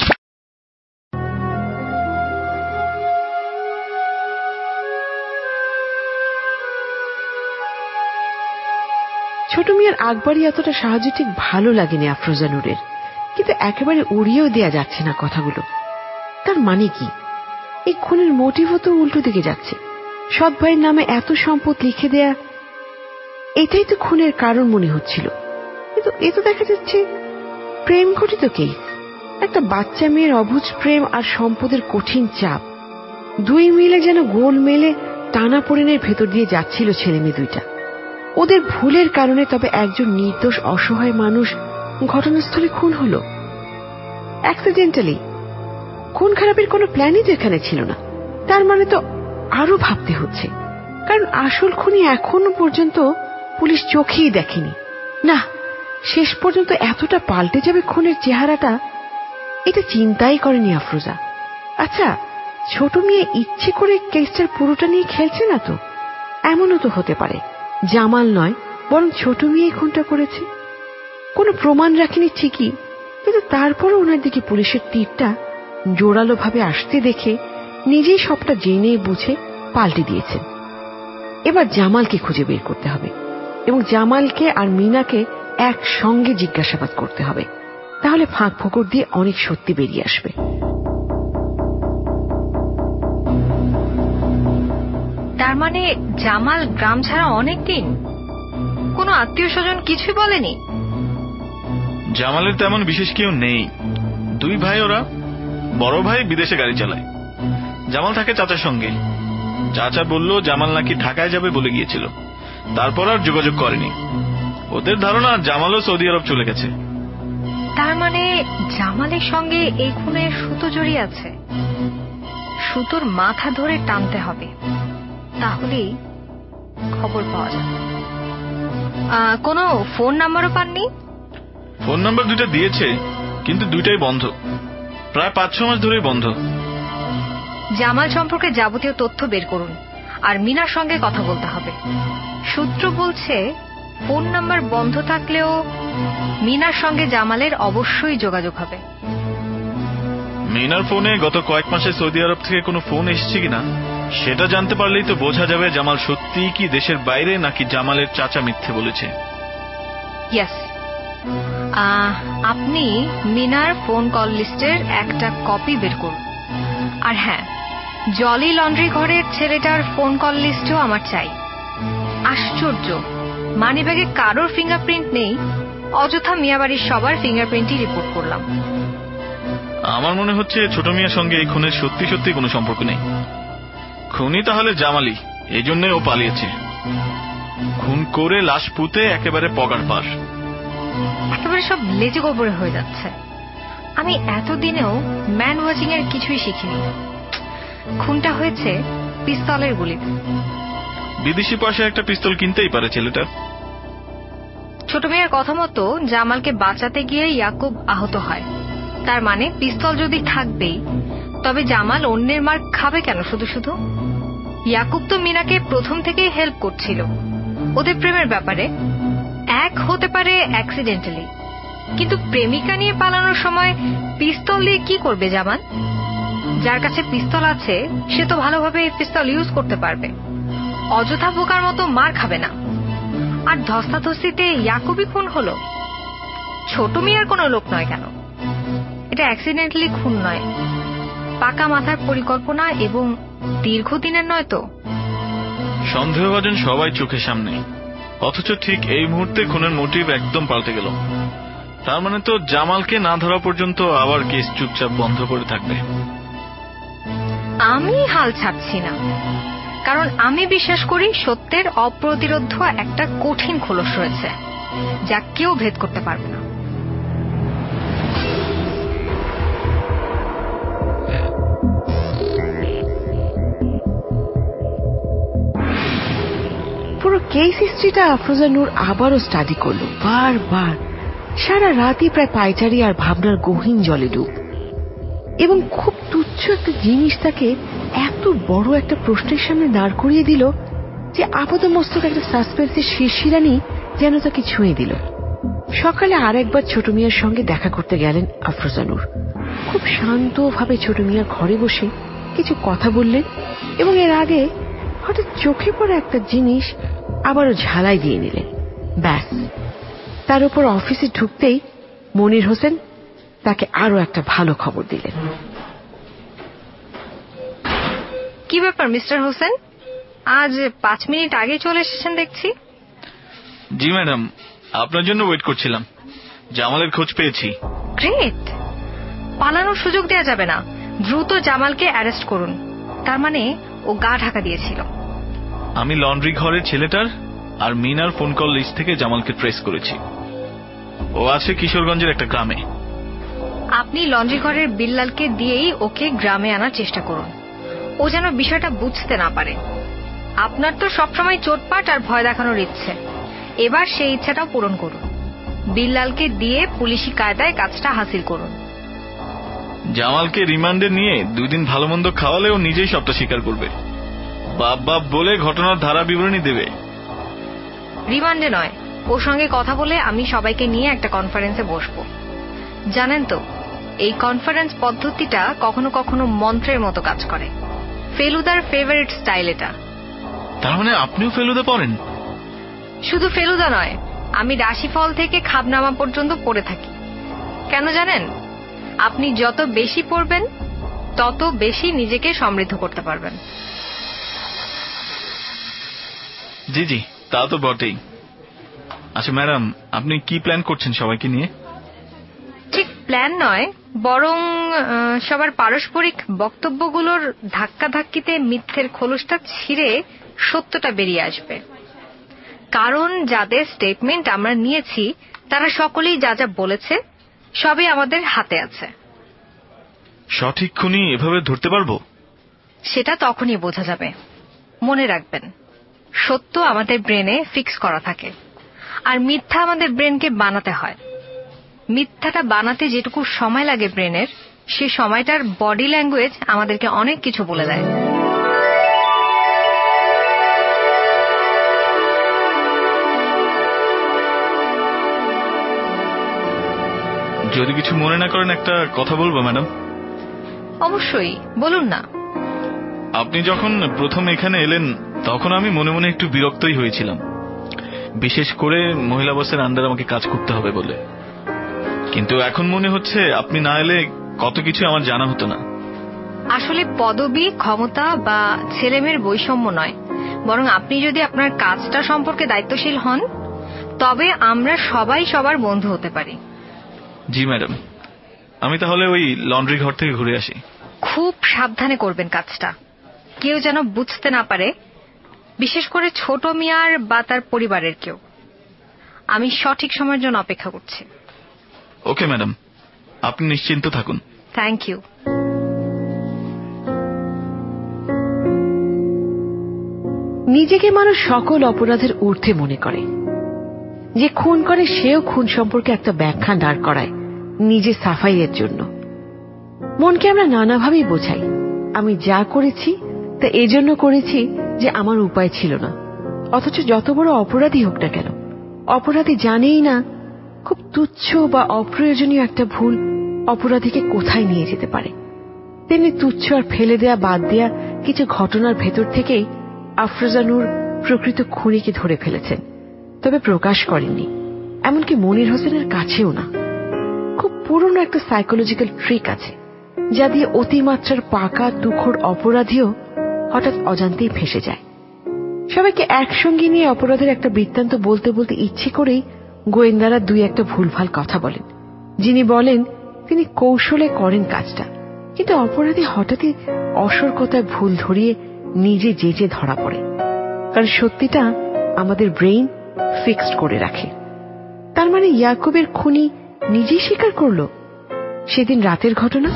ছোট মিয়ার আকবরী এতটা সাহায্য ঠিক ভালো লাগেনি আফরোজা নূরের, কিন্তু একেবারে উড়িয়েও দেয়া যাচ্ছে না কথাগুলো। তার মানে কি? এই খুনের মোটিভও তো উল্টো দিকে যাচ্ছে। সৎ ভাইয়ের নামে এত সম্পদ লিখে দেয়া, এটাই তো খুনের কারণ মনে হচ্ছিল। কিন্তু এ তো দেখা যাচ্ছে প্রেম ঘটিত কেস, একটা বাচ্চা মেয়ের অবুঝ প্রেম আর সম্পদের কঠিন চাপ, দুই মিলে যেন গোল মেলে টানাপোড়েনের ভেতর দিয়ে যাচ্ছিল ছেলে মেয়ে দুইটা। ওদের ভুলের কারণে তবে একজন নির্দোষ অসহায় মানুষ ঘটনাস্থলে খুন হল অ্যাক্সিডেন্টালি। খুন খারাপের কোনো প্ল্যানই তো এখানে ছিল না। তার মানে তো আরো ভাবতে হচ্ছে, কারণ আসল খুনি এখনো পর্যন্ত পুলিশ চোখেই দেখেনি। না, শেষ পর্যন্ত এতটা পাল্টে যাবে খুনের চেহারাটা, এটা চিন্তাই করেনি আফরোজা। আচ্ছা, ছোট মেয়ে ইচ্ছে করে কেসটার পুরোটা নিয়ে খেলছে না তো? এমনও তো হতে পারে জামাল নয়, বরং ছোট মেয়ে খুনটা করেছে। কোনো প্রমাণ রাখেনি ঠিকই, কিন্তু তারপরও ওনার দিকে পুলিশের তীরটা জোরালো ভাবে আসতে দেখে নিজেই সবটা জেনে বুঝে পাল্টে দিয়েছেন। এবার জামালকে খুঁজে বের করতে হবে, এবং জামালকে আর মিনাকে একসঙ্গে জিজ্ঞাসাবাদ করতে হবে, তাহলে ফাঁক ফোকর দিয়ে অনেক সত্যি বেরিয়ে আসবে। তার মানে জামাল গ্রাম ছাড়া অনেকদিন? কোনো আত্মীয় স্বজন কিছুই বলেনি? জামালের তেমন বিশেষ কেউ নেই, দুই ভাই ওরা। বড় ভাই বিদেশে গাড়ি চালায়, জামাল থাকে চাচার সঙ্গে। চাচা বলল জামাল নাকি ঢাকায় যাবে বলে গিয়েছিল, তারপর আর যোগাযোগ করেনি। ওদের ধারণা জামালও সৌদি আরব চলে গেছে। তার মানে জামালের সঙ্গে এই খুনের সুতো জড়িয়ে আছে। সুতোর মাথা ধরে টানতে হবে, তাহলেই খবর পাওয়া যাবে। কোনো ফোন নাম্বারও পাননি? ফোন নাম্বার দুইটা দিয়েছে, কিন্তু দুইটাই বন্ধ, প্রায় 5-6 মাস ধরেই বন্ধ। জামাল সম্পর্কে যাবতীয় তথ্য বের করুন, আর মিনার সঙ্গে কথা বলতে হবে। সূত্র বলছে ফোন নাম্বার বন্ধ থাকলেও মিনার সঙ্গে জামালের অবশ্যই যোগাযোগ হবে। মিনার ফোনে গত কয়েক মাসে সৌদি আরব থেকে কোনো ফোন এসেছে কিনা সেটা জানতে পারলেই তো বোঝা যাবে জামাল সত্যিই কি দেশের বাইরে, নাকি জামালের চাচা মিথ্যে বলেছে। ইয়েস, আপনি মিনার ফোন কল লিস্টের একটা কপি বের করুন। আর হ্যাঁ, জলি লন্ড্রি ঘরের ছেলেটার ফোন কল লিস্টও আমার চাই। আশ্চর্য, মানিব্যাগে কারোর ফিঙ্গারপ্রিন্ট নেই, অযথা মিয়াবাড়ির সবার ফিঙ্গারপ্রিন্টই রিপোর্ট করলাম। আমার মনে হচ্ছে ছোট মিয়ার সঙ্গে এই খুনের সত্যি সত্যি কোনো সম্পর্ক নেই। খুনি তাহলে জামালি, এই জন্য ও পালিয়েছে। খুন করে লাশ পুঁতে একেবারে পগার পার। একেবারে সব লেজে গোবরে হয়ে যাচ্ছে। আমি এতদিনেও ম্যান ওয়াচিং এর কিছুই শিখিনি। খুনটা হয়েছে পিস্তলের গুলিতে। বিদেশি পয়সায় একটা পিস্তল কিনতেই পারে ছেলেটা। ছোট মেয়ের কথা মতো জামালকে বাঁচাতে গিয়ে ইয়াকুব আহত হয়। তার মানে পিস্তল যদি থাকবেই, তবে জামাল অন্যের মার খাবে কেন শুধু শুধু? ইয়াকুব তো মিনাকে প্রথম থেকেই হেল্প করছিল ওদের প্রেমের ব্যাপারে। এক হতে পারে অ্যাক্সিডেন্টালি, কিন্তু প্রেমিকা নিয়ে পালানোর সময় পিস্তল দিয়ে কি করবে জামাল? যার কাছে পিস্তল আছে সে তো ভালোভাবে পিস্তল ইউজ করতে পারবে, অযথা বোকার মতো মার খাবে না। আর ধস্তাধস্তিতে ইয়াকুবই খুন হলো। ছোট মিয়ার কোনো লোক নয় কেন? এটা অ্যাক্সিডেন্টালি খুন নয়, পাকা মাথার পরিকল্পনা এবং দীর্ঘদিনের নয় তো? সন্দেহভাজন সবাই চোখের সামনে, অথচ ঠিক এই মুহূর্তে খুনের মোটিভ একদম পাল্টে গেল। তার মানে তো জামালকে না ধরা পর্যন্ত আবার কেস চুপচাপ বন্ধ করে থাকবে। আমি হাল ছাড়ছি না, কারণ আমি বিশ্বাস করি সত্যের অপ্রতিরোধ্য একটা কঠিন খোলস রয়েছে, যা কেউ ভেদ করতে পারবে না। পুরো কেস হিস্ট্রিটা আফরোজা নূর আবারও স্টাডি করলো বারবার। সারা রাতই প্রায় পায়চারি আর ভাবনার গহীন জলে ডুব। এবং খুব তুচ্ছ একটা জিনিস তাকে এত বড় একটা প্রশ্নের সামনে দাঁড় করিয়ে দিল যে আপাতমস্তক একটা সাসপেন্সের শিরশিরানি যেন তাকে ছুঁয়ে দিল। সকালে আরেকবার ছোট মিয়ার সঙ্গে দেখা করতে গেলেন আফরোজা নূর। খুব শান্তভাবে ছোট মিয়ার ঘরে বসে কিছু কথা বললেন এবং এর আগে হঠাৎ চোখে পড়া একটা জিনিস আবারও ঝালাই দিয়ে নিলেন। ব্যাস, তার উপর অফিসে ঢুকতেই মনির হোসেন তাকে আরো একটা ভালো খবর দিলেন। কি ব্যাপার মিস্টার হোসেন, আজ 5 মিনিট আগে চলে এসেছেন দেখছি। জি ম্যাডাম, আপনার জন্য ওয়েট করছিলাম। জামালের খোঁজ পেয়েছি। গ্রেট, পালানোর সুযোগ দেওয়া যাবে না, দ্রুত জামালকে অ্যারেস্ট করুন। তার মানে ও গা ঢাকা দিয়েছিল। আমি লন্ড্রি ঘরের ছেলেটার আর মিনার ফোন কল লিস্ট থেকে জামালকে ট্রেস করেছি। ও আছে কিশোরগঞ্জের একটা গ্রামে। আপনি লন্ড্রি ঘরের বিল্লালকে দিয়েই ওকে গ্রামে আনার চেষ্টা করুন, ও যেন বিষয়টা বুঝতে না পারে। আপনার তো সবসময় চোটপাট আর ভয় দেখানোর ইচ্ছে, এবার সেই ইচ্ছাটাও পূরণ করুন। বিল্লালকে দিয়ে পুলিশি কায়দায় কাজটা হাসিল করুন। জামালকে রিমান্ডে নিয়ে 2 দিন ভালো মন্দ খাওয়ালে ও নিজেই সবটা স্বীকার করবে। বাপ বাপ বলে ঘটনার ধারা বিবরণী দেবে। রিমান্ডে নয়, ওর সঙ্গে কথা বলে আমি সবাইকে নিয়ে একটা কনফারেন্সে বসবো। জানেন তো, এই কনফারেন্স পদ্ধতিটা কখনো কখনো মন্ত্রের মতো কাজ করে। ফেলুদার ফেভারিট স্টাইল এটা। তার মানে আপনিও ফেলুদা পড়েন? শুধু ফেলুদা নয়, আমি রাশিফল থেকে খাবনামা পর্যন্ত পড়ে থাকি। কেন জানেন? আপনি যত বেশি পড়বেন তত বেশি নিজেকে সমৃদ্ধ করতে পারবেন। জি জি, তা তো বটেই। আচ্ছা ম্যাডাম, আপনি কি প্ল্যান করছেন সবাইকে নিয়ে? ঠিক প্ল্যান নয়, বরং সবার পারস্পরিক বক্তব্যগুলোর ধাক্কাধাক্কিতে মিথ্যের খোলসটা ছিঁড়ে সত্যটা বেরিয়ে আসবে। কারণ যাদের স্টেটমেন্ট আমরা নিয়েছি তারা সকলেই যা যা বলেছে সবই আমাদের হাতে আছে। সঠিক খুনি এভাবে ধরতে পারবো? সেটা তখনই বোঝা যাবে। মনে রাখবেন, সত্য আমাদের ব্রেনে ফিক্স করা থাকে, আর মিথ্যা আমাদের ব্রেনকে বানাতে হয়। মিথ্যাটা বানাতে যেটুকু সময় লাগে ব্রেনের, সে সময়টার বডি ল্যাঙ্গুয়েজ আমাদেরকে অনেক কিছু বলে দেয়। যদি কিছু মনে না করেন একটা কথা বলবো ম্যাডাম? অবশ্যই বলুন না। আপনি যখন প্রথম এখানে এলেন তখন আমি মনে মনে একটু বিরক্তই হয়েছিলাম। বিশেষ করে মহিলা বসের আন্ডারে আমাকে কাজ করতে হবে বলে। কিন্তু এখন মনে হচ্ছে আপনি না এলে কত কিছু আমার জানা হতো না। আসলে পদবি, ক্ষমতা বা ছেলেমেয়ের বৈষম্য নয়, বরং আপনি যদি আপনার কাজটা সম্পর্কে দায়িত্বশীল হন তবে আমরা সবাই সবার বন্ধু হতে পারি। জি ম্যাডাম, আমি তাহলে ওই লন্ড্রি ঘর থেকে ঘুরে আসি। খুব সাবধানে করবেন কাজটা, কেউ যেন বুঝতে না পারে, বিশেষ করে ছোট মিয়ার বা তার পরিবারের কেউ। আমি সঠিক সময়ের জন্য অপেক্ষা করছি। ওকে ম্যাডাম, আপনি নিশ্চিন্ত থাকুন। Thank you. নিজেকে মানুষ সকল অপরাধের ঊর্ধ্বে মনে করে। যে খুন করে সেও খুন সম্পর্কে একটা ব্যাখ্যা দাঁড় করায় নিজের সাফাইয়ের জন্য। মনকে আমরা নানাভাবেই বোঝাই, আমি যা করেছি তা এজন্য করেছি যে আমার উপায় ছিল না। অথচ যত বড় অপরাধী হোক না কেন, অপরাধী জানেই না খুব তুচ্ছ বা অপ্রয়োজনীয় একটা ভুল অপরাধীকে কোথায় নিয়ে যেতে পারে। তেমনি তুচ্ছ আর ফেলে দেয়া বাদ দেয়া কিছু ঘটনার ভেতর থেকেই আফরোজা নূর প্রকৃত খুনিকে ধরে ফেলেছেন, তবে প্রকাশ করেননি, এমনকি মনির হোসেনের কাছেও না। খুব পুরনো একটা সাইকোলজিক্যাল ট্রিক আছে যা দিয়ে অতিমাত্রার পাকা তুখোড় অপরাধীও হঠাৎ অজান্তেই ফেঁসে যায়। সবাইকে একসঙ্গে নিয়ে অপরাধের একটা বৃত্তান্ত বলতে বলতে ইচ্ছে করেই গোয়েন্দারা দুই একটা ভুলভাল কথা বলেন। যিনি বলেন তিনি কৌশলে করেন কাজটা, কিন্তু অপরাধী হঠাৎই অসর্কতায় ভুল ধরিয়ে নিজে যেচে ধরা পড়ে। কারণ সত্যিটা আমাদের ব্রেইন ফিক্সড করে রাখে। তার মানে ইয়াকুবের খুনি নিজেই স্বীকার করল সেদিন রাতের ঘটনা।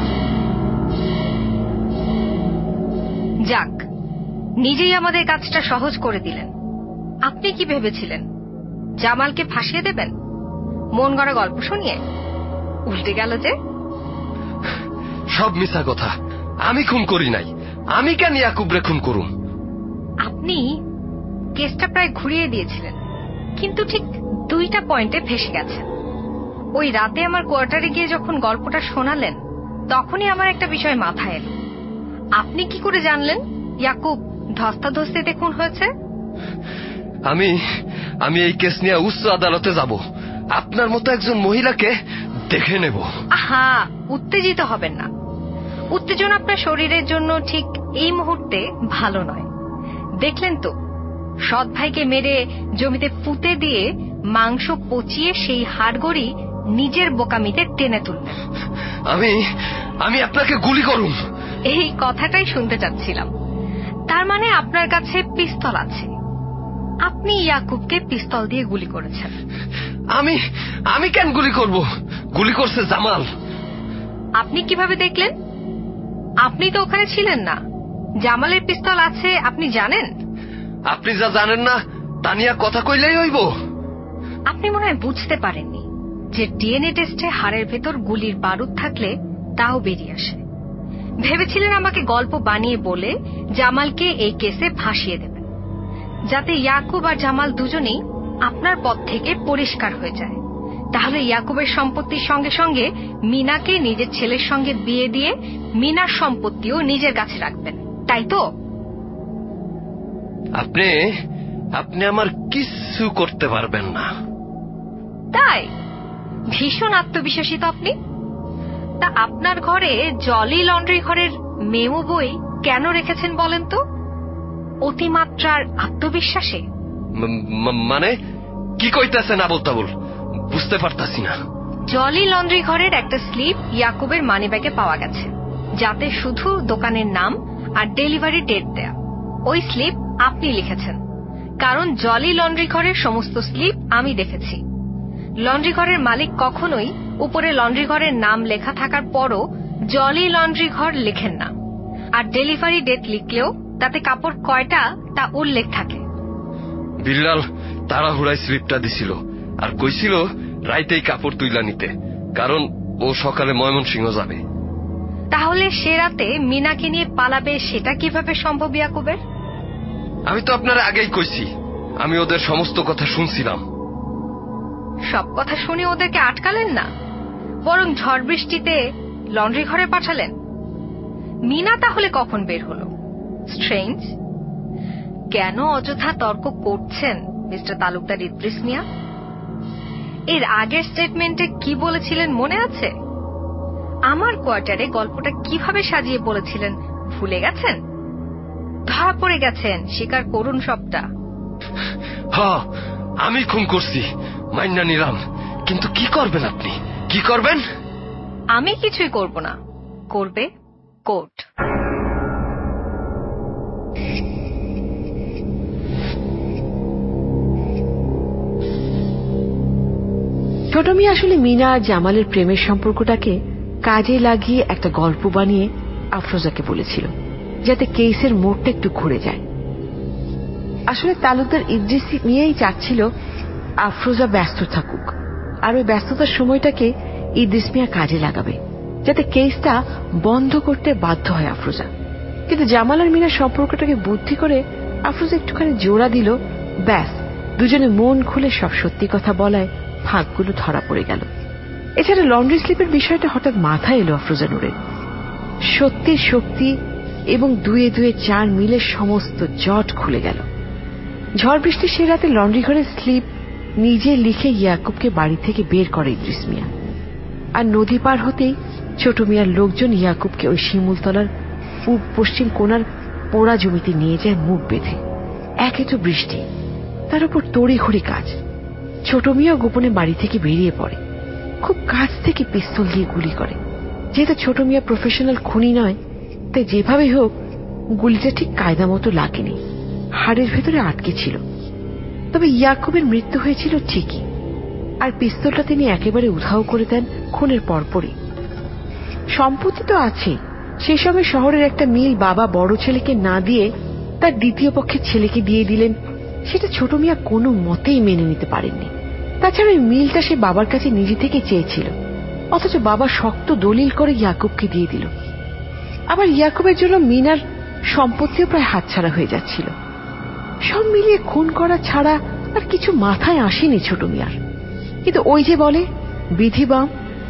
যাক, নিজেই আমাদের কাজটা সহজ করে দিলেন। আপনি কি ভেবেছিলেন জামালকে ফাঁসিয়ে দেবেন মন গড়া গল্প শুনিয়ে? উল্টে গেল যে। সব মিথ্যা কথা, আমি খুন করি নাই। আমি কেন ইয়াকুবরে খুন করুম? আপনি কেসটা প্রায় ঘুরিয়ে দিয়েছিলেন, কিন্তু ঠিক দুইটা পয়েন্টে ফেসে গেছেন। ওই রাতে আমার কোয়ার্টারে গিয়ে যখন গল্পটা শোনালেন তখনই আমার একটা বিষয় মাথায় এলো। আপনি কি করে জানলেন ইয়াকুব ধস্তাধস্তিতে খুন হয়েছে? আমি এই কেস নিয়ে উচ্চ আদালতে যাব, আপনার মতো একজন মহিলাকে দেখে নেব। আহা, উত্তেজিত হবেন না। উত্তেজনা আপনার শরীরের জন্য ঠিক এই মুহূর্তে ভালো নয়। দেখলেন তো, সৎ ভাইকে মেরে জমিতে পুঁতে দিয়ে মাংস পচিয়ে সেই হাড়গড়ি নিজের বোকামিতে টেনে তুললেন। আমি আপনাকে গুলি করুম। এই কথাটাই শুনতে চাচ্ছিলাম। তার মানে আপনার কাছে পিস্তল আছে, আপনি ইয়াকুবকে পিস্তল দিয়ে গুলি করেছেন। আমি কেন গুলি করব? গুলি করছে জামাল। আপনি কিভাবে দেখলেন? আপনি তো ওখানে ছিলেন না। জামালের পিস্তল আছে আপনি জানেন? আপনি যা জানেন না তা নিয়ে কথা কইলেই হইব। আপনি মনে হয় বুঝতে পারেননি যে ডিএনএ টেস্টে হাড়ের ভেতর গুলির বারুদ থাকলে তাও বেরিয়ে আসে। ভেবেছিলেন আমাকে গল্প বানিয়ে বলে জামালকে এই কেসে ফাঁসিয়ে দেবেন, যাতে ইয়াকুব আর জামাল দুজনেই আপনার পথ থেকে পরিষ্কার হয়ে যায়। তাহলে ইয়াকুবের সম্পত্তির সঙ্গে সঙ্গে মিনাকে নিজের ছেলের সঙ্গে বিয়ে দিয়ে মিনার সম্পত্তিও নিজের কাছে রাখবেন, তাই তো? আপনি আমার কিছু করতে পারবেন না। তাই? ভীষণ আত্মবিশ্বাসী তো আপনি। তা আপনার ঘরে জলি লন্ড্রি ঘরের মেমো বই কেন রেখেছেন বলেন তো? অতিমাত্রার আত্মবিশ্বাসে? মানে কি কইতাছেন আবুল তাবুল? বুঝতে পারতাছি না। জলি লন্ড্রি ঘরের একটা স্লিপ ইয়াকুবের মানিব্যাগে পাওয়া গেছে, যাতে শুধু দোকানের নাম আর ডেলিভারি ডেট দেয়া। ওই স্লিপ আপনি লিখেছেন, কারণ জলি লন্ড্রি ঘরের সমস্ত স্লিপ আমি দেখেছি। লন্ড্রি ঘরের মালিক কখনোই উপরে লন্ড্রি ঘরের নাম লেখা থাকার পরও জলি লন্ড্রি ঘর লেখেন না, আর ডেলিভারি ডেট লিখলেও তাতে কাপড় কয়টা তা উল্লেখ থাকে। বিল্লাল তাড়াহুড়ায় স্লিপটা দিছিল আর কইছিল রাইতেই কাপড় তুইলা নিতে, কারণ ও সকালে ময়মনসিংহ যাবে। তাহলে সে রাতে মিনাকে নিয়ে পালাবে সেটা কিভাবে সম্ভব ইয়াকুবের? আমি তো আপনার আগেই কইছি, আমি ওদের সমস্ত কথা শুনছিলাম। সব কথা শুনে ওদেরকে আটকালেন না, বরং ঝড় বৃষ্টিতে লন্ড্রি ঘরে পাঠালেন। মিনা তাহলে কখন বের হলো? স্ট্রেঞ্জ। কেন অযথা তর্ক করছেন মিস্টার তালুকদার ইদ্রিস মিয়া? এর আগের স্টেটমেন্টে কি বলেছিলেন মনে আছে? আমার কোয়ার্টারে গল্পটা কিভাবে সাজিয়ে বলেছিলেন ভুলে গেছেন? ধরা পড়ে গেছেন, স্বীকার করুন সবটা। আমি খুন করছি, মাইনা নিলাম, কিন্তু কি করবেন আপনি? কি করবেন? আমি কিছুই করব না, করবে কোর্ট। ছোট মিয়া আসলে মিনা আর জামালের প্রেমের সম্পর্কটাকে কাজে লাগিয়ে একটা গল্প বানিয়ে আফরোজাকে বলেছিল, যাতে কেসের মোড়টা একটু ঘুরে যায়। আসলে তালুকদার ইদ্রিস মিয়াই চাচ্ছিল আফরোজা ব্যস্ত থাকুক, আর ওই ব্যস্ততার সময়টাকে ইদ্রিস মিয়া কাজে লাগাবে, যাতে কেসটা বন্ধ করতে বাধ্য হয় আফরোজা। কিন্তু জামাল আর মিনার সম্পর্কটাকে বুদ্ধি করে আফরোজা একটুখানি জোড়া দিল, ব্যাস দুজনে মন খুলে সব সত্যি কথা বলায় ফাঁকগুলো ধরা পড়ে গেল। এছাড়া লন্ড্রি স্লিপের বিষয়টা হঠাৎ মাথায় এলো আফরোজা নূরের। সত্যির শক্তি এবং 2-2-4 মিলে সমস্ত জট খুলে গেল। ঝড় বৃষ্টি সে রাতে লন্ড্রি ঘরের স্লিপ নিজে লিখে ইয়াকুবকে বাড়ি থেকে বের করে ইদ্রিস মিয়া। আর নদী পার হতেই ছোট মিয়ার লোকজন ইয়াকুবকে ওই শিমুলতলার পূব পশ্চিম কোণার পোড়া জমিতে নিয়ে যায় মুখ বেঁধে। একে তো বৃষ্টি, তার উপর তড়িঘড়ি কাজ। ছোট মিয়া গোপনে বাড়ি থেকে বেরিয়ে পড়ে, খুব কাছ থেকে পিস্তল দিয়ে গুলি করে। যেহেতু ছোট মিয়া প্রফেশনাল খুনি নয়, তাই যেভাবে হোক গুলিটা ঠিক কায়দা মতো লাগেনি, হাড়ের ভেতরে আটকে ছিল। তবে ইয়াকুবের মৃত্যু হয়েছিল ঠিকই, আর পিস্তলটা তিনি একেবারে উধাও করে দেন খুনের পরপরই। সম্পত্তি তো আছে, সেই সময় শহরের একটা মিল বাবা বড় ছেলেকে না দিয়ে তার দ্বিতীয় পক্ষের ছেলেকে দিয়ে দিলেন, সেটা ছোট মিয়া কোনো মতেই মেনে নিতে পারেননি। তাছাড়া ওই মিলটা সে বাবার কাছে নিজে থেকে চেয়েছিল, অথচ বাবা শক্ত দলিল করে ইয়াকুবকে দিয়ে দিল। আবার ইয়াকুবের জন্য মিনার সম্পত্তিও প্রায় হাতছাড়া হয়ে যাচ্ছিল। সব মিলিয়ে খুন করা ছাড়া আর কিছু মাথায় আসেনি ছোট মিয়ার। কিন্তু ওই যে বলে বিধিবাম,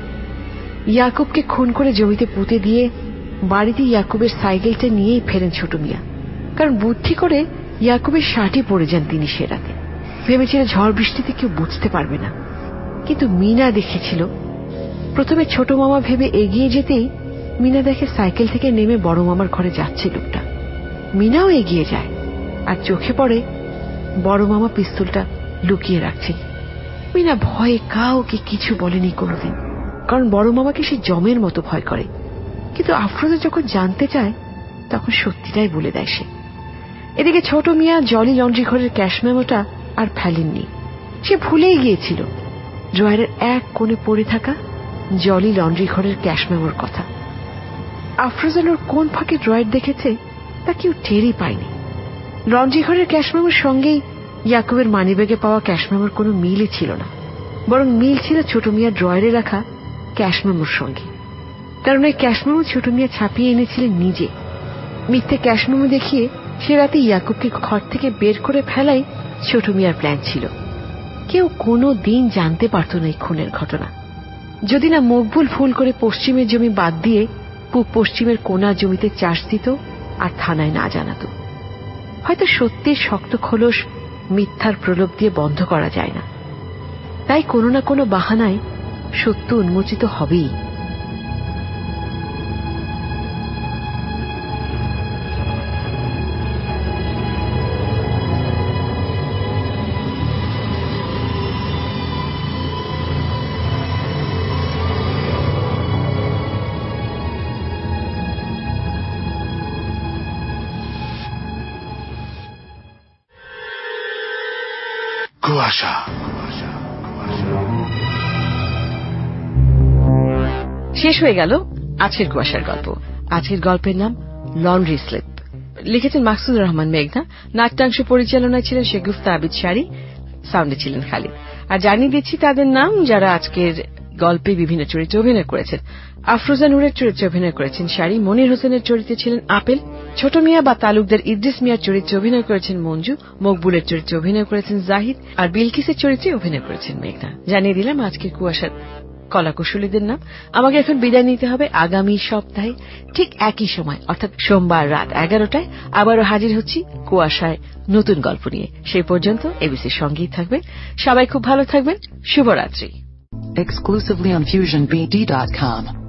ইয়াকুবকে খুন করে জমিতে পুঁতে দিয়ে বাড়িতে ইয়াকুবের সাইকেলটা নিয়েই ফেরেন ছোট মিয়া। কারণ বুদ্ধি করে ইয়াকুবের শার্টে পড়ে যান তিনি সে রাতে। ভেবেছিলেন ঝড় বৃষ্টিতে কেউ বুঝতে পারবে না, কিন্তু মিনা দেখেছিল। প্রথমে ছোট মামা ভেবে এগিয়ে যেতেই মিনা দেখে সাইকেল থেকে নেমে বড় মামার ঘরে যাচ্ছে লোকটা। মিনাও এগিয়ে যায়, আর চোখে পড়ে বড় মামা পিস্তলটা লুকিয়ে রাখছেন। মিনা ভয়ে কাউকে কিছু বলেনি কোনোদিন, কারণ বড় মামাকে সে জমের মতো ভয় করে। কিন্তু আফরোজা যখন জানতে চায়, তখন সত্যিটাই বলে দেয় সে। এদিকে ছোট মিয়া জলি লন্ড্রি ঘরের ক্যাশ মেমোটা আর ফেলেননি। সে ভুলেই গিয়েছিল ড্রয়ারের এক কোণে পড়ে থাকা জলি লন্ড্রি ঘরের ক্যাশ মেমোর কথা। আফরোজানোর কোন ফাঁকে ড্রয়ার দেখেছে তা কেউ টেরই পায়নি। লন্ড্রি ঘরের ক্যাশ মেমোর সঙ্গেই ইয়াকুবের মানিব্যাগে পাওয়া ক্যাশ মেমোর কোনো মিলই ছিল না, বরং মিল ছিল ছোট মিয়া ড্রয়ারে রাখা ক্যাশ মেমোর সঙ্গে। কারণ ওই ক্যাশ মেমো ছোট মিয়া ছাপিয়ে এনেছিলেন নিজে। মিথ্যে ক্যাশ মেমো দেখিয়ে সে রাতে ইয়াকুবকে ঘর থেকে বের করে ফেলাই ছোট মিয়ার প্ল্যান ছিল। কেউ কোনো দিন জানতে পারত না এই খুনের ঘটনা, যদি না মকবুল ভুল করে পশ্চিমের জমি বাদ দিয়ে পূব পশ্চিমের কোনা জমিতে চাষ দিত আর থানায় না জানাত। হয়তো সত্যির শক্ত খোলস মিথ্যার প্রলোভ দিয়ে বন্ধ করা যায় না, তাই কোনো না কোনো বাহানায় সত্য উন্মোচিত হবেই। কুয়াশা। শেষ হয়ে গেল আজকের কুয়াশার গল্প। আজকের গল্পের নাম লন্ড্রি স্লিপ। লিখেছেন মাকসুদুর রহমান মেঘনা। নাট্যাংশ পরিচালনায় ছিলেন শেগুফতা আবিদ শাড়ি, সাউন্ডে ছিলেন খালিদ। আর জানিয়ে দিচ্ছি তাদের নাম যারা আজকের গল্পে বিভিন্ন চরিত্রে অভিনয় করেছেন। আফরোজা নূরের চরিত্রে অভিনয় করেছেন শাড়ি, মনির হোসেনের চরিত্রে ছিলেন আপেল, ছোট মিয়া বা তালুকদার ইদ্রিস মিয়ার চরিত্রে অভিনয় করেছেন মঞ্জু, মকবুলের চরিত্রে অভিনয় করেছেন জাহিদ, আর বিলকিসের চরিত্রে অভিনয় করেছেন মেঘনা। জানিয়ে দিলাম আজকের কুয়াশার কলাকুশলীদের নাম। আমাকে এখন বিদায় নিতে হবে। আগামী সপ্তাহে ঠিক একই সময় অর্থাৎ সোমবার রাত 11টায় আবারও হাজির হচ্ছি কুয়াশায় নতুন গল্প নিয়ে। সেই পর্যন্ত এবিসির সঙ্গেই থাকবেন। সবাই খুব ভালো থাকবেন। শুভরাত্রি। Exclusively on FusionBD.com.